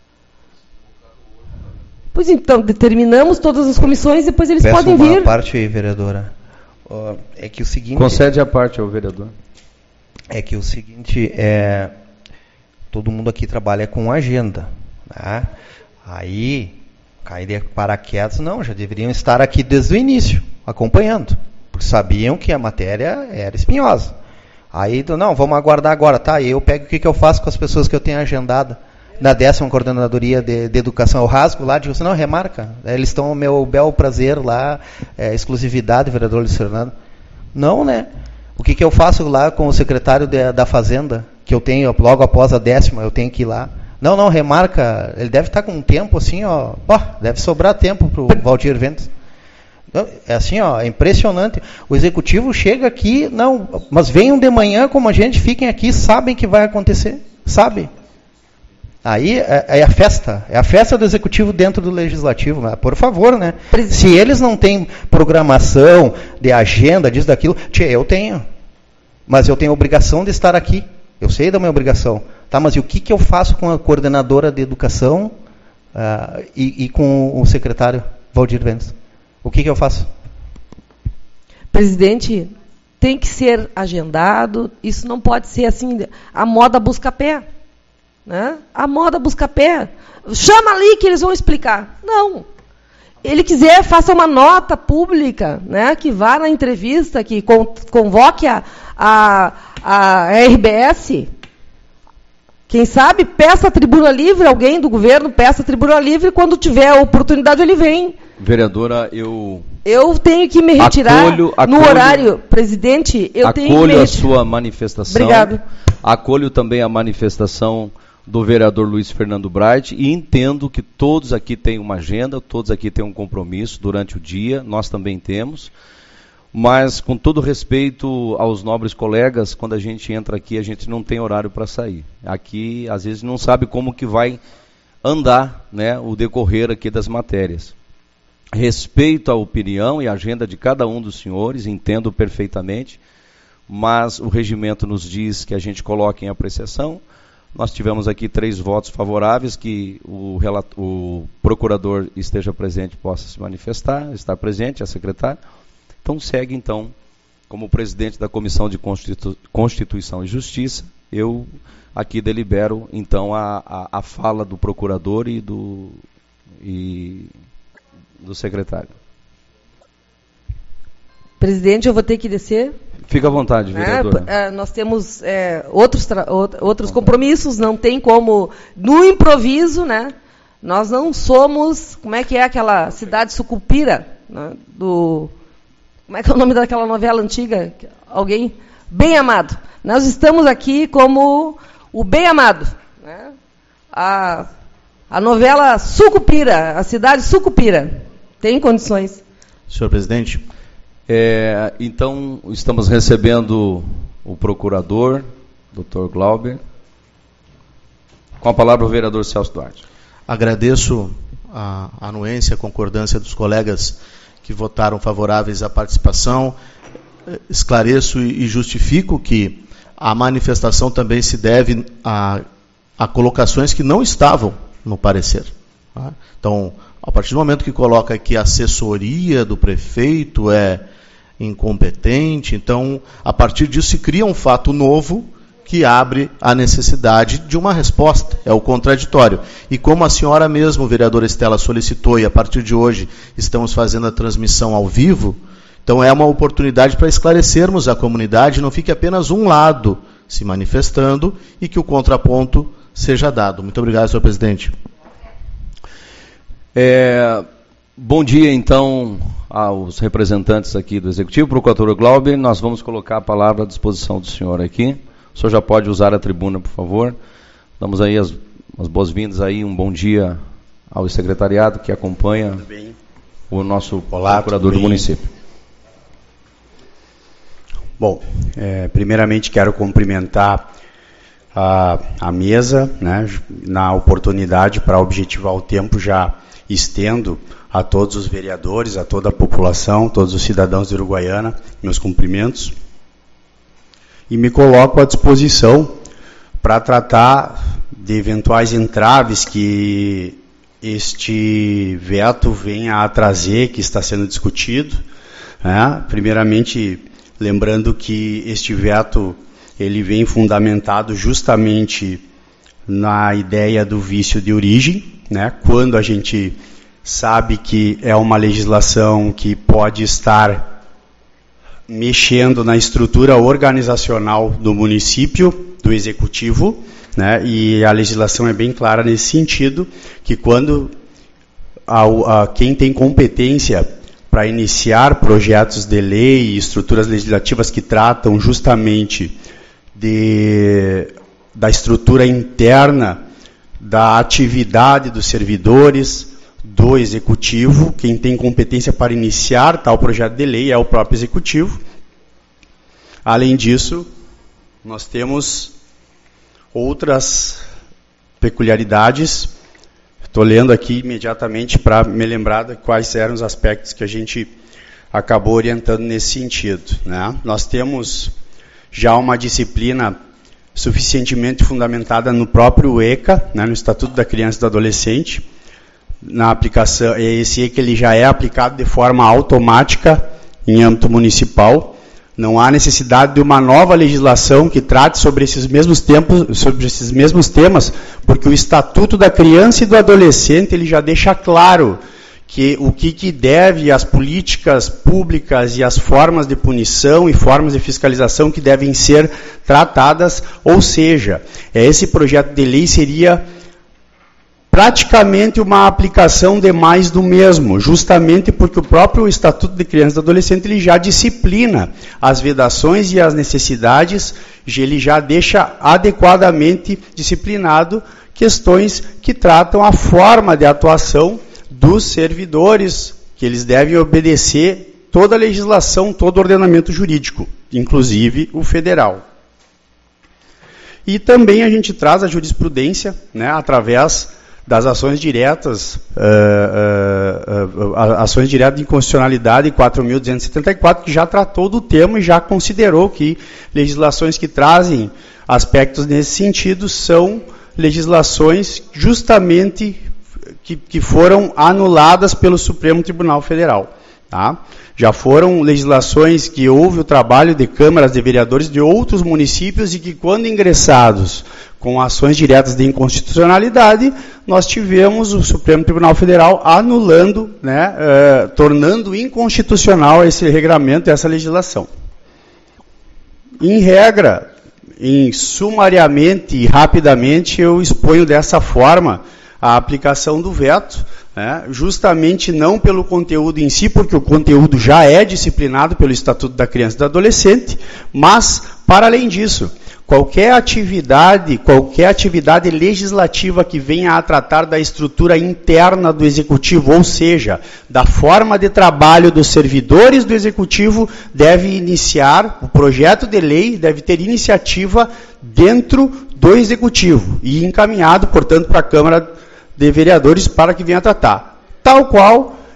Pois então, determinamos todas as comissões, depois eles Peço podem uma vir. parte aí, vereadora. Uh, é que o seguinte... Concede a parte ao vereador. É que o seguinte, é, todo mundo aqui trabalha com agenda, né? Aí, cair de paraquedas, não, já deveriam estar aqui desde o início, acompanhando, porque sabiam que a matéria era espinhosa. Aí, não, vamos aguardar agora, tá? E eu pego o que, que eu faço com as pessoas que eu tenho agendada. Na décima coordenadoria de, de educação, eu rasgo lá, digo assim, não, remarca, eles estão ao meu bel prazer lá, é, exclusividade, vereador Luiz Fernando. Não, né? O que, que eu faço lá com o secretário de, da Fazenda, que eu tenho logo após a décima, eu tenho que ir lá. Não, não, remarca, ele deve estar com um tempo assim, ó, ó deve sobrar tempo para o Valdir Ventos. É assim, ó, é impressionante. O executivo chega aqui, não, mas venham de manhã como a gente, fiquem aqui, sabem que vai acontecer, sabem. Aí é, é a festa, é a festa do executivo dentro do legislativo, né? Por favor, né? Se eles não têm programação, de agenda, disso, daquilo, tchê, eu tenho. Mas eu tenho a obrigação de estar aqui. Eu sei da minha obrigação. Tá, mas e o que, que eu faço com a coordenadora de educação uh, e, e com o secretário Valdir Ventos? O que, que eu faço? Presidente, tem que ser agendado, isso não pode ser assim, a moda busca-pé. Né? A moda busca-pé. Chama ali que eles vão explicar. Não. Ele quiser, faça uma nota pública, né? Que vá na entrevista, que convoque a, a, a R B S. Quem sabe, peça a tribuna livre, alguém do governo peça a tribuna livre, quando tiver a oportunidade ele vem. Vereadora, eu... Eu tenho que me retirar acolho, acolho, no horário. Presidente, eu tenho que me Acolho a retirar. sua manifestação. Obrigado. Acolho também a manifestação do vereador Luiz Fernando Bright e entendo que todos aqui têm uma agenda, todos aqui têm um compromisso durante o dia, nós também temos, mas com todo respeito aos nobres colegas, quando a gente entra aqui, a gente não tem horário para sair. Aqui, às vezes, não sabe como que vai andar, né, o decorrer aqui das matérias. Respeito a opinião e a agenda de cada um dos senhores, entendo perfeitamente, mas o regimento nos diz que a gente coloque em apreciação. Nós tivemos aqui três votos favoráveis, que o, o procurador esteja presente, possa se manifestar, estar presente, a secretária. Então segue, então, como presidente da Comissão de Constitu Constituição e Justiça, eu aqui delibero, então, a, a, a fala do procurador e do, e do secretário. Presidente, eu vou ter que descer. Fica à vontade, vereadora. É, nós temos é, outros, outros compromissos, não tem como, no improviso, né? Nós não somos, como é que é aquela cidade sucupira, né, do, como é que é o nome daquela novela antiga? Alguém? Bem Amado. Nós estamos aqui como o Bem Amado, né? A, a novela Sucupira, a cidade Sucupira. Tem condições. Senhor presidente. É, então, estamos recebendo o procurador, doutor Glauber. Com a palavra o vereador Celso Duarte. Agradeço a anuência, a concordância dos colegas que votaram favoráveis à participação. Esclareço e justifico que a manifestação também se deve a, a colocações que não estavam no parecer. Tá? Então, a partir do momento que coloca que a assessoria do prefeito é incompetente, então, a partir disso se cria um fato novo que abre a necessidade de uma resposta, é o contraditório. E como a senhora mesmo, vereadora Estela, solicitou, e a partir de hoje estamos fazendo a transmissão ao vivo, então é uma oportunidade para esclarecermos a comunidade, não fique apenas um lado se manifestando e que o contraponto seja dado. Muito obrigado, senhor presidente. É, bom dia, então, aos representantes aqui do Executivo, procurador Glauber. Nós vamos colocar a palavra à disposição do senhor aqui. O senhor já pode usar a tribuna, por favor. Damos aí as, as boas-vindas aí, um bom dia ao secretariado que acompanha o nosso Olá, procurador do município. Bom, é, primeiramente quero cumprimentar a, a mesa, né, na oportunidade para objetivar o tempo, já estendo a todos os vereadores, a toda a população, todos os cidadãos de Uruguaiana, meus cumprimentos. E me coloco à disposição para tratar de eventuais entraves que este veto venha a trazer, que está sendo discutido. Né? Primeiramente, lembrando que este veto ele vem fundamentado justamente na ideia do vício de origem, né? Quando a gente sabe que é uma legislação que pode estar mexendo na estrutura organizacional do município, do executivo, né? E a legislação é bem clara nesse sentido, que quando a, a, quem tem competência para iniciar projetos de lei e estruturas legislativas que tratam justamente de, da estrutura interna da atividade dos servidores, do Executivo, quem tem competência para iniciar tal projeto de lei é o próprio Executivo. Além disso, nós temos outras peculiaridades. Estou lendo aqui imediatamente para me lembrar de quais eram os aspectos que a gente acabou orientando nesse sentido. Né? Nós temos já uma disciplina suficientemente fundamentada no próprio E C A, né, no Estatuto da Criança e do Adolescente, na aplicação, esse E C A ele já é aplicado de forma automática em âmbito municipal. Não há necessidade de uma nova legislação que trate sobre esses mesmos tempos, sobre esses mesmos temas, porque o Estatuto da Criança e do Adolescente ele já deixa claro que o que, que deve, as políticas públicas e as formas de punição e formas de fiscalização que devem ser tratadas, ou seja, esse projeto de lei seria praticamente uma aplicação de mais do mesmo, justamente porque o próprio Estatuto de Criança e Adolescente ele já disciplina as vedações e as necessidades, ele já deixa adequadamente disciplinado questões que tratam a forma de atuação dos servidores, que eles devem obedecer toda a legislação, todo o ordenamento jurídico, inclusive o federal. E também a gente traz a jurisprudência, né, através das ações diretas, uh, uh, uh, ações diretas de inconstitucionalidade quatro mil duzentos e setenta e quatro, que já tratou do tema e já considerou que legislações que trazem aspectos nesse sentido são legislações justamente que, que foram anuladas pelo Supremo Tribunal Federal. Tá? Já foram legislações que houve o trabalho de câmaras de vereadores de outros municípios e que, quando ingressados com ações diretas de inconstitucionalidade, nós tivemos o Supremo Tribunal Federal anulando, né, eh, tornando inconstitucional esse regramento, essa legislação. Em regra, em sumariamente e rapidamente, eu exponho dessa forma a aplicação do veto, né, justamente não pelo conteúdo em si, porque o conteúdo já é disciplinado pelo Estatuto da Criança e do Adolescente, mas, para além disso, qualquer atividade, qualquer atividade legislativa que venha a tratar da estrutura interna do Executivo, ou seja, da forma de trabalho dos servidores do Executivo, deve iniciar, o projeto de lei deve ter iniciativa dentro do Executivo e encaminhado, portanto, para a Câmara de Vereadores para que venha tratar. Tal qual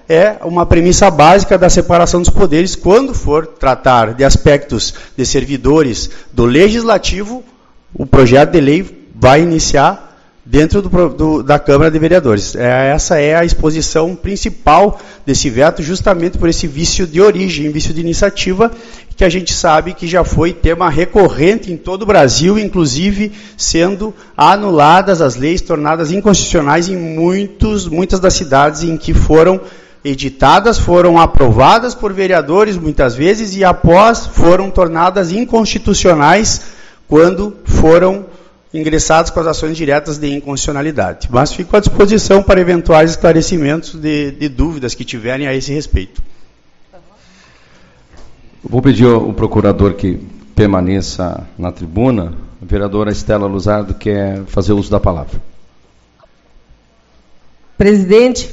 é uma premissa básica da separação dos poderes quando for tratar de aspectos de servidores do Legislativo, o projeto de lei vai iniciar dentro do, do, da Câmara de Vereadores. É, essa é a exposição principal desse veto, justamente por esse vício de origem, vício de iniciativa, que a gente sabe que já foi tema recorrente em todo o Brasil, inclusive sendo anuladas as leis, tornadas inconstitucionais em muitos, muitas das cidades em que foram editadas, foram aprovadas por vereadores muitas vezes e após foram tornadas inconstitucionais quando foram ingressados com as ações diretas de inconstitucionalidade. Mas fico à disposição para eventuais esclarecimentos de, de dúvidas que tiverem a esse respeito. Vou pedir ao procurador que permaneça na tribuna. A vereadora Estela Luzardo quer fazer uso da palavra. Presidente,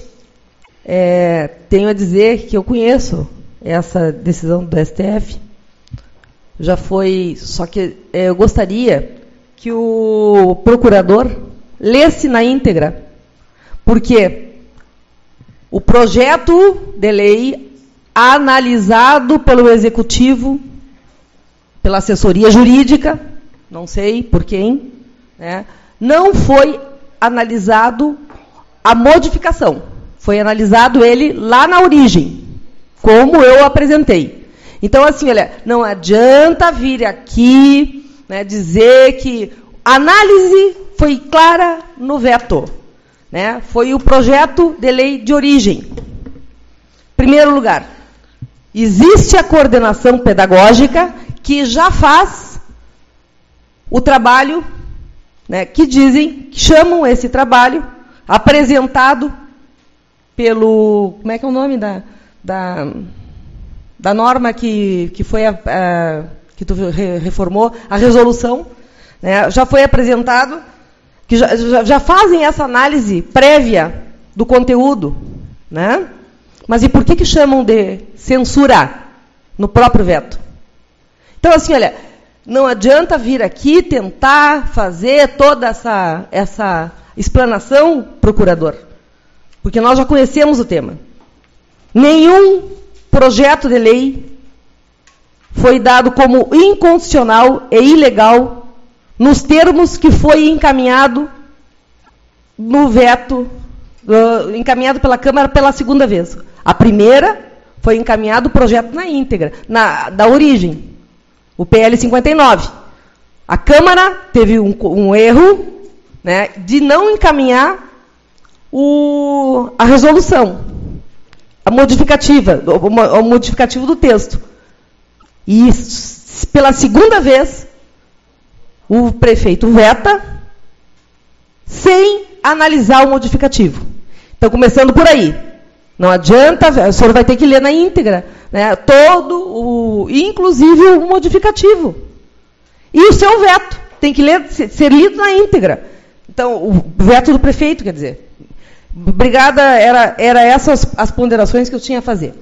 é, tenho a dizer que eu conheço essa decisão do S T F. Já foi, só que é, eu gostaria que o procurador lesse na íntegra, porque o projeto de lei analisado pelo Executivo, pela assessoria jurídica, não sei por quem, né, não foi analisado a modificação, foi analisado ele lá na origem, como eu apresentei. Então, assim, olha, não adianta vir aqui, né, dizer que a análise foi clara no veto, né, foi o projeto de lei de origem. Primeiro lugar, existe a coordenação pedagógica que já faz o trabalho, né, que dizem, que chamam esse trabalho, apresentado pelo, como é que é o nome da, da, da norma que, que foi a, a que tu reformou, a resolução, né, já foi apresentado, que já, já, já fazem essa análise prévia do conteúdo, né? Mas e por que que chamam de censura no próprio veto? Então, assim, olha, não adianta vir aqui tentar fazer toda essa, essa explanação, procurador, porque nós já conhecemos o tema. Nenhum projeto de lei foi dado como inconstitucional e ilegal nos termos que foi encaminhado no veto, uh, encaminhado pela Câmara pela segunda vez. A primeira foi encaminhado o projeto na íntegra, na, da origem, o P L cinquenta e nove. A Câmara teve um, um erro, né, de não encaminhar o, a resolução, a modificativa, o, o modificativo do texto. E pela segunda vez, o prefeito veta sem analisar o modificativo. Então, começando por aí. Não adianta, o senhor vai ter que ler na íntegra, né, todo, o, inclusive o modificativo. E o seu veto tem que ler, ser lido na íntegra. Então, o veto do prefeito, quer dizer. Obrigada, era, era essas as ponderações que eu tinha a fazer.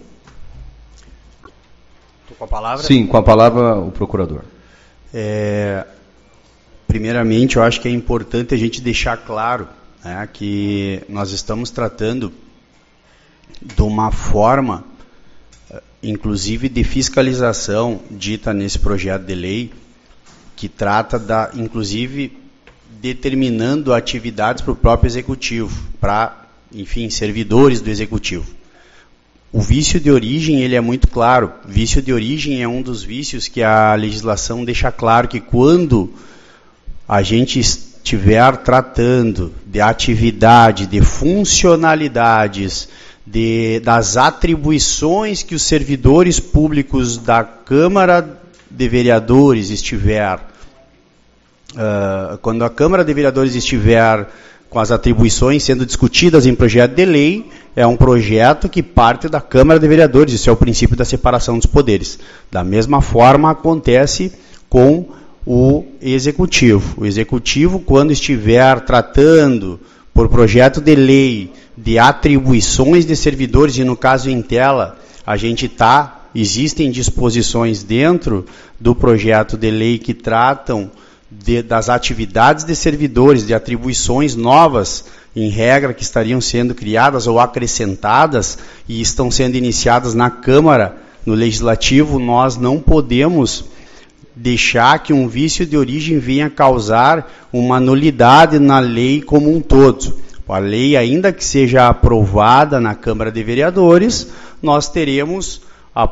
Com a palavra? Sim, com a palavra o procurador. É, primeiramente, eu acho que é importante a gente deixar claro, né, que nós estamos tratando de uma forma, inclusive de fiscalização, dita nesse projeto de lei, que trata da, inclusive, determinando atividades para o próprio executivo, para, enfim, servidores do executivo. O vício de origem, ele é muito claro. Vício de origem é um dos vícios que a legislação deixa claro que quando a gente estiver tratando de atividade, de funcionalidades, de, das atribuições que os servidores públicos da Câmara de Vereadores estiver, uh, quando a Câmara de Vereadores estiver com as atribuições sendo discutidas em projeto de lei, é um projeto que parte da Câmara de Vereadores. Isso é o princípio da separação dos poderes. Da mesma forma, acontece com o Executivo. O Executivo, quando estiver tratando por projeto de lei de atribuições de servidores, e no caso em tela, a gente está, existem disposições dentro do projeto de lei que tratam de, das atividades de servidores, de atribuições novas em regra, que estariam sendo criadas ou acrescentadas e estão sendo iniciadas na Câmara, no Legislativo, nós não podemos deixar que um vício de origem venha causar uma nulidade na lei como um todo. A lei, ainda que seja aprovada na Câmara de Vereadores, nós teremos a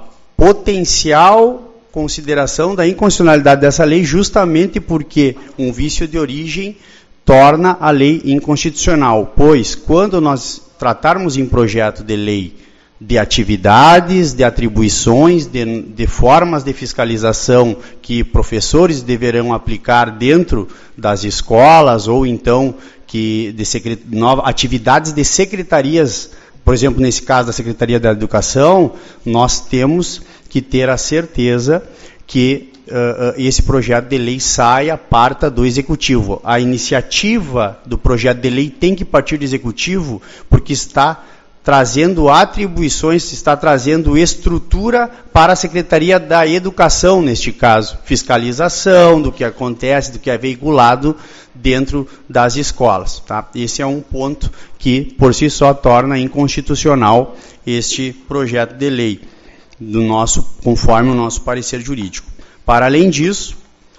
potencial consideração da inconstitucionalidade dessa lei, justamente porque um vício de origem torna a lei inconstitucional, pois quando nós tratarmos em projeto de lei de atividades, de atribuições, de, de formas de fiscalização que professores deverão aplicar dentro das escolas, ou então que de secret, nova, atividades de secretarias, por exemplo, nesse caso da Secretaria da Educação, nós temos que ter a certeza que uh, esse projeto de lei saia, parta do Executivo. A iniciativa do projeto de lei tem que partir do Executivo, porque está trazendo atribuições, está trazendo estrutura para a Secretaria da Educação, neste caso, fiscalização do que acontece, do que é veiculado dentro das escolas. Tá? Esse é um ponto que, por si só, torna inconstitucional este projeto de lei, do nosso, conforme o nosso parecer jurídico. Para além disso,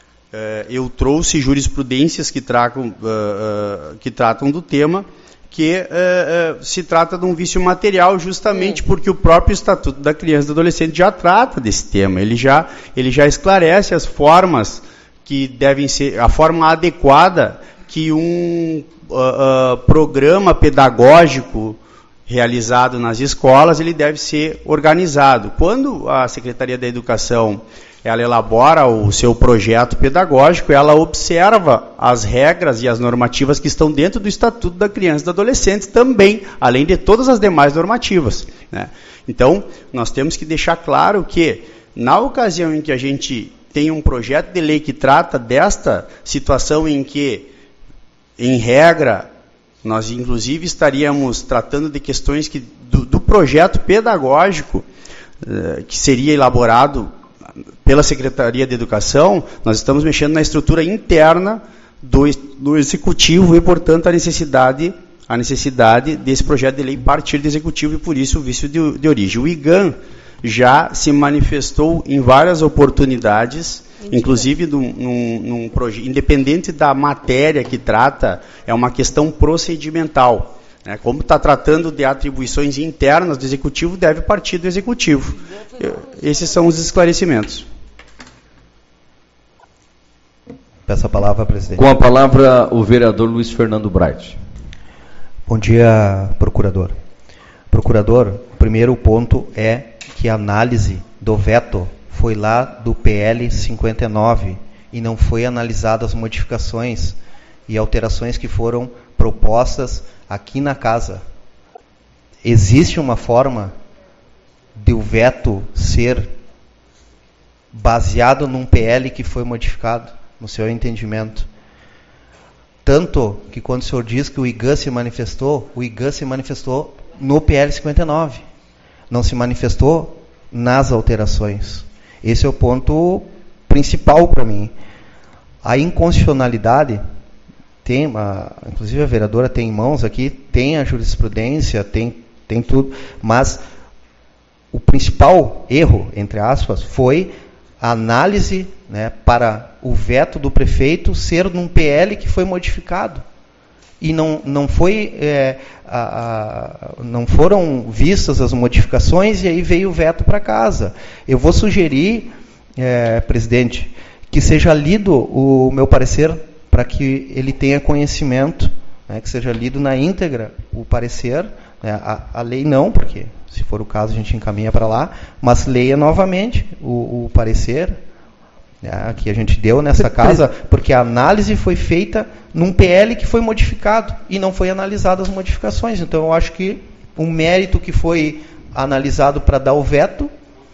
eh, eu trouxe jurisprudências que, tracam, uh, uh, que tratam do tema, que uh, uh, se trata de um vício material, justamente porque o próprio Estatuto da Criança e do Adolescente já trata desse tema. Ele já, ele já esclarece as formas que devem ser, a forma adequada que um uh, uh, programa pedagógico realizado nas escolas, ele deve ser organizado. Quando a Secretaria da Educação ela elabora o seu projeto pedagógico, ela observa as regras e as normativas que estão dentro do Estatuto da Criança e do Adolescente também, além de todas as demais normativas, né? Então, nós temos que deixar claro que, na ocasião em que a gente tem um projeto de lei que trata desta situação em que, em regra, nós inclusive estaríamos tratando de questões que, do, do projeto pedagógico eh, que seria elaborado pela Secretaria de Educação, nós estamos mexendo na estrutura interna do, do Executivo e, portanto, a necessidade, a necessidade desse projeto de lei partir do Executivo e, por isso, o vício de, de origem. O I G A N já se manifestou em várias oportunidades, inclusive num, num, num projeto, independente da matéria que trata, é uma questão procedimental. Né? Como está tratando de atribuições internas do Executivo, deve partir do Executivo. Esses são os esclarecimentos. Peço a palavra, presidente. Com a palavra, o vereador Luiz Fernando Bright. Bom dia, procurador. Procurador, o primeiro ponto é que a análise do veto foi lá do P L cinquenta e nove e não foi analisada as modificações e alterações que foram propostas aqui na casa. Existe uma forma de o veto ser baseado num P L que foi modificado, no seu entendimento? Tanto que quando o senhor diz que o I G A se manifestou, o I G A se manifestou no P L cinquenta e nove. Não se manifestou nas alterações. Esse é o ponto principal para mim. A inconstitucionalidade, tem, a, inclusive a vereadora tem em mãos aqui, tem a jurisprudência, tem, tem tudo, mas o principal erro, entre aspas, foi a análise, né, para o veto do prefeito ser num P L que foi modificado. E não, não, foi, é, a, a, não foram vistas as modificações e aí veio o veto para casa. Eu vou sugerir, é, presidente, que seja lido o meu parecer para que ele tenha conhecimento, né, que seja lido na íntegra o parecer, né, a, a lei não, porque se for o caso a gente encaminha para lá, mas leia novamente o, o parecer, né, que a gente deu nessa casa, porque a análise foi feita num P L que foi modificado e não foi analisado as modificações. Então eu acho que o mérito que foi analisado para dar o veto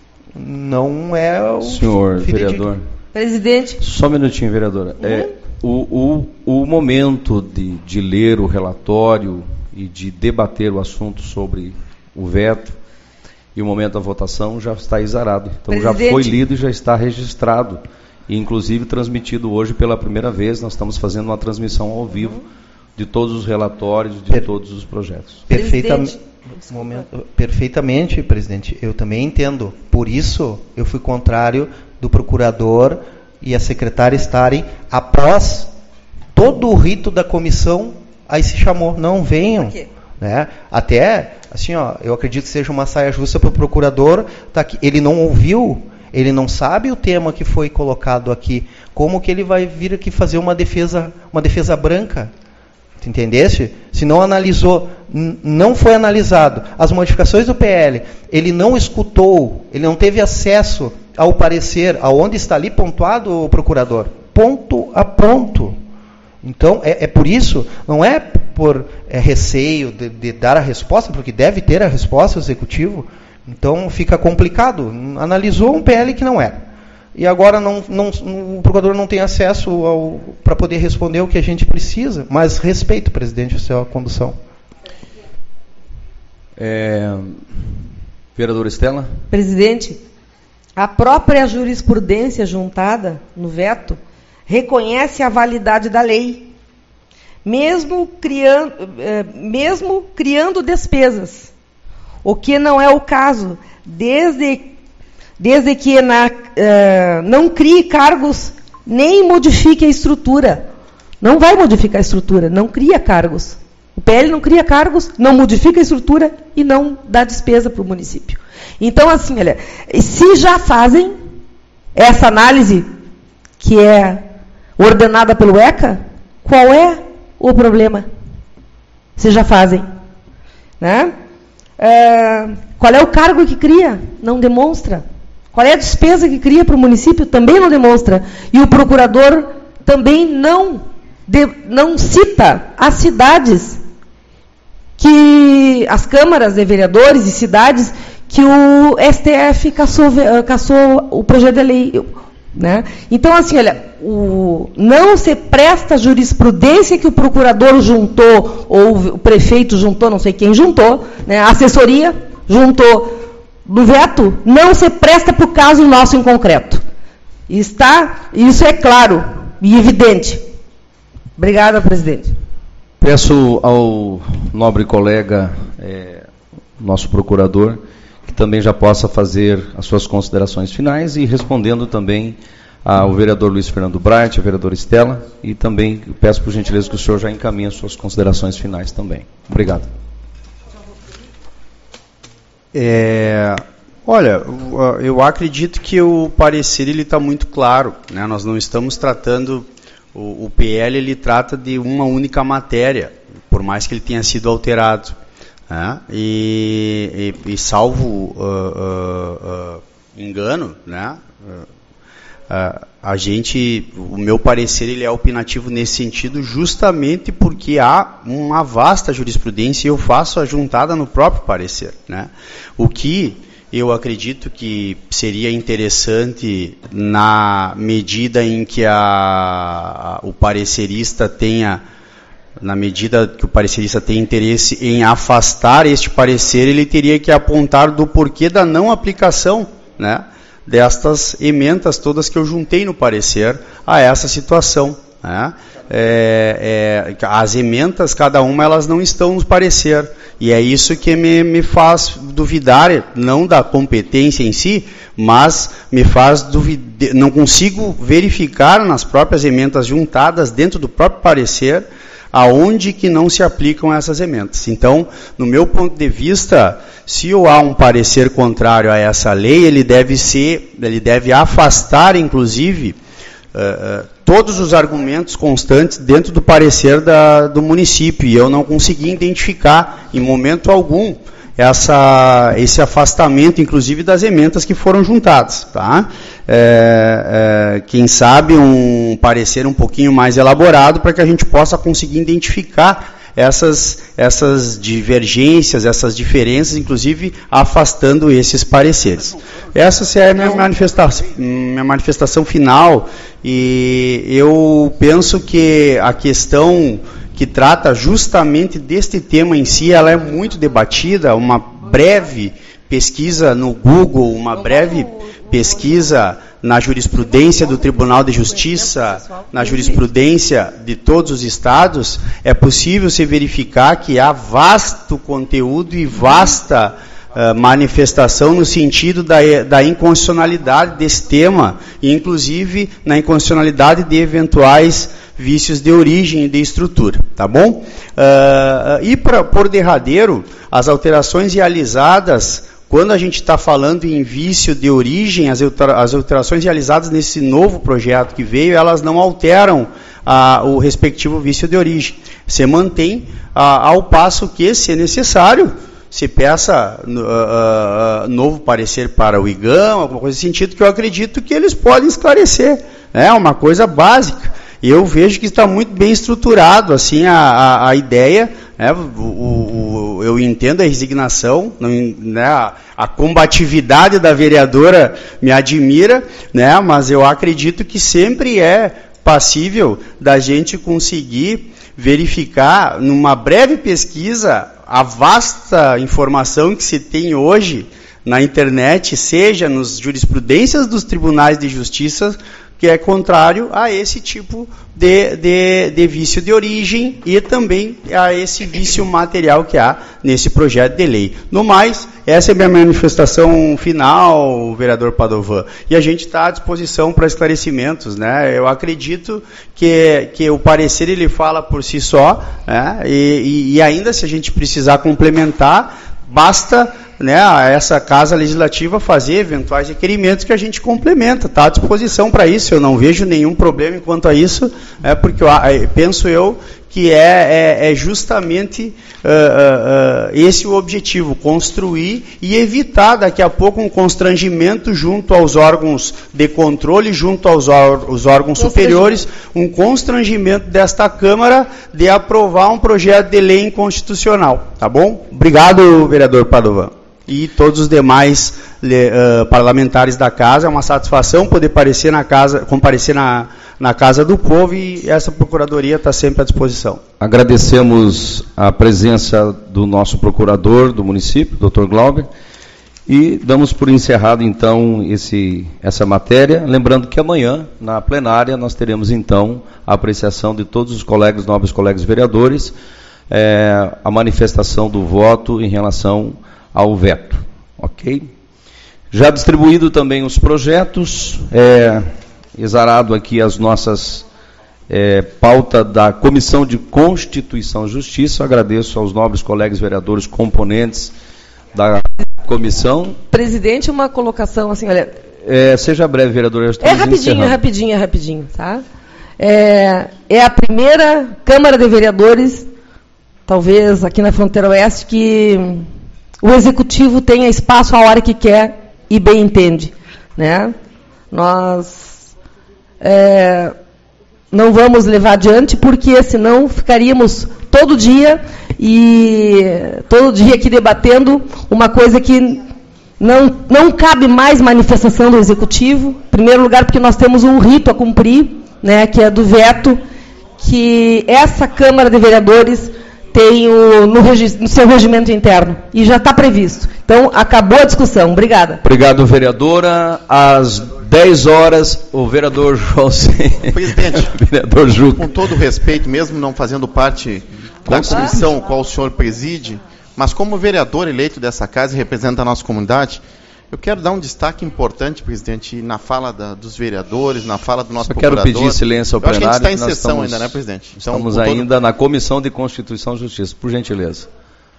não é o... Senhor vereador. Presidente. Só um minutinho, vereadora. Uhum. É, o, o, o momento de, de ler o relatório e de debater o assunto sobre o veto e o momento da votação já está exarado. Então Presidente. Já foi lido e já está registrado. E inclusive transmitido hoje pela primeira vez. Nós estamos fazendo uma transmissão ao vivo de todos os relatórios, de Per- todos os projetos. Perfeitamente. Momento, perfeitamente, presidente. Eu também entendo. Por isso, eu fui contrário do procurador e a secretária estarem, após todo o rito da comissão, aí se chamou. Não venham. Né? Até, assim, ó, eu acredito que seja uma saia justa para o procurador. Tá aqui. Ele não ouviu, ele não sabe o tema que foi colocado aqui. Como que ele vai vir aqui fazer uma defesa, uma defesa branca? Entendeste? Se não analisou, n- não foi analisado as modificações do P L, ele não escutou, ele não teve acesso ao parecer, aonde está ali pontuado o procurador, ponto a ponto. Então, é, é por isso, não é por é, receio de, de dar a resposta, porque deve ter a resposta o executivo, então fica complicado. Analisou um P L que não era. E agora não, não, o procurador não tem acesso para poder responder o que a gente precisa. Mas respeito, presidente, a sua condução. É, vereadora Estela? Presidente, a própria jurisprudência juntada no veto reconhece a validade da lei, mesmo criando, eh, mesmo criando despesas, o que não é o caso, desde desde que na, uh, não crie cargos, nem modifique a estrutura. Não vai modificar a estrutura, não cria cargos. O P L não cria cargos, não modifica a estrutura e não dá despesa para o município. Então, assim, olha, se já fazem essa análise, que é ordenada pelo E C A, qual é o problema? Se já fazem. Né? É, qual é o cargo que cria? Não demonstra. Qual é a despesa que cria para o município? Também não demonstra. E o procurador também não, de, não cita as cidades, que as câmaras de vereadores e cidades que o S T F cassou, cassou o projeto de lei. Né? Então, assim, olha, o, não se presta a jurisprudência que o procurador juntou, ou o prefeito juntou, não sei quem juntou, né, a assessoria juntou, do veto, não se presta para o caso nosso em concreto. Está, isso é claro e evidente. Obrigada, presidente. Peço ao nobre colega, é, nosso procurador, que também já possa fazer as suas considerações finais e respondendo também ao vereador Luiz Fernando Bright, a vereadora Estela, e também peço por gentileza que o senhor já encaminhe as suas considerações finais também. Obrigado. É, olha, eu acredito que o parecer ele está muito claro, né? Nós não estamos tratando, o, o P L ele trata de uma única matéria, por mais que ele tenha sido alterado, né? e, e, e salvo uh, uh, uh, engano, né? Uh, uh, a gente, o meu parecer ele é opinativo nesse sentido, justamente porque há uma vasta jurisprudência e eu faço a juntada no próprio parecer, né? O que eu acredito que seria interessante na medida em que a, a, o parecerista tenha, na medida que o parecerista tem interesse em afastar este parecer, ele teria que apontar do porquê da não aplicação, né, destas emendas todas que eu juntei no parecer a essa situação, né? É, é, as emendas, cada uma, elas não estão no parecer, e é isso que me, me faz duvidar, não da competência em si, mas me faz duvidar, não consigo verificar nas próprias emendas juntadas dentro do próprio parecer aonde que não se aplicam essas emendas. Então, no meu ponto de vista, se há um parecer contrário a essa lei, ele deve ser, ele deve afastar, inclusive, uh, uh, todos os argumentos constantes dentro do parecer da, do município. E eu não consegui identificar, em momento algum, essa, esse afastamento, inclusive, das emendas que foram juntadas. Tá? É, é, quem sabe um parecer um pouquinho mais elaborado para que a gente possa conseguir identificar essas, essas divergências, essas diferenças, inclusive afastando esses pareceres. Essa é a minha manifestação, minha manifestação final, e eu penso que a questão que trata justamente deste tema em si, ela é muito debatida. Uma breve pesquisa no Google, uma breve pesquisa na jurisprudência do Tribunal de Justiça, na jurisprudência de todos os estados, é possível se verificar que há vasto conteúdo e vasta uh, manifestação no sentido da, da inconstitucionalidade desse tema, e inclusive na inconstitucionalidade de eventuais vícios de origem e de estrutura, tá bom? Uh, e pra, por derradeiro, as alterações realizadas, quando a gente está falando em vício de origem, as, as alterações realizadas nesse novo projeto que veio, elas não alteram ah, o respectivo vício de origem. Se mantém ah, ao passo que, se é necessário, se peça uh, uh, novo parecer para o IGAM, alguma coisa nesse sentido, que eu acredito que eles podem esclarecer. É uma coisa básica. Eu vejo que está muito bem estruturado assim, a, a, a ideia. É, o, o, eu entendo a resignação, não, né, a, a combatividade da vereadora me admira, né, mas eu acredito que sempre é passível da gente conseguir verificar, numa breve pesquisa, a vasta informação que se tem hoje na internet, seja nas jurisprudências dos tribunais de justiça, que é contrário a esse tipo de, de, de vício de origem e também a esse vício material que há nesse projeto de lei. No mais, essa é a minha manifestação final, vereador Padovan, e a gente está à disposição para esclarecimentos, né? Eu acredito que, que o parecer ele fala por si só, né? e, e, e ainda se a gente precisar complementar, basta, né, a essa Casa Legislativa fazer eventuais requerimentos que a gente complementa, está à disposição para isso, eu não vejo nenhum problema enquanto a isso, é, porque eu, penso eu que é, é, é justamente uh, uh, uh, esse o objetivo, construir e evitar daqui a pouco um constrangimento junto aos órgãos de controle, junto aos os órgãos superiores, um constrangimento desta Câmara de aprovar um projeto de lei inconstitucional, tá bom? Obrigado, vereador Padovan. E todos os demais uh, parlamentares da Casa, é uma satisfação poder aparecer na casa, comparecer na, na Casa do Povo, e essa Procuradoria está sempre à disposição. Agradecemos a presença do nosso procurador do município, doutor Glauber, e damos por encerrado, então, esse, essa matéria, lembrando que amanhã, na plenária, nós teremos, então, a apreciação de todos os colegas, nobres colegas vereadores, é, a manifestação do voto em relação ao veto, ok? Já distribuído também os projetos, é, exarado aqui as nossas é, pauta da Comissão de Constituição e Justiça, agradeço aos nobres colegas vereadores componentes da comissão. Presidente, uma colocação assim, olha... É, seja breve, vereador. É rapidinho, é rapidinho, é rapidinho, tá? É, é a primeira Câmara de Vereadores, talvez aqui na fronteira oeste, que o Executivo tenha espaço a hora que quer e bem entende, né? Nós é, não vamos levar adiante, porque senão ficaríamos todo dia e todo dia aqui debatendo uma coisa que não, não cabe mais manifestação do Executivo. Em primeiro lugar, porque nós temos um rito a cumprir, né, que é do veto, que essa Câmara de Vereadores tem o, no, no seu regimento interno, e já está previsto. Então, acabou a discussão. Obrigada. Obrigado, vereadora. Às dez horas, o vereador José. Presidente, vereador Juca. Com todo o respeito, mesmo não fazendo parte da comissão qual o senhor preside, mas como vereador eleito dessa casa e representa a nossa comunidade, eu quero dar um destaque importante, presidente, na fala da, dos vereadores, na fala do nosso Só procurador. quero pedir silêncio ao plenário. Eu acho que a gente está em sessão estamos, ainda, né, presidente? Então, estamos ainda todo... na Comissão de Constituição e Justiça. Por gentileza.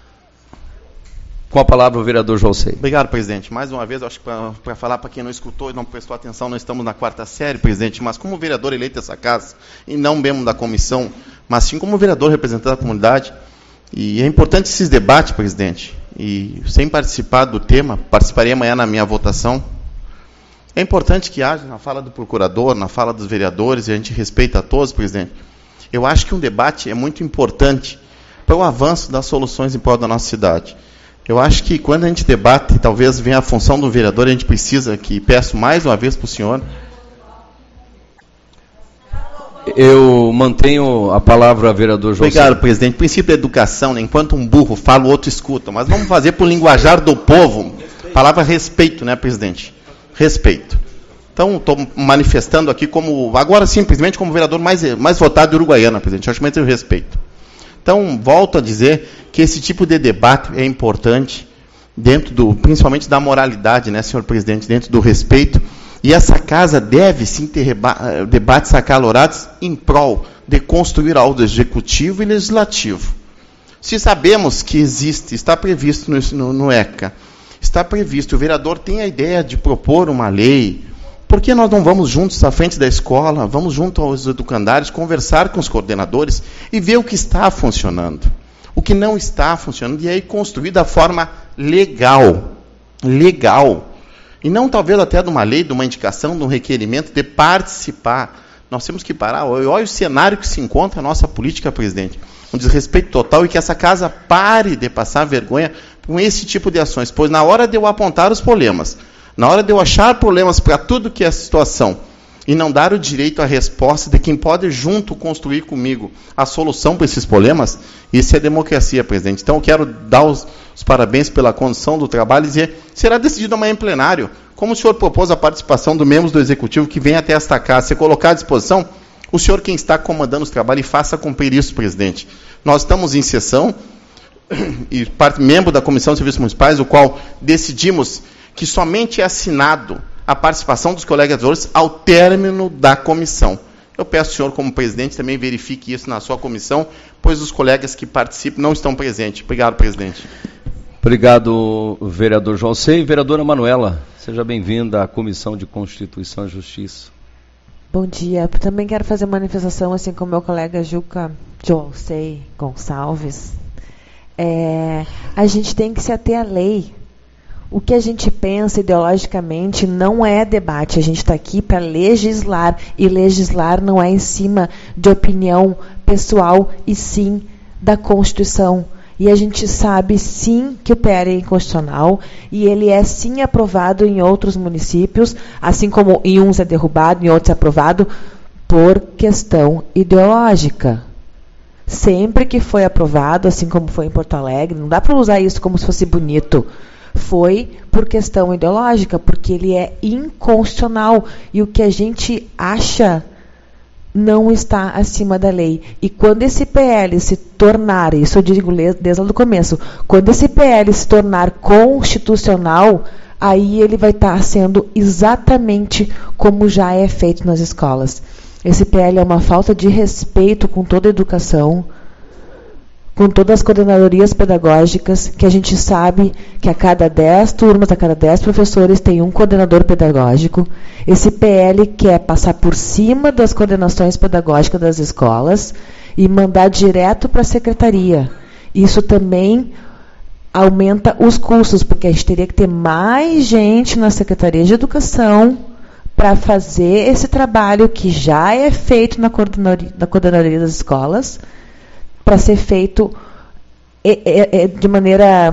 Com a palavra o vereador José. Obrigado, presidente. Mais uma vez, eu acho que para falar para quem não escutou e não prestou atenção, nós estamos na quarta série, presidente, mas como vereador eleito dessa casa, e não membro da comissão, mas sim como vereador representante da comunidade, e é importante esses debates, presidente, e sem participar do tema, participarei amanhã na minha votação. É importante que haja na fala do procurador, na fala dos vereadores, e a gente respeita a todos, presidente. Eu acho que um debate é muito importante para o avanço das soluções em prol da nossa cidade. Eu acho que quando a gente debate, talvez venha a função do vereador, a gente precisa, que peço mais uma vez para o senhor. Eu mantenho a palavra, vereador José. Obrigado, presidente. O princípio da educação, né? Enquanto um burro fala, o outro escuta. Mas vamos fazer por linguajar do povo. Palavra respeito, né, presidente? Respeito. Então, estou manifestando aqui como, agora simplesmente como vereador mais, mais votado de Uruguaiana, presidente. Acho muito respeito. Então, volto a dizer que esse tipo de debate é importante, dentro do, principalmente da moralidade, né, senhor presidente, dentro do respeito. E essa casa deve sim ter debates acalorados em prol de construir algo executivo e legislativo. Se sabemos que existe, está previsto no, no, no ECA, está previsto, o vereador tem a ideia de propor uma lei, por que nós não vamos juntos à frente da escola, vamos junto aos educandários, conversar com os coordenadores e ver o que está funcionando, o que não está funcionando, e aí construir da forma legal, legal, e não talvez até de uma lei, de uma indicação, de um requerimento, de participar. Nós temos que parar, olha o cenário que se encontra a nossa política, presidente, um desrespeito total, e que essa casa pare de passar vergonha com esse tipo de ações, pois na hora de eu apontar os problemas, na hora de eu achar problemas para tudo que é a situação, e não dar o direito à resposta de quem pode junto construir comigo a solução para esses problemas, isso é democracia, presidente. Então eu quero dar os, os parabéns pela condução do trabalho e dizer, será decidido amanhã em plenário, como o senhor propôs a participação dos membros do Executivo que vem até esta casa, se colocar à disposição, o senhor quem está comandando os trabalhos, e faça cumprir isso, presidente. Nós estamos em sessão, e parte, membro da Comissão de Serviços Municipais, o qual decidimos que somente é assinado a participação dos colegas vereadores ao término da comissão. Eu peço ao senhor, como presidente, também verifique isso na sua comissão, pois os colegas que participam não estão presentes. Obrigado, presidente. Obrigado, vereador João Sei. Vereadora Manuela, seja bem-vinda à Comissão de Constituição e Justiça. Bom dia. Eu também quero fazer manifestação, assim como meu colega Juca João Sei Gonçalves. É, a gente tem que se ater à lei. O que a gente pensa ideologicamente não é debate. A gente está aqui para legislar, e legislar não é em cima de opinião pessoal, e sim da Constituição. E a gente sabe, sim, que o P L é inconstitucional, e ele é, sim, aprovado em outros municípios, assim como em uns é derrubado, em outros é aprovado, por questão ideológica. Sempre que foi aprovado, assim como foi em Porto Alegre, não dá para usar isso como se fosse bonito, foi por questão ideológica, porque ele é inconstitucional, e o que a gente acha não está acima da lei. E quando esse P L se tornar, isso eu digo desde o começo, quando esse P L se tornar constitucional, aí ele vai estar sendo exatamente como já é feito nas escolas. Esse P L é uma falta de respeito com toda a educação, com todas as coordenadorias pedagógicas, que a gente sabe que a cada dez turmas, a cada dez professores, tem um coordenador pedagógico. Esse P L quer passar por cima das coordenações pedagógicas das escolas e mandar direto para a secretaria. Isso também aumenta os custos, porque a gente teria que ter mais gente na Secretaria de Educação para fazer esse trabalho que já é feito na coordenadoria, na coordenadoria das escolas, para ser feito de maneira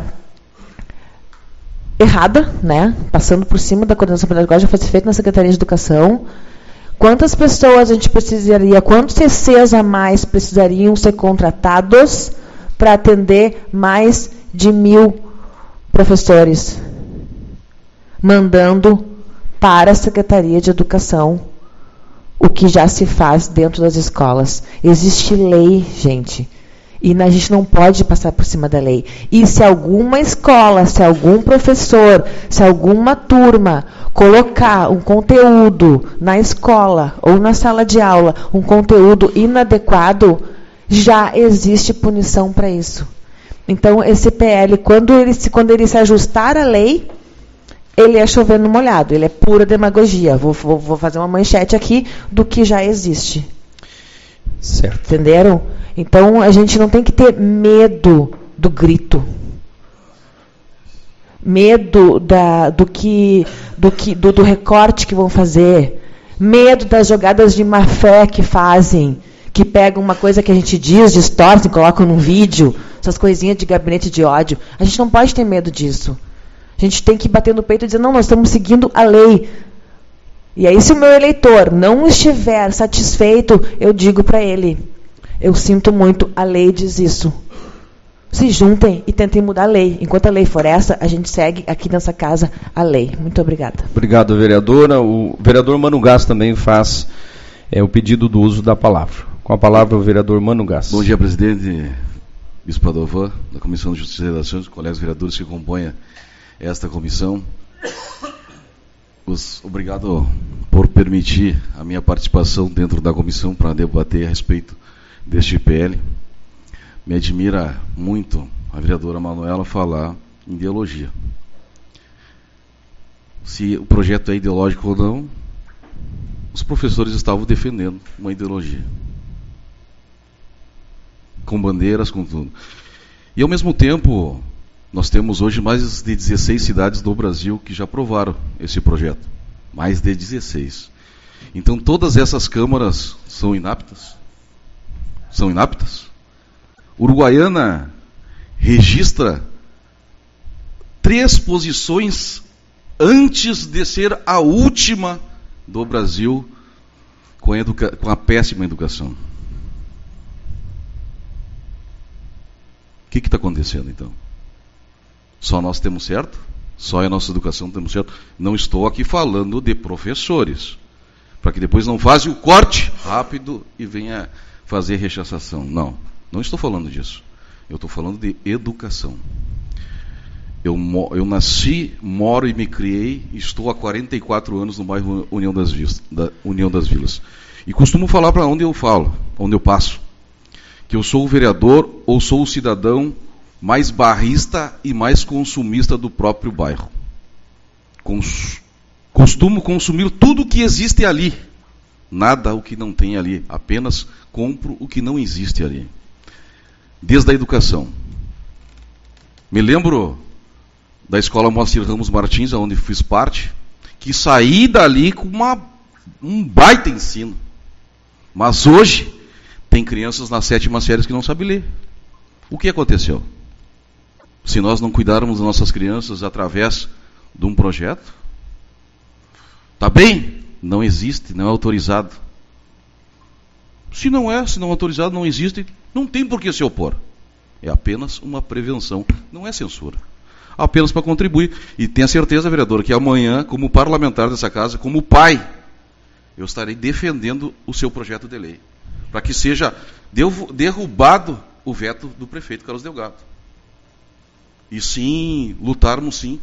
errada, né? Passando por cima da coordenação pedagógica, para ser feito na Secretaria de Educação. Quantas pessoas a gente precisaria, quantos C Cs a mais precisariam ser contratados para atender mais de mil professores, mandando para a Secretaria de Educação o que já se faz dentro das escolas? Existe lei, gente. E a gente não pode passar por cima da lei. E se alguma escola, se algum professor, se alguma turma colocar um conteúdo na escola ou na sala de aula, um conteúdo inadequado, já existe punição para isso. Então, esse P L, quando ele, se, quando ele se ajustar à lei, ele é chover no molhado, ele é pura demagogia. Vou, vou, vou fazer uma manchete aqui do que já existe. Certo. Entenderam? Então, a gente não tem que ter medo do grito. Medo da, do, que, do, que, do, do recorte que vão fazer. Medo das jogadas de má fé que fazem. Que pegam uma coisa que a gente diz, distorcem, colocam num vídeo. Essas coisinhas de gabinete de ódio. A gente não pode ter medo disso. A gente tem que bater no peito e dizer, não, nós estamos seguindo a lei. E aí, se o meu eleitor não estiver satisfeito, eu digo para ele, eu sinto muito, a lei diz isso. se juntem e tentem mudar a lei. Enquanto a lei for essa, a gente segue aqui nessa casa a lei. Muito obrigada. Obrigado, vereadora. O vereador Mano Gás também faz é, o pedido do uso da palavra. Com a palavra, o vereador Mano Gás. Bom dia, presidente Bispo Padovan, da Comissão de Justiça e Relações, colegas vereadores que compõem esta comissão. Os, obrigado por permitir a minha participação dentro da comissão para debater a respeito deste P L. Me admira muito a vereadora Manuela falar em ideologia. Se o projeto é ideológico ou não, os professores estavam defendendo uma ideologia. Com bandeiras, com tudo. E ao mesmo tempo, nós temos hoje mais de dezesseis cidades do Brasil que já aprovaram esse projeto. Mais de dezesseis. Então todas essas câmaras são inaptas? São inaptas? Uruguaiana registra três posições antes de ser a última do Brasil com a, educa- com a péssima educação. O que está acontecendo então? Só nós temos certo? Só a nossa educação temos certo? Não estou aqui falando de professores, para que depois não faça o corte rápido e venha fazer rechaçação. Não, não estou falando disso. Eu estou falando de educação. Eu, eu nasci, moro e me criei, estou há quarenta e quatro anos no bairro União das Vilas. Da União das Vilas. E costumo falar para onde eu falo, onde eu passo, que eu sou o vereador ou sou o cidadão mais barrista e mais consumista do próprio bairro. Cons- costumo consumir tudo o que existe ali. Nada o que não tem ali. Apenas compro o que não existe ali. Desde a educação. Me lembro da escola Moacir Ramos Martins, onde fiz parte, que saí dali com uma, um baita ensino. Mas hoje tem crianças nas sétimas séries que não sabem ler. O que aconteceu? Se nós não cuidarmos das nossas crianças através de um projeto, tá bem? Não existe, não é autorizado. Se não é, se não é autorizado, não existe, não tem por que se opor. É apenas uma prevenção, não é censura. Apenas para contribuir. E tenha certeza, vereador, que amanhã, como parlamentar dessa casa, como pai, eu estarei defendendo o seu projeto de lei, para que seja derrubado o veto do prefeito Carlos Delgado. E sim, lutarmos sim,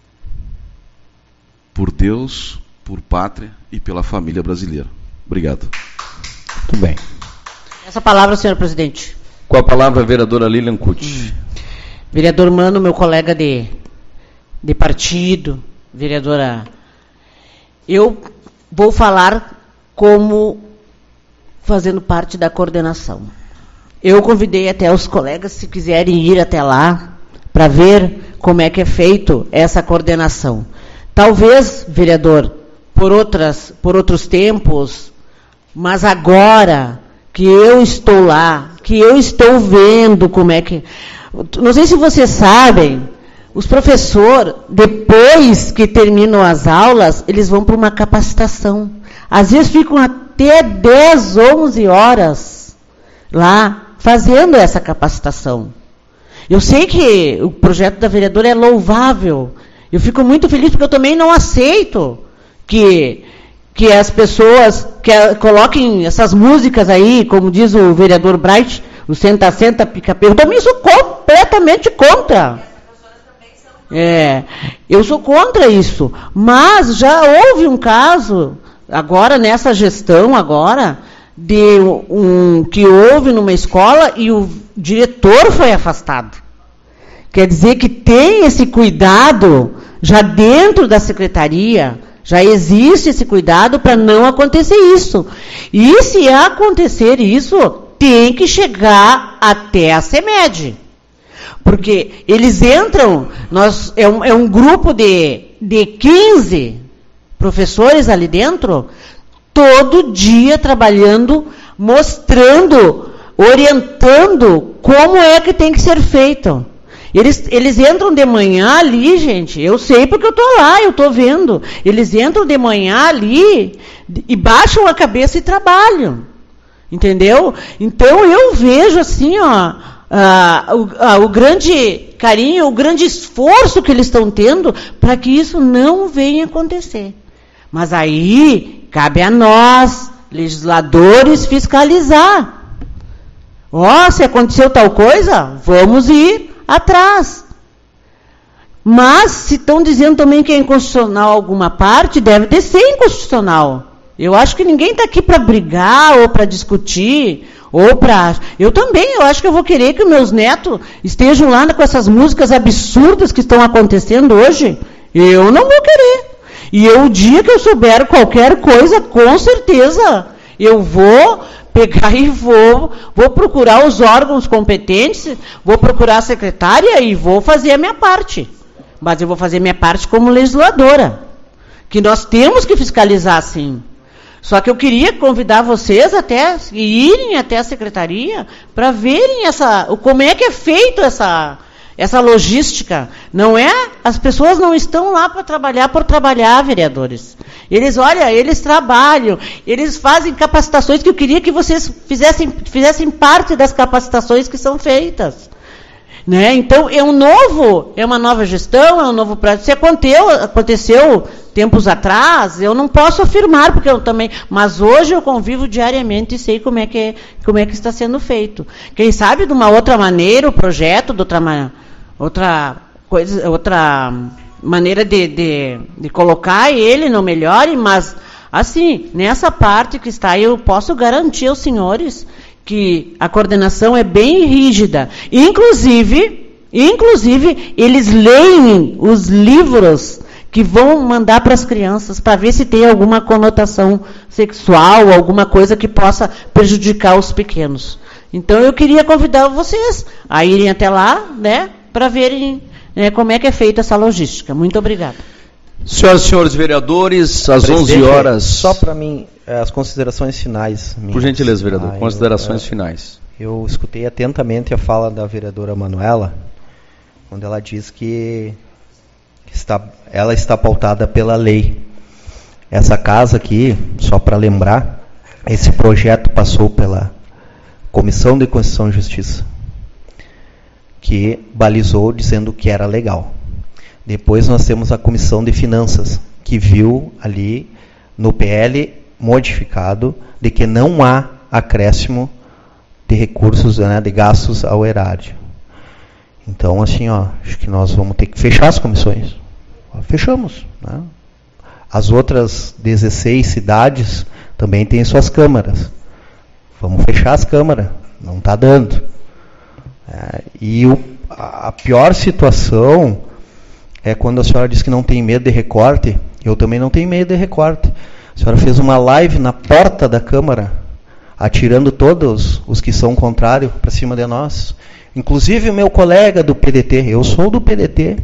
por Deus, por pátria e pela família brasileira. Obrigado. Muito bem. Essa palavra, senhor presidente. Com a palavra, a vereadora Lilian Cucci. Hum. Vereador Mano, meu colega de, de partido, vereadora, eu vou falar como fazendo parte da coordenação. Eu convidei até os colegas, se quiserem ir até lá, para ver como é que é feito essa coordenação. Talvez, vereador, por, outras, por outros tempos, mas agora que eu estou lá, que eu estou vendo como é que... Não sei se vocês sabem, os professores, depois que terminam as aulas, eles vão para uma capacitação. Às vezes ficam até dez, onze horas lá, fazendo essa capacitação. Eu sei que o projeto da vereadora é louvável. Eu fico muito feliz porque eu também não aceito que, que as pessoas que coloquem essas músicas aí, como diz o vereador Bright, o senta, senta, pica-pau. Eu também sou completamente contra. É, eu sou contra isso. Mas já houve um caso, agora nessa gestão, agora, de um que houve numa escola e o diretor foi afastado. Quer dizer que tem esse cuidado já dentro da secretaria, já existe esse cuidado para não acontecer isso. E se acontecer isso, tem que chegar até a CEMED. Porque eles entram, nós, é, um, é um grupo de, de quinze professores ali dentro, todo dia trabalhando, mostrando, orientando como é que tem que ser feito. Eles, eles entram de manhã ali, gente, eu sei porque eu estou lá, eu estou vendo. Eles entram de manhã ali e baixam a cabeça e trabalham. Entendeu? Então eu vejo assim, ó, ah, o, ah, o grande carinho, o grande esforço que eles estão tendo para que isso não venha acontecer. Mas aí cabe a nós, legisladores, fiscalizar. Ó, oh, se aconteceu tal coisa, vamos ir atrás. Mas, se estão dizendo também que é inconstitucional alguma parte, deve ter ser inconstitucional. Eu acho que ninguém está aqui para brigar ou para discutir, ou para... Eu também, eu acho que eu vou querer que meus netos estejam lá com essas músicas absurdas que estão acontecendo hoje. Eu não vou querer. E eu, o dia que eu souber qualquer coisa, com certeza, eu vou pegar e vou, vou procurar os órgãos competentes, vou procurar a secretária e vou fazer a minha parte. Mas eu vou fazer a minha parte como legisladora. Que nós temos que fiscalizar, sim. Só que eu queria convidar vocês até irem até a secretaria para verem essa, como é que é feito essa, essa logística. Não é, as pessoas não estão lá para trabalhar por trabalhar, vereadores. Eles, olha, eles trabalham, eles fazem capacitações que eu queria que vocês fizessem, fizessem parte das capacitações que são feitas. Né? Então, é um novo, é uma nova gestão, é um novo projeto. Se aconteceu, aconteceu tempos atrás, eu não posso afirmar, porque eu também, mas hoje eu convivo diariamente e sei como é que, como é que está sendo feito. Quem sabe de uma outra maneira, o projeto, de outra, outra, coisa, outra maneira de, de, de colocar ele não melhore, mas, assim, nessa parte que está aí, eu posso garantir aos senhores que a coordenação é bem rígida. Inclusive, inclusive, eles leem os livros que vão mandar para as crianças, para ver se tem alguma conotação sexual, alguma coisa que possa prejudicar os pequenos. Então, eu queria convidar vocês a irem até lá, né, para verem, né, como é que é feita essa logística. Muito obrigada. Senhoras e senhores vereadores, às onze horas... Só para mim, as considerações finais. Por gentileza, vereador, ah, considerações eu, finais. Eu escutei atentamente a fala da vereadora Manuela, quando ela diz que está, ela está pautada pela lei. Essa casa aqui, só para lembrar, esse projeto passou pela Comissão de Constituição e Justiça, que balizou dizendo que era legal. Depois nós temos a Comissão de Finanças, que viu ali no P L modificado de que não há acréscimo de recursos, né, de gastos ao erário. Então, assim, ó, acho que nós vamos ter que fechar as comissões. Fechamos. Né? As outras dezesseis cidades também têm suas câmaras. Vamos fechar as câmaras. Não está dando. É, e o, a pior situação é quando a senhora diz que não tem medo de recorte. Eu também não tenho medo de recorte. A senhora fez uma live na porta da Câmara, atirando todos os que são contrários para cima de nós. Inclusive o meu colega do P D T. Eu sou do P D T.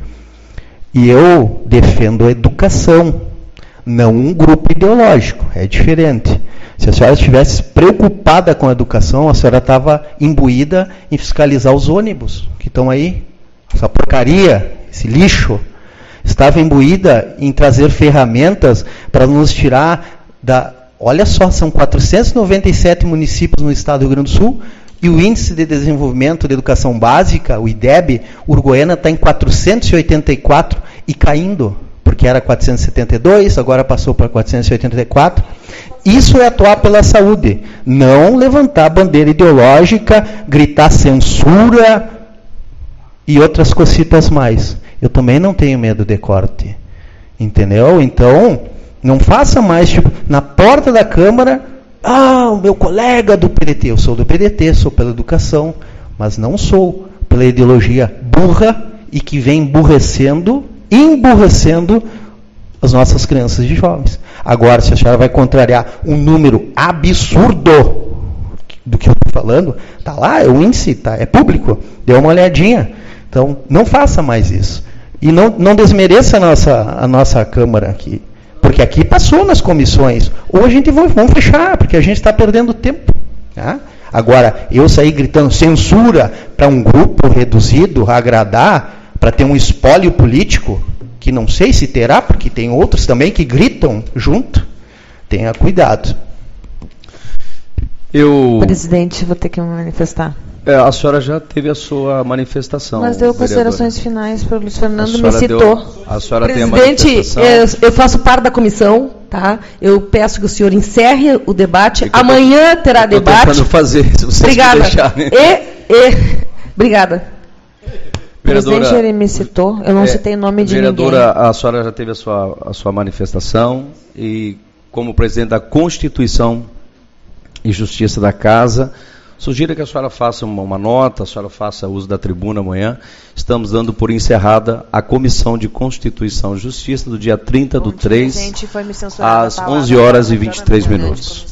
E eu defendo a educação, não um grupo ideológico. É diferente. Se a senhora estivesse preocupada com a educação, a senhora estava imbuída em fiscalizar os ônibus que estão aí. Essa porcaria, esse lixo. Estava imbuída em trazer ferramentas para nos tirar da... Olha só, são quatrocentos e noventa e sete municípios no estado do Rio Grande do Sul e o Índice de Desenvolvimento de Educação Básica, o I D E B, Uruguaiana está em quatrocentos e oitenta e quatro e caindo, porque era quatrocentos e setenta e dois, agora passou para quatrocentos e oitenta e quatro. Isso é atuar pela saúde, não levantar bandeira ideológica, gritar censura e outras cositas mais. Eu também não tenho medo de corte. Entendeu? Então, não faça mais, tipo, na porta da Câmara, ah, o meu colega do P D T. Eu sou do P D T, sou pela educação, mas não sou pela ideologia burra e que vem emburrecendo, emburrecendo as nossas crianças e jovens. Agora, se a senhora vai contrariar um número absurdo do que eu estou falando, está lá, é o índice, tá, é público, dê uma olhadinha. Então, não faça mais isso. E não, não desmereça a nossa, a nossa Câmara aqui. Porque aqui passou nas comissões. Ou a gente vai, vamos fechar, porque a gente está perdendo tempo. Tá? Agora, eu sair gritando censura para um grupo reduzido, agradar, para ter um espólio político, que não sei se terá, porque tem outros também que gritam junto, tenha cuidado. Eu... Presidente, vou ter que me manifestar. É, a senhora já teve a sua manifestação. Mas deu considerações finais para o Luiz Fernando, me citou. Deu, a senhora Presidente, tem a manifestação. eu faço parte da comissão, tá? Eu peço que o senhor encerre o debate. Amanhã tô, terá debate. Tentando fazer, se vocês obrigada. Deixar, né? E, e, obrigada. O presidente, ele me citou, eu não é, citei o nome de vereadora, ninguém. A senhora já teve a sua, a sua manifestação e, como presidente da Constituição e Justiça da Casa, sugiro que a senhora faça uma, uma nota, a senhora faça uso da tribuna amanhã. Estamos dando por encerrada a Comissão de Constituição e Justiça do dia trinta do três, às onze horas e vinte e três minutos.